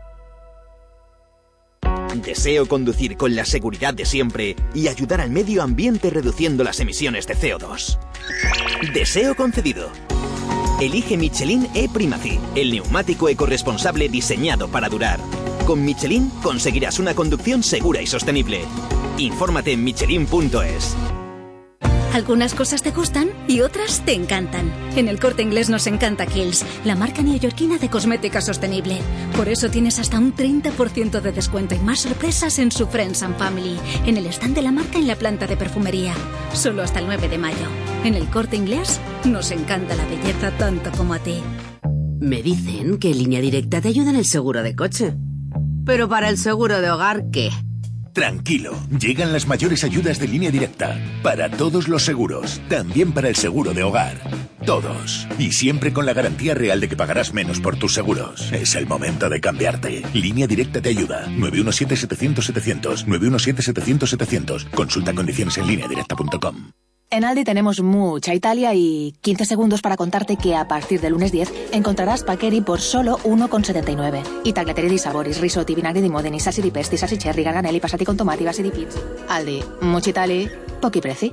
Deseo conducir con la seguridad de siempre y ayudar al medio ambiente reduciendo las emisiones de CO2. Deseo concedido. Elige Michelin E-Primacy, el neumático ecorresponsable diseñado para durar. Con Michelin conseguirás una conducción segura y sostenible. Infórmate en michelin.es. Algunas cosas te gustan y otras te encantan. En El Corte Inglés nos encanta Kiehl's, la marca neoyorquina de cosmética sostenible. Por eso tienes hasta un 30% de descuento y más sorpresas en su Friends and Family, en el stand de la marca en la planta de perfumería. Solo hasta el 9 de mayo. En El Corte Inglés nos encanta la belleza tanto como a ti. Me dicen que Línea Directa te ayuda en el seguro de coche. Pero para el seguro de hogar, ¿qué? Tranquilo, llegan las mayores ayudas de Línea Directa. Para todos los seguros, también para el seguro de hogar. Todos. Y siempre con la garantía real de que pagarás menos por tus seguros. Es el momento de cambiarte. Línea Directa te ayuda. 917-700-700. 917-700-700. Consulta condiciones en lineadirecta.com. En Aldi tenemos mucha Italia y 15 segundos para contarte que a partir del lunes 10 encontrarás Paccheri por solo 1,79. Y tagliatelle di saboris, risotti, vinagre di modeni, salsi di pesti, salsi cherry, garganelli, passati con tomati, basi di pizza. Aldi, mucha Italia, pochi prezzi.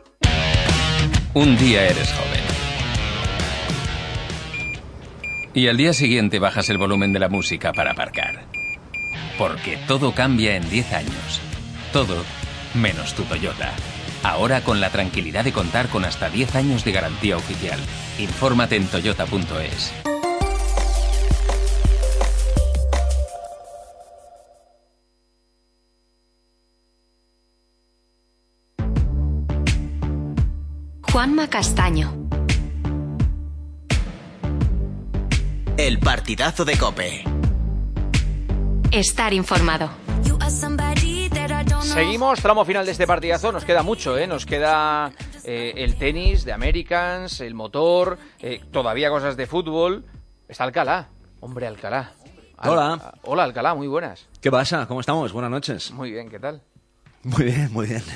Un día eres joven. Y al día siguiente bajas el volumen de la música para aparcar. Porque todo cambia en 10 años. todo, menos tu Toyota. Ahora con la tranquilidad de contar con hasta 10 años de garantía oficial. Infórmate en toyota.es. Juanma Castaño. El partidazo de COPE. Estar informado. Seguimos, tramo final de este partidazo. Nos queda mucho, ¿eh? Nos queda el tenis de Americans, el motor, todavía cosas de fútbol. Está Alcalá. Hombre, Alcalá. Hola. Hola, Alcalá, muy buenas. ¿Qué pasa? ¿Cómo estamos? Buenas noches. Muy bien, ¿qué tal? Muy bien, muy bien.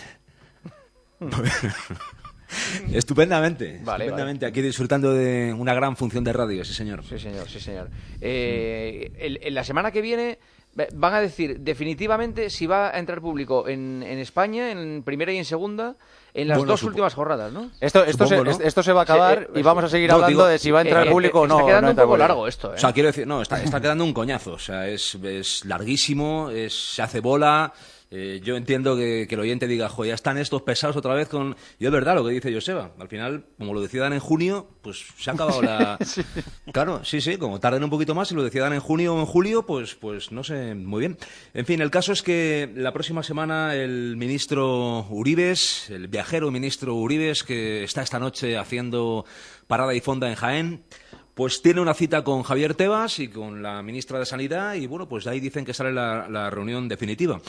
Estupendamente. Vale. Aquí disfrutando de una gran función de radio, sí señor. Sí señor. En la semana que viene van a decir definitivamente si va a entrar público en España, en primera y en segunda, en las dos últimas jornadas, ¿no? Esto se va a acabar y vamos a seguir hablando de si va a entrar público o no. Está quedando un poco largo esto, ¿eh? O sea, quiero decir, está quedando un coñazo. O sea, es larguísimo, se hace bola. Yo entiendo que el oyente diga, ya están estos pesados otra vez con... Y es verdad lo que dice Joseba. Al final, como lo decidan en junio, pues se ha acabado la... Sí. Claro, sí, como tarden un poquito más y lo decidan en junio o en julio, pues no sé muy bien. En fin, el caso es que la próxima semana el ministro Uribes, el viajero ministro Uribes, que está esta noche haciendo parada y fonda en Jaén, pues tiene una cita con Javier Tebas y con la ministra de Sanidad y, bueno, pues de ahí dicen que sale la reunión definitiva.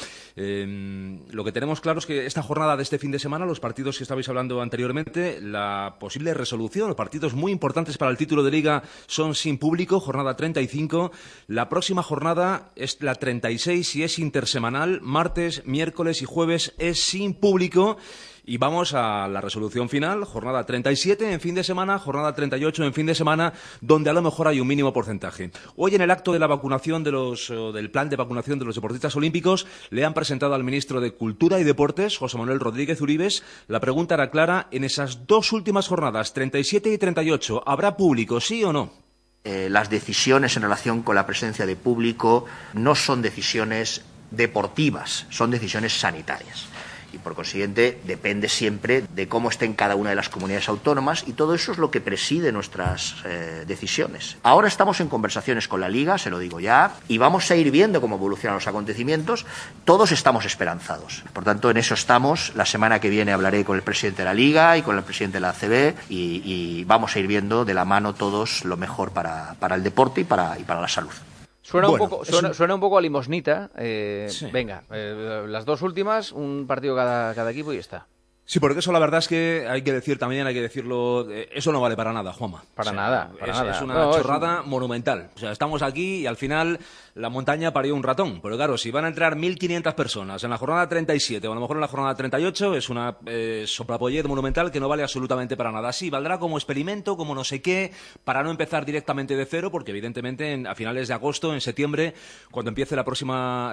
Lo que tenemos claro es que esta jornada de este fin de semana, los partidos que estabais hablando anteriormente, la posible resolución, los partidos muy importantes para el título de Liga son sin público, jornada 35. La próxima jornada es la 36 y es intersemanal, martes, miércoles y jueves es sin público. Y vamos a la resolución final, jornada 37 en fin de semana, jornada 38 en fin de semana, donde a lo mejor hay un mínimo porcentaje. Hoy en el acto de la vacunación del plan de vacunación de los deportistas olímpicos le han presentado al ministro de Cultura y Deportes, José Manuel Rodríguez Uribes. La pregunta era clara, en esas dos últimas jornadas, 37 y 38, ¿habrá público, sí o no? Las decisiones en relación con la presencia de público no son decisiones deportivas, son decisiones sanitarias. Y por consiguiente depende siempre de cómo estén cada una de las comunidades autónomas y todo eso es lo que preside nuestras decisiones. Ahora estamos en conversaciones con la Liga, se lo digo ya, y vamos a ir viendo cómo evolucionan los acontecimientos. Todos estamos esperanzados. Por tanto, en eso estamos. La semana que viene hablaré con el presidente de la Liga y con el presidente de la ACB y vamos a ir viendo de la mano todos lo mejor para el deporte y para la salud. Suena un poco a limosnita. Sí. Venga, las dos últimas, un partido cada equipo y ya está. Sí, porque eso la verdad es que hay que decirlo, eso no vale para nada, Juanma. Para nada. Es una chorrada monumental. O sea, estamos aquí y al final la montaña parió un ratón. Pero claro, si van a entrar 1.500 personas en la jornada 37 o a lo mejor en la jornada 38, es una soplapollez monumental que no vale absolutamente para nada. Sí, valdrá como experimento, como no sé qué, para no empezar directamente de cero, porque evidentemente a finales de agosto, en septiembre, cuando empiece la próxima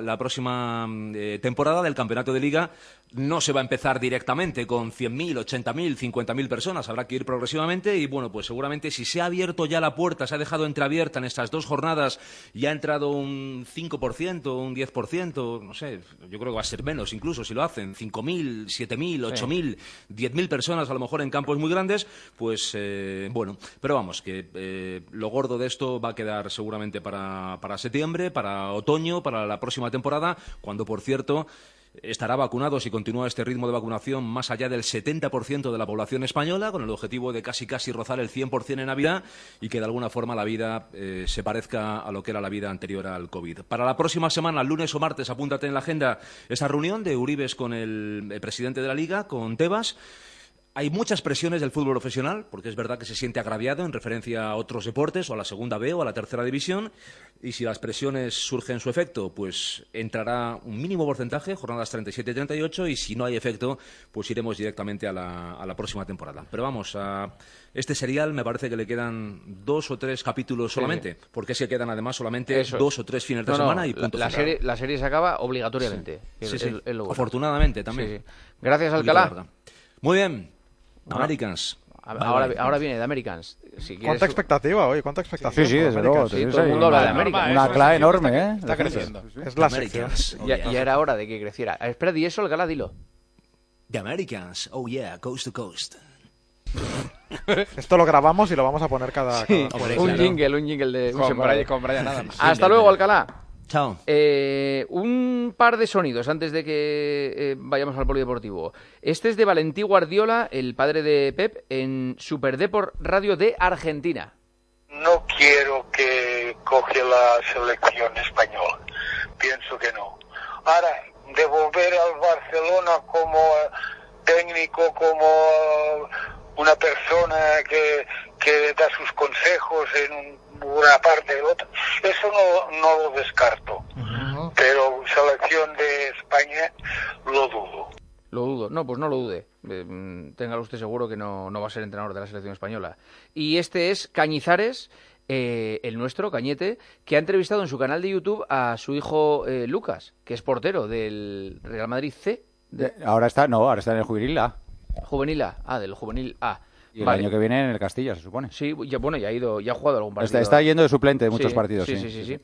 temporada del Campeonato de Liga, no se va a empezar directamente con 100.000, 80.000, 50.000 personas. Habrá que ir progresivamente y, bueno, pues seguramente si se ha abierto ya la puerta, se ha dejado entreabierta en estas dos jornadas y ha entrado un 5%, un 10%, no sé, yo creo que va a ser menos incluso si lo hacen, 5.000, 7.000, 8.000, 10.000 personas a lo mejor en campos muy grandes, pues bueno, pero vamos, que lo gordo de esto va a quedar seguramente para septiembre, para otoño, para la próxima temporada, cuando, por cierto, estará vacunado, si continúa este ritmo de vacunación, más allá del 70% de la población española, con el objetivo de casi rozar el 100% en Navidad y que de alguna forma la vida se parezca a lo que era la vida anterior al COVID. Para la próxima semana, lunes o martes, apúntate en la agenda esa reunión de Uribes con el presidente de la Liga, con Tebas. Hay muchas presiones del fútbol profesional, porque es verdad que se siente agraviado en referencia a otros deportes, o a la segunda B o a la tercera división, y si las presiones surgen su efecto, pues entrará un mínimo porcentaje, jornadas 37 y 38, y si no hay efecto, pues iremos directamente a la próxima temporada. Pero vamos, a este serial me parece que le quedan 2 o 3 capítulos solamente, porque es que quedan además solamente 2 o 3 fines de semana y punto final. La serie se acaba obligatoriamente. Sí. Afortunadamente también. Sí. Gracias, Alcalá. Muy bien. Americans. Ahora viene de Americans. Si ¿Cuánta expectativa, oye? ¿Cuánta expectación? Sí, desde luego. Sí, todo el mundo habla de Americans. Una clave enorme, ¿eh? Está creciendo. Es la sección. Ya era hora de que creciera. Espera, di eso, el Gala, dilo. The Americans, oh yeah, coast to coast. Esto lo grabamos y lo vamos a poner cada un jingle de con Brian nada más. Hasta luego, Alcalá. Chao. Un par de sonidos antes de que vayamos al polideportivo. Este es de Valentí Guardiola, el padre de Pep, en Super Deport Radio de Argentina. No quiero que coge la selección española. Pienso que no. Ahora, devolver al Barcelona como técnico, como una persona que da sus consejos en una parte del otro, eso no lo descarto. Pero selección de España lo dudo. Lo dudo. No, pues no lo dude. Téngalo usted seguro que no va a ser entrenador de la selección española. Y este es Cañizares, el nuestro, Cañete, que ha entrevistado en su canal de YouTube a su hijo Lucas, que es portero del Real Madrid C. Ahora está en el Juvenil A. Juvenil A, del Juvenil A. Y el año que viene en el Castilla, se supone. Sí, ya ha jugado algún partido. Está yendo de suplente de muchos partidos. Sí.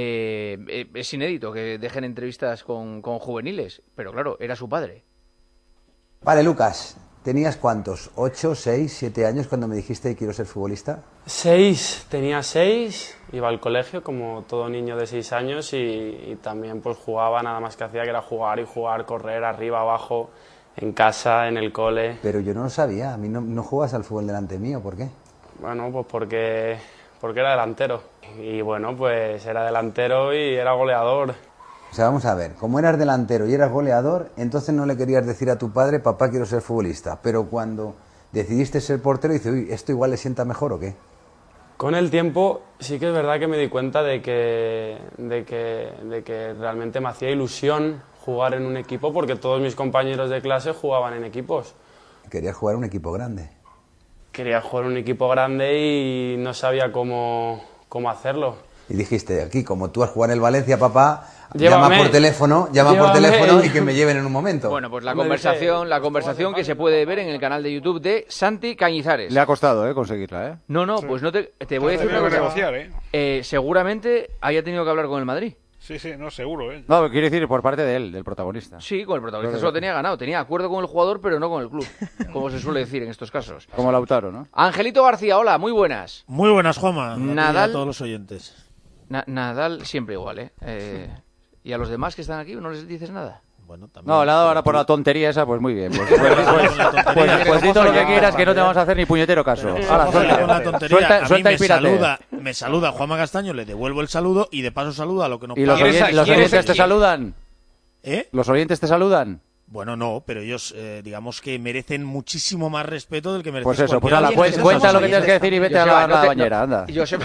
Es inédito que dejen entrevistas con juveniles, pero claro, era su padre. Vale, Lucas, ¿tenías cuántos? ¿8, 6, 7 años cuando me dijiste que quiero ser futbolista? 6, tenía 6, iba al colegio como todo niño de 6 años y también pues jugaba, nada más que hacía que era jugar, correr arriba, abajo, en casa, en el cole. Pero yo no lo sabía, a mí no juegas al fútbol delante mío, ¿por qué? Bueno, pues porque era delantero y bueno, pues era delantero y era goleador. O sea, vamos a ver, como eras delantero y eras goleador, entonces no le querías decir a tu padre, papá, quiero ser futbolista, pero cuando decidiste ser portero, dices, uy, ¿esto igual le sienta mejor o qué? Con el tiempo sí que es verdad que me di cuenta de que realmente me hacía ilusión jugar en un equipo porque todos mis compañeros de clase jugaban en equipos. Querías jugar en un equipo grande. Quería jugar en un equipo grande y no sabía cómo hacerlo. Y dijiste, aquí, como tú has jugado en el Valencia, papá, llama por teléfono y que me lleven en un momento. Bueno, pues la conversación que se puede ver en el canal de YouTube de Santi Cañizares. Le ha costado, conseguirla, ¿eh? No, pues no te voy a decir una cosa. Seguramente haya tenido que hablar con el Madrid. Sí, no, seguro, ¿eh? No, quiere decir por parte de él, del protagonista. Sí, con el protagonista se lo tenía ganado. Tenía acuerdo con el jugador, pero no con el club, como se suele decir en estos casos. Como Lautaro, ¿no? Angelito García, hola, muy buenas. Muy buenas, Juanma. Nadal, a todos los oyentes. Nadal siempre igual, ¿eh? ¿Y a los demás que están aquí no les dices nada? Bueno, también. No, nada, ahora por la tontería esa, pues muy bien. Pues di todo lo que quieras, que no te vamos a hacer ni puñetero caso. Ahora, suelta. Me saluda Juanma Castaño, le devuelvo el saludo y de paso saluda a lo que no. ¿Y los oyentes te saludan? ¿Eh? ¿Los oyentes te saludan? Bueno, no, pero ellos, digamos que merecen muchísimo más respeto del que merecen. Pues eso, cuenta lo que tienes que decir y vete a la bañera, anda.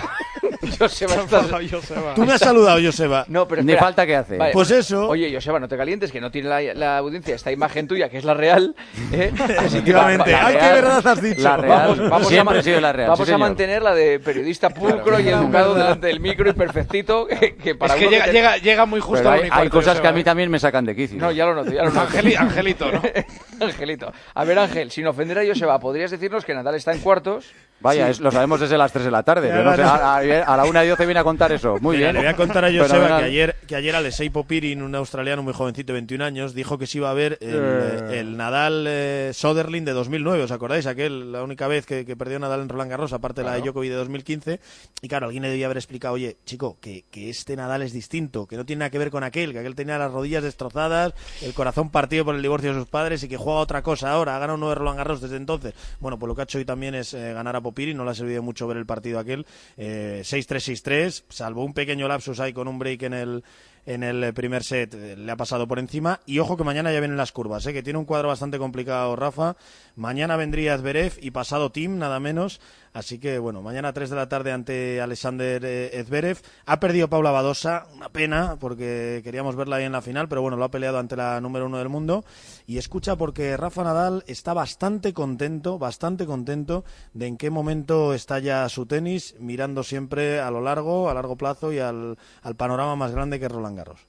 Joseba. Tú me has saludado, Joseba. No, pero ni falta que hace. Vale. Pues eso. Oye, Joseba, no te calientes, que no tiene la audiencia esta imagen tuya, que es la real. Efectivamente. ¡Ay, qué verdad has dicho! La real. Siempre ha sido la real. Vamos a mantener la de periodista pulcro y educado delante del micro y perfectito. Que para es que llega muy justo al hay cosas que a mí también me sacan de quicio. No, ya lo noto. Angelito, ¿no? Angelito. A ver, Ángel, sin ofender a Joseba, ¿podrías decirnos que Nadal está en cuartos? Vaya, lo sabemos desde las 3 de la tarde. Pero no sé, a la 1:12 viene a contar eso. Muy bien. Le voy a contar a Joseba que ayer Alexei Popirin, un australiano muy jovencito, 21 años, dijo que se iba a ver el Nadal Soderling de 2009. ¿Os acordáis? La única vez que perdió Nadal en Roland Garros, aparte de la de Djokovic de 2015. Y claro, alguien le debía haber explicado, oye, chico, que este Nadal es distinto, que no tiene nada que ver con que aquel tenía las rodillas destrozadas, el corazón partido por el divorcio de sus padres y que juega otra cosa ahora. Ha ganado 9 Roland Garros desde entonces. Bueno, pues lo que ha hecho hoy también es ganar a Popirin. No le ha servido mucho ver el partido aquel. 6-3, 6-3, salvo un pequeño lapsus ahí con un break en el primer set, le ha pasado por encima. Y ojo que mañana ya vienen las curvas, que tiene un cuadro bastante complicado Rafa. Mañana vendría Zverev y pasado Thiem, nada menos. Así que, bueno, mañana a 3 de la tarde ante Alexander Zverev. Ha perdido Paula Badosa, una pena, porque queríamos verla ahí en la final, pero bueno, lo ha peleado ante la número 1 del mundo. Y escucha, porque Rafa Nadal está bastante contento de en qué momento está ya su tenis, mirando siempre a largo plazo y al panorama más grande que es Roland Garros.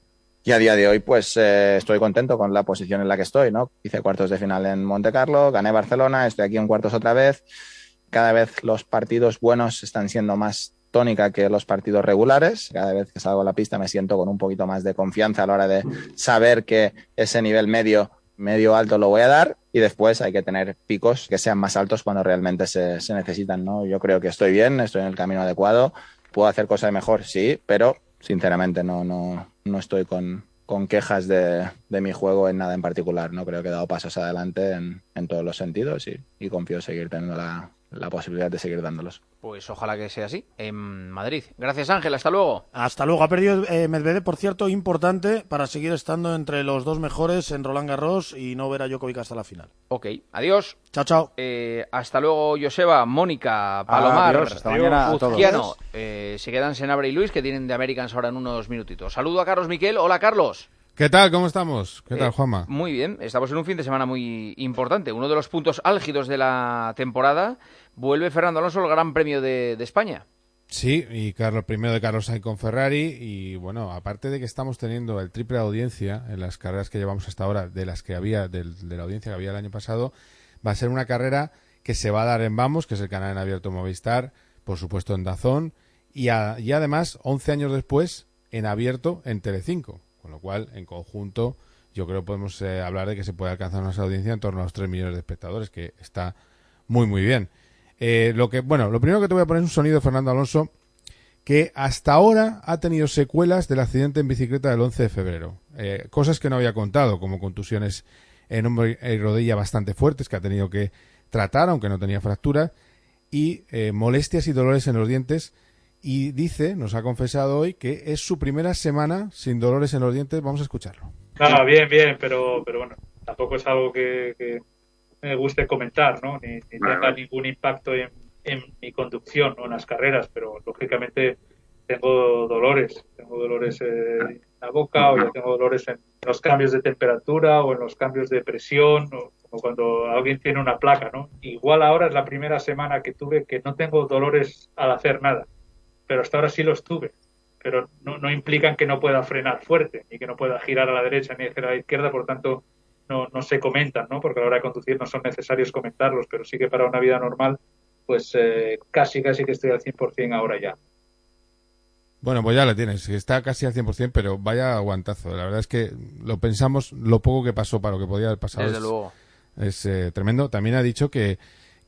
Y a día de hoy, pues estoy contento con la posición en la que estoy, ¿no? Hice cuartos de final en Montecarlo, gané Barcelona, estoy aquí en cuartos otra vez. Cada vez los partidos buenos están siendo más tónica que los partidos regulares. Cada vez que salgo a la pista me siento con un poquito más de confianza a la hora de saber que ese nivel medio alto lo voy a dar, y después hay que tener picos que sean más altos cuando realmente se necesitan, ¿no? Yo creo que estoy bien, estoy en el camino adecuado. ¿Puedo hacer cosas mejor? Sí, pero sinceramente no estoy con quejas de mi juego en nada en particular, ¿no? Creo que he dado pasos adelante en todos los sentidos y confío en seguir teniendo la posibilidad de seguir dándolos. Pues ojalá que sea así en Madrid. Gracias, Ángel, hasta luego. Hasta luego. Ha perdido Medvedev, por cierto, importante para seguir estando entre los dos mejores en Roland Garros y no ver a Djokovic hasta la final. Ok, adiós. Chao, chao. Hasta luego, Joseba, Mónica, Palomar, adiós, hasta mañana a todos. Se quedan Senabre y Luis, que tienen de Americans ahora en unos minutitos. Saludo a Carlos Miquel. Hola, Carlos. ¿Qué tal? ¿Cómo estamos? ¿Qué tal, Juanma? Muy bien, estamos en un fin de semana muy importante. Uno de los puntos álgidos de la temporada. Vuelve Fernando Alonso al Gran Premio de España. Sí, y primero de Carlos Sainz con Ferrari. Y bueno, aparte de que estamos teniendo el triple de audiencia en las carreras que llevamos hasta ahora, de las que había, de la audiencia que había el año pasado, va a ser una carrera que se va a dar en Vamos, que es el canal en abierto Movistar, por supuesto en DAZN, y además, 11 años después, en abierto en Telecinco. Con lo cual, en conjunto, yo creo que podemos hablar de que se puede alcanzar una audiencia en torno a los 3 millones de espectadores, que está muy, muy bien. Lo primero que te voy a poner es un sonido de Fernando Alonso, que hasta ahora ha tenido secuelas del accidente en bicicleta del 11 de febrero. Cosas que no había contado, como contusiones en hombro y rodilla bastante fuertes, que ha tenido que tratar, aunque no tenía fractura, y molestias y dolores en los dientes. Y nos ha confesado hoy que es su primera semana sin dolores en los dientes. Vamos a escucharlo. Bien, pero bueno, tampoco es algo que me guste comentar, ¿no? Ni tenga ningún impacto en mi conducción, ¿no? En las carreras, pero lógicamente tengo dolores en la boca, o ya tengo dolores en los cambios de temperatura o en los cambios de presión, o como cuando alguien tiene una placa, ¿no? Igual ahora es la primera semana que tuve que no tengo dolores al hacer nada, pero hasta ahora sí los tuve, pero no implican que no pueda frenar fuerte, ni que no pueda girar a la derecha ni girar a la izquierda, por tanto no se comentan, ¿no? Porque a la hora de conducir no son necesarios comentarlos, pero sí que para una vida normal, pues casi que estoy al 100% ahora ya. Bueno, pues ya lo tienes, está casi al 100%, pero vaya aguantazo. La verdad es que lo pensamos, lo poco que pasó para lo que podía haber pasado. Desde luego. Es tremendo. También ha dicho que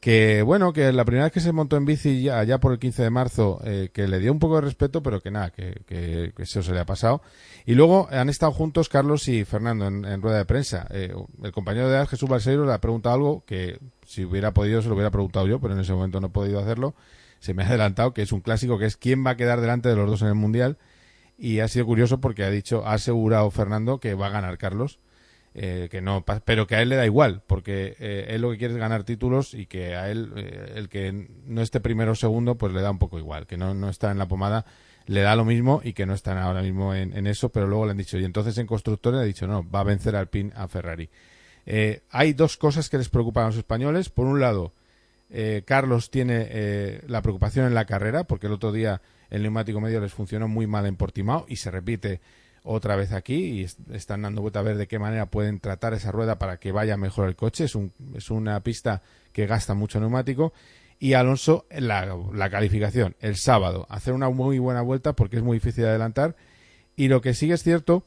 la primera vez que se montó en bici allá por el 15 de marzo, que le dio un poco de respeto, pero que nada, que eso se le ha pasado. Y luego han estado juntos Carlos y Fernando en rueda de prensa. El compañero de edad, Jesús Balseiro, le ha preguntado algo que si hubiera podido se lo hubiera preguntado yo, pero en ese momento no he podido hacerlo. Se me ha adelantado, que es un clásico, que es quién va a quedar delante de los dos en el Mundial. Y ha sido curioso porque ha asegurado Fernando que va a ganar Carlos. Que no, pero que a él le da igual, porque él lo que quiere es ganar títulos, y que a él el que no esté primero o segundo pues le da un poco igual, que no está en la pomada, le da lo mismo, y que no están ahora mismo en eso. Pero luego le han dicho, y entonces en constructores le ha dicho no, va a vencer Alpine a Ferrari. Hay dos cosas que les preocupan a los españoles. Por un lado, Carlos tiene la preocupación en la carrera, porque el otro día el neumático medio les funcionó muy mal en Portimao y se repite otra vez aquí, y están dando vuelta a ver de qué manera pueden tratar esa rueda para que vaya mejor el coche. Es una pista que gasta mucho neumático. Y Alonso, la calificación el sábado, hacer una muy buena vuelta, porque es muy difícil de adelantar. Y lo que sí es cierto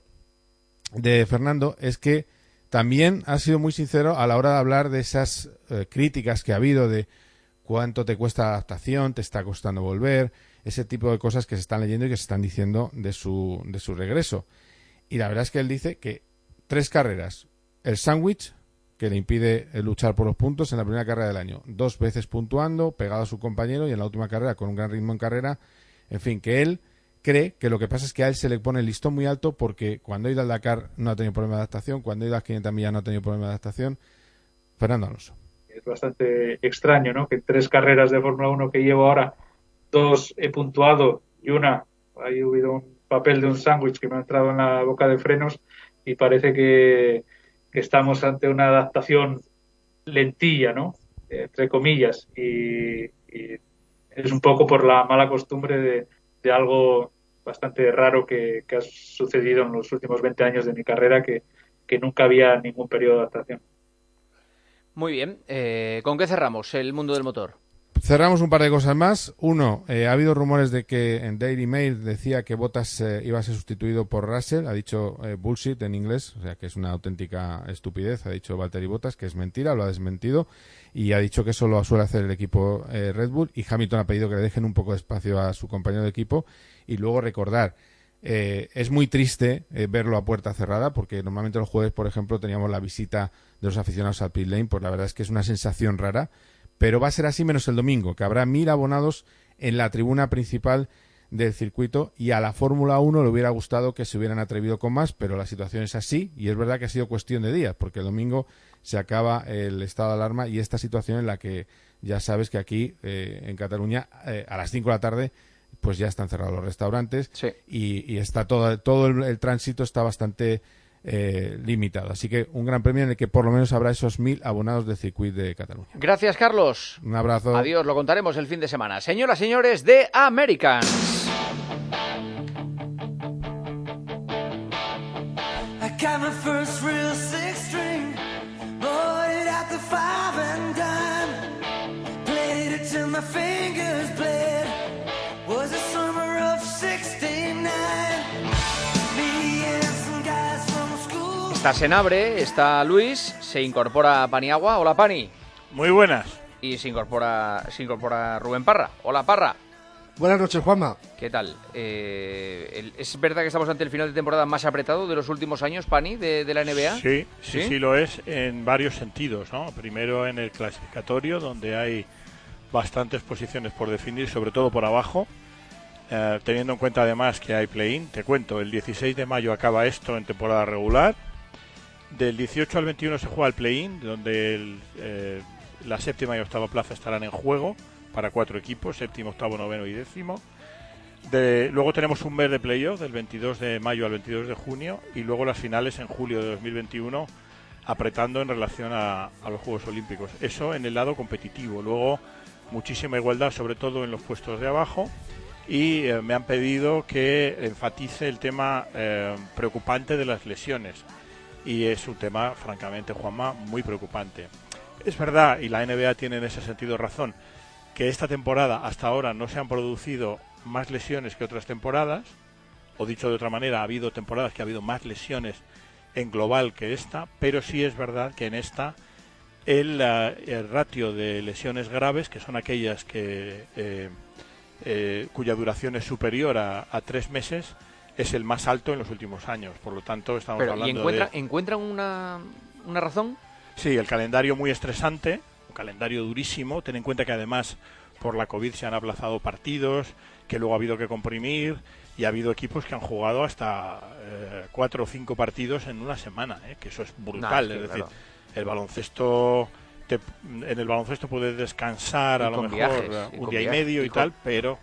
de Fernando es que también ha sido muy sincero a la hora de hablar de esas críticas que ha habido, de cuánto te cuesta la adaptación, te está costando volver, ese tipo de cosas que se están leyendo y que se están diciendo de su regreso. Y la verdad es que él dice que 3 carreras, el sándwich, que le impide luchar por los puntos en la primera carrera del año, 2 veces puntuando, pegado a su compañero, y en la última carrera con un gran ritmo en carrera. En fin, que él cree que lo que pasa es que a él se le pone el listón muy alto, porque cuando ha ido al Dakar no ha tenido problema de adaptación, cuando ha ido a las 500 millas no ha tenido problema de adaptación. Fernando Alonso. Es bastante extraño, ¿no? Que 3 carreras de Fórmula 1 que llevo ahora, 2 he puntuado y una ha habido un papel de un sándwich que me ha entrado en la boca de frenos, y parece que estamos ante una adaptación lentilla, ¿no? Entre comillas, y es un poco por la mala costumbre de algo bastante raro que ha sucedido en los últimos 20 años de mi carrera, que nunca había ningún periodo de adaptación. Muy bien. ¿Con qué cerramos el mundo del motor? Cerramos un par de cosas más. Uno, ha habido rumores de que en Daily Mail decía que Bottas iba a ser sustituido por Russell. Ha dicho bullshit en inglés, o sea que es una auténtica estupidez. Ha dicho Valtteri Bottas que es mentira, lo ha desmentido. Y ha dicho que eso lo suele hacer el equipo Red Bull. Y Hamilton ha pedido que le dejen un poco de espacio a su compañero de equipo. Y luego recordar, es muy triste verlo a puerta cerrada, porque normalmente los jueves, por ejemplo, teníamos la visita de los aficionados al pit lane. Pues la verdad es que es una sensación rara. Pero va a ser así menos el domingo, que habrá 1.000 abonados en la tribuna principal del circuito, y a la Fórmula 1 le hubiera gustado que se hubieran atrevido con más, pero la situación es así, y es verdad que ha sido cuestión de días, porque el domingo se acaba el estado de alarma y esta situación en la que ya sabes que aquí en Cataluña a las 5 de la tarde pues ya están cerrados los restaurantes, sí. y está todo el tránsito está bastante limitado, así que un gran premio en el que por lo menos habrá esos 1.000 abonados del circuito de Cataluña. Gracias, Carlos. Un abrazo. Adiós, lo contaremos el fin de semana. Señoras, señores, de Americans. Está Senabre, está Luis, se incorpora Paniagua. Hola, Pani. Muy buenas. Y se incorpora Rubén Parra. Hola, Parra. Buenas noches, Juanma. ¿Qué tal? ¿Es verdad que estamos ante el final de temporada más apretado de los últimos años, Pani, de la NBA? Sí lo es en varios sentidos, ¿no? Primero en el clasificatorio, donde hay bastantes posiciones por definir, sobre todo por abajo. Teniendo en cuenta además que hay play-in, te cuento, el 16 de mayo acaba esto en temporada regular. Del 18 al 21 se juega el play-in, donde la séptima y octava plaza estarán en juego para 4 equipos, séptimo, octavo, noveno y décimo. Luego tenemos un mes de playoff del 22 de mayo al 22 de junio y luego las finales en julio de 2021, apretando en relación a los Juegos Olímpicos. Eso en el lado competitivo. Luego muchísima igualdad, sobre todo en los puestos de abajo. Y me han pedido que enfatice el tema preocupante de las lesiones. Y es un tema, francamente, Juanma, muy preocupante. Es verdad, y la NBA tiene en ese sentido razón, que esta temporada hasta ahora no se han producido más lesiones que otras temporadas, o dicho de otra manera, ha habido temporadas que ha habido más lesiones en global que esta, pero sí es verdad que en esta el ratio de lesiones graves, que son aquellas que cuya duración es superior a 3 meses, es el más alto en los últimos años. Por lo tanto, estamos hablando ¿encuentran una razón? Sí, el calendario muy estresante, un calendario durísimo. Ten en cuenta que además por la COVID se han aplazado partidos, que luego ha habido que comprimir, y ha habido equipos que han jugado hasta 4 o 5 partidos en una semana, que eso es brutal. Es decir, el baloncesto... en el baloncesto puedes descansar a lo mejor un día y medio y tal, pero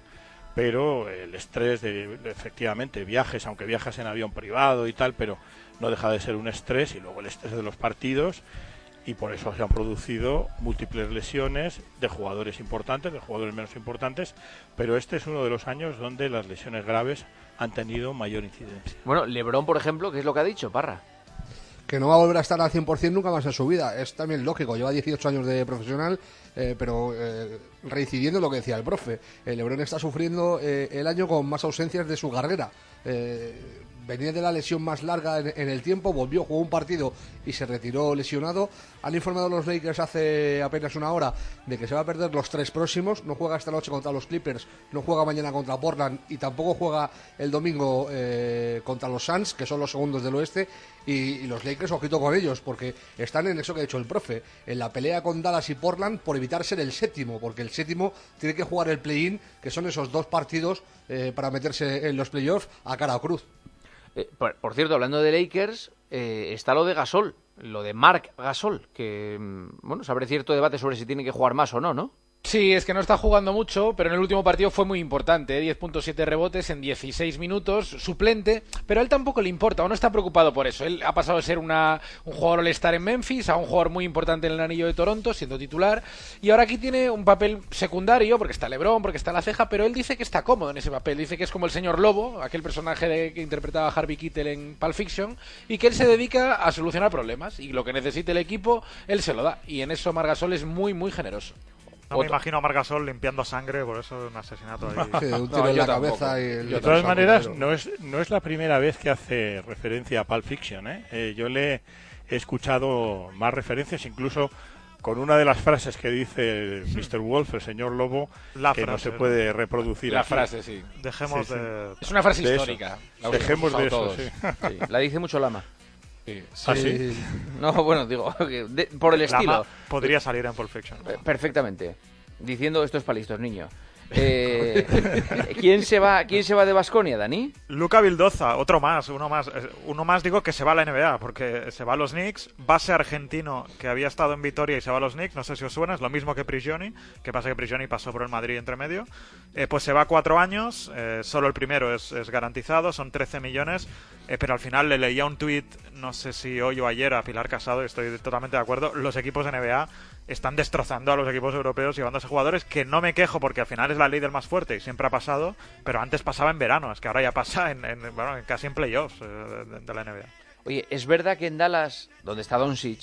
el estrés de efectivamente viajes, aunque viajas en avión privado y tal, pero no deja de ser un estrés, y luego el estrés de los partidos, y por eso se han producido múltiples lesiones de jugadores importantes, de jugadores menos importantes, pero este es uno de los años donde las lesiones graves han tenido mayor incidencia. Bueno, LeBron, por ejemplo, ¿qué es lo que ha dicho, Parra? Que no va a volver a estar al 100% nunca más en su vida. Es también lógico, lleva 18 años de profesional, pero reincidiendo en lo que decía el profe. LeBron está sufriendo el año con más ausencias de su carrera. Venía de la lesión más larga en el tiempo, volvió, jugó un partido y se retiró lesionado. Han informado los Lakers hace apenas una hora de que se va a perder los 3 próximos. No juega esta noche contra los Clippers, no juega mañana contra Portland y tampoco juega el domingo contra los Suns, que son los segundos del oeste. Y los Lakers, ojito con ellos, porque están en eso que ha dicho el profe, en la pelea con Dallas y Portland por evitar ser el séptimo, porque el séptimo tiene que jugar el play-in, que son esos 2 partidos para meterse en los playoffs a cara o cruz. Por cierto, hablando de Lakers, está lo de Gasol, lo de Marc Gasol, que, bueno, se abre cierto debate sobre si tiene que jugar más o no, ¿no? Sí, es que no está jugando mucho, pero en el último partido fue muy importante, 10.7 rebotes en 16 minutos, suplente, pero a él tampoco le importa, o no está preocupado por eso. Él ha pasado de ser un jugador all-star en Memphis a un jugador muy importante en el anillo de Toronto, siendo titular, y ahora aquí tiene un papel secundario, porque está LeBron, porque está La Ceja, pero él dice que está cómodo en ese papel, dice que es como el señor Lobo, aquel personaje que interpretaba Harvey Keitel en Pulp Fiction, y que él se dedica a solucionar problemas, y lo que necesite el equipo, él se lo da, y en eso Marc Gasol es muy, muy generoso. No me imagino a Marc Gasol limpiando sangre, por eso es un asesinato ahí. Sí, un tiro en la cabeza. Y de todas maneras, no es la primera vez que hace referencia a Pulp Fiction, ¿eh? Yo le he escuchado más referencias, incluso con una de las frases que dice Mr. Wolf, el señor Lobo, que no se puede reproducir. La aquí. frase, sí. Dejemos sí. Es una frase histórica. Dejemos de eso, sí. Sí, la dice mucho Lama. Sí. ¿Ah, sí? No, bueno, digo, por el estilo. Lama podría salir en Pulp Fiction. Perfectamente. Diciendo, esto es para listos, niño. ¿Quién se va de Baskonia, Dani? Luka Vildoza, uno más digo que se va a la NBA, porque se va a los Knicks, base argentino que había estado en Vitoria y se va a los Knicks, no sé si os suena, es lo mismo que Prigioni, que pasa que Prigioni pasó por el Madrid entre medio, pues se va 4 años, solo el primero es garantizado, son 13 millones, pero al final le leía un tuit, no sé si hoy o ayer, a Pilar Casado, y estoy totalmente de acuerdo, los equipos de NBA están destrozando a los equipos europeos llevándose jugadores, que no me quejo porque al final es la ley del más fuerte y siempre ha pasado, pero antes pasaba en verano, es que ahora ya pasa casi en playoffs de la NBA. Oye, ¿es verdad que en Dallas, donde está Doncic,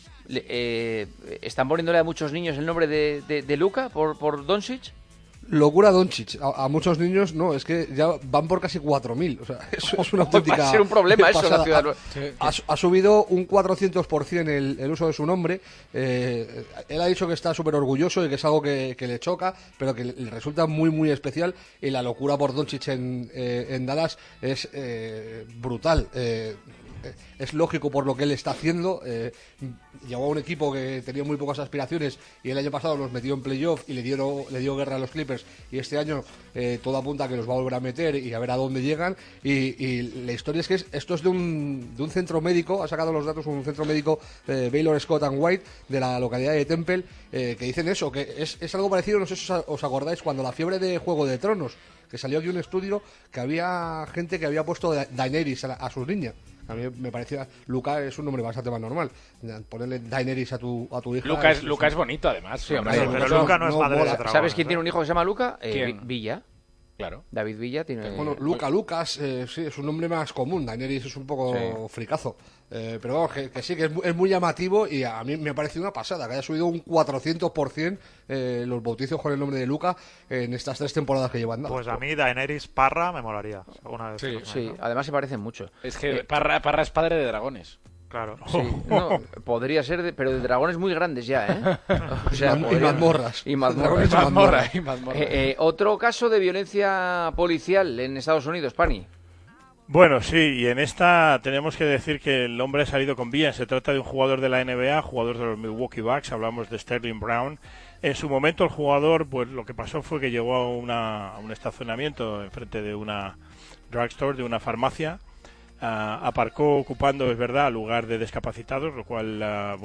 están poniéndole a muchos niños el nombre de Luka por Doncic? Locura Doncic. A muchos niños, no, es que ya van por casi 4.000. O sea, eso es una auténtica. Va a ser un problema eso en la ciudad. Ha subido un 400% el uso de su nombre. Él ha dicho que está súper orgulloso y que es algo que le choca, pero que le resulta muy, muy especial. Y la locura por Doncic en Dallas es brutal. Es lógico por lo que él está haciendo. Llegó a un equipo que tenía muy pocas aspiraciones y el año pasado los metió en playoff y le dio guerra a los Clippers, y este año todo apunta a que los va a volver a meter y a ver a dónde llegan, y la historia es que esto es de un centro médico, ha sacado los datos un centro médico Baylor Scott and White de la localidad de Temple, que dicen eso, que es algo parecido, no sé si os acordáis, cuando la fiebre de Juego de Tronos, que salió aquí un estudio que había gente que había puesto Daenerys a sus niñas. A mí me parecía, Luka es un nombre bastante más normal. Ponerle Daenerys a tu hija. Luka es bonito, además. Sí, hombre, pero Luka no es madre de dragón. ¿Sabes quién tiene un hijo que se llama Luka? Villa. Claro. David Villa tiene... Bueno, Lucas, sí, es un nombre más común. Daenerys es un poco fricazo. Pero vamos, que sí, que es muy llamativo, y a mí me ha parecido una pasada que haya subido un 400% los bautizos con el nombre de Luka en estas 3 temporadas que llevan. Pues a mí Daenerys Parra me molaría. Sí, además se parecen mucho. Es que Parra es padre de dragones. Claro. Sí, no, podría ser, pero de dragones muy grandes ya, ¿eh? O sea, y mazmorras. Y mazmorras. Otro caso de violencia policial en Estados Unidos, Pani. Bueno, sí, y en esta tenemos que decir que el hombre ha salido con bien. Se trata de un jugador de la NBA, jugador de los Milwaukee Bucks, hablamos de Sterling Brown. En su momento el jugador, pues lo que pasó fue que llegó a un estacionamiento enfrente de una drugstore, de una farmacia. Aparcó ocupando, es verdad, lugar de discapacitados, lo cual,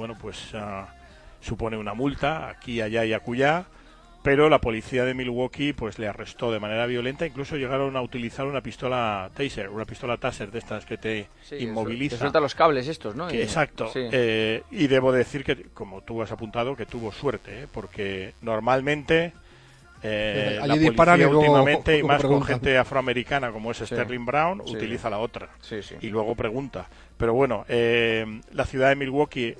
supone una multa aquí, allá y acullá, pero la policía de Milwaukee pues le arrestó de manera violenta, incluso llegaron a utilizar una pistola taser de estas que te inmoviliza. Te suelta los cables estos, ¿no? Exacto. Sí. Y debo decir que, como tú has apuntado, que tuvo suerte, porque normalmente... la policía últimamente, y más con gente afroamericana como es Sterling Brown, utiliza la otra y luego pregunta. Pero bueno, la ciudad de Milwaukee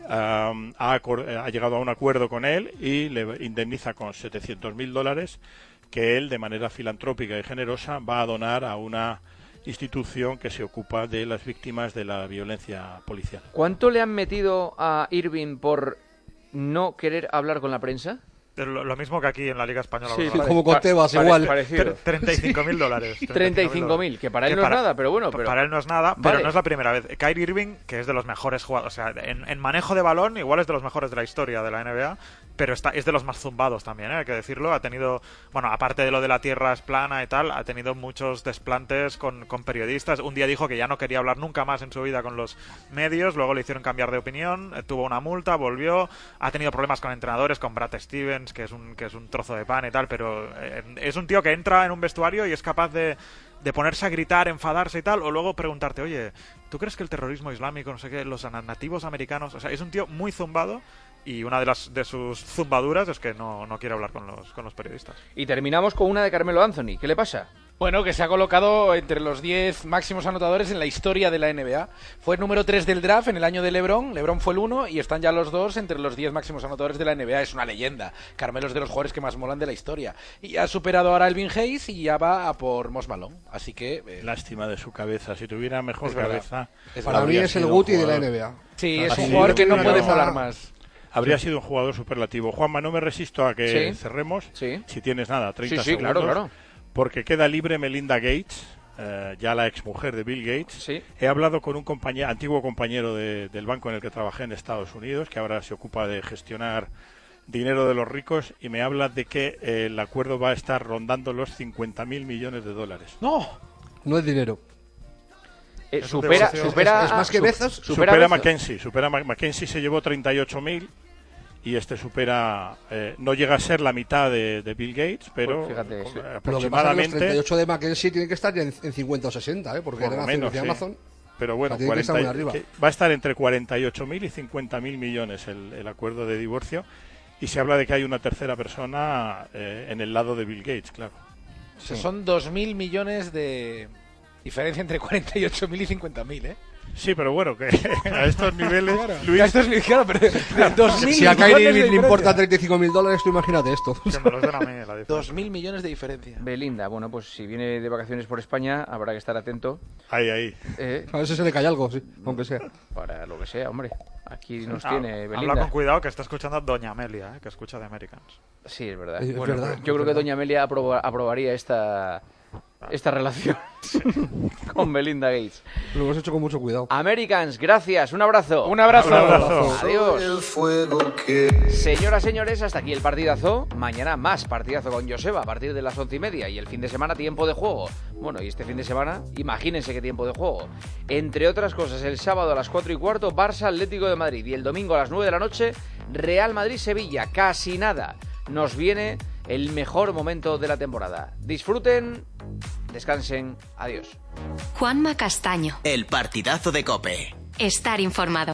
ha llegado a un acuerdo con él y le indemniza con $700,000 que él, de manera filantrópica y generosa, va a donar a una institución que se ocupa de las víctimas de la violencia policial. ¿Cuánto le han metido a Irving por no querer hablar con la prensa? Lo mismo que aquí en la Liga Española. Sí, como con Tebas, igual. $35,000. 35.000, que para él no es nada, pero bueno. Para él no es nada, pero no es la primera vez. Kyrie Irving, que es de los mejores jugadores, o sea, en manejo de balón, igual es de los mejores de la historia de la NBA, pero es de los más zumbados también, hay que decirlo. Ha tenido, bueno, aparte de lo de la tierra es plana y tal, ha tenido muchos desplantes con periodistas. Un día dijo que ya no quería hablar nunca más en su vida con los medios, luego le hicieron cambiar de opinión, tuvo una multa, volvió, ha tenido problemas con entrenadores, con Brad Stevens, que es un trozo de pan y tal, pero es un tío que entra en un vestuario y es capaz de ponerse a gritar, enfadarse y tal, o luego preguntarte, oye, ¿tú crees que el terrorismo islámico, no sé qué, los nativos americanos, o sea, es un tío muy zumbado? Y una de sus zumbaduras es que no quiere hablar con los periodistas. Y terminamos con una de Carmelo Anthony. ¿Qué le pasa? Bueno, que se ha colocado entre los 10 máximos anotadores en la historia de la NBA. Fue el número 3 del draft en el año de LeBron. LeBron fue el 1 y están ya los dos entre los 10 máximos anotadores de la NBA. Es una leyenda. Carmelo es de los jugadores que más molan de la historia. Y ha superado ahora a Elvin Hayes y ya va a por Mos Malone. Así que... Lástima de su cabeza. Si tuviera mejor cabeza... Para mí es el Guti de la NBA. Sí, es un jugador que no puede molar más. Habría sido un jugador superlativo. Juanma, no me resisto a que cerremos. Sí. Si tienes nada, 30 sí, segundos. Claro. Porque queda libre Melinda Gates, ya la exmujer de Bill Gates. Sí. He hablado con un antiguo compañero del banco en el que trabajé en Estados Unidos, que ahora se ocupa de gestionar dinero de los ricos, y me habla de que el acuerdo va a estar rondando los 50.000 millones de dólares. ¡No! No es dinero. Supera es más que Bezos. Supera Mackenzie. Mackenzie se llevó 38.000 y este supera, no llega a ser la mitad de Bill Gates, pero fíjate, aproximadamente... Lo que pasa es que los 38 de Mackenzie tienen que estar en 50 o 60, porque era menos de Amazon. Pero bueno, va a estar entre 48.000 y 50.000 millones el acuerdo de divorcio, y se habla de que hay una tercera persona en el lado de Bill Gates, claro. O sea, son 2.000 millones de diferencia entre 48.000 y 50.000, ¿eh? Sí, pero bueno, que a estos niveles... Claro, Luis, a estos niveles, claro, pero 2.000 si a Kyrie Irving le importa $35.000, tú imagínate esto. Que me los den a mí, la diferencia. 2.000 millones de diferencia. Belinda, bueno, pues si viene de vacaciones por España, habrá que estar atento. Ahí. A ver si se le cae algo, sí, aunque sea. Para lo que sea, hombre. Aquí nos tiene Belinda. Habla con cuidado, que está escuchando a Doña Amelia, que escucha de Americans. Sí, es verdad. Es verdad. Yo creo que Doña Amelia aprobaría esta relación con Melinda Gates. Lo hemos hecho con mucho cuidado. Americans, gracias, un abrazo. Un abrazo. Adiós. Señoras, señores, hasta aquí el partidazo. Mañana más partidazo con Joseba a partir de las 11:30, y el fin de semana tiempo de juego. Bueno, y este fin de semana, imagínense qué tiempo de juego. Entre otras cosas, el sábado a las 4:15, Barça Atlético de Madrid, y el domingo a las 9 de la noche, Real Madrid-Sevilla. Casi nada. Nos viene el mejor momento de la temporada. Disfruten, descansen, adiós. Juanma Castaño. El partidazo de COPE. Estar informado.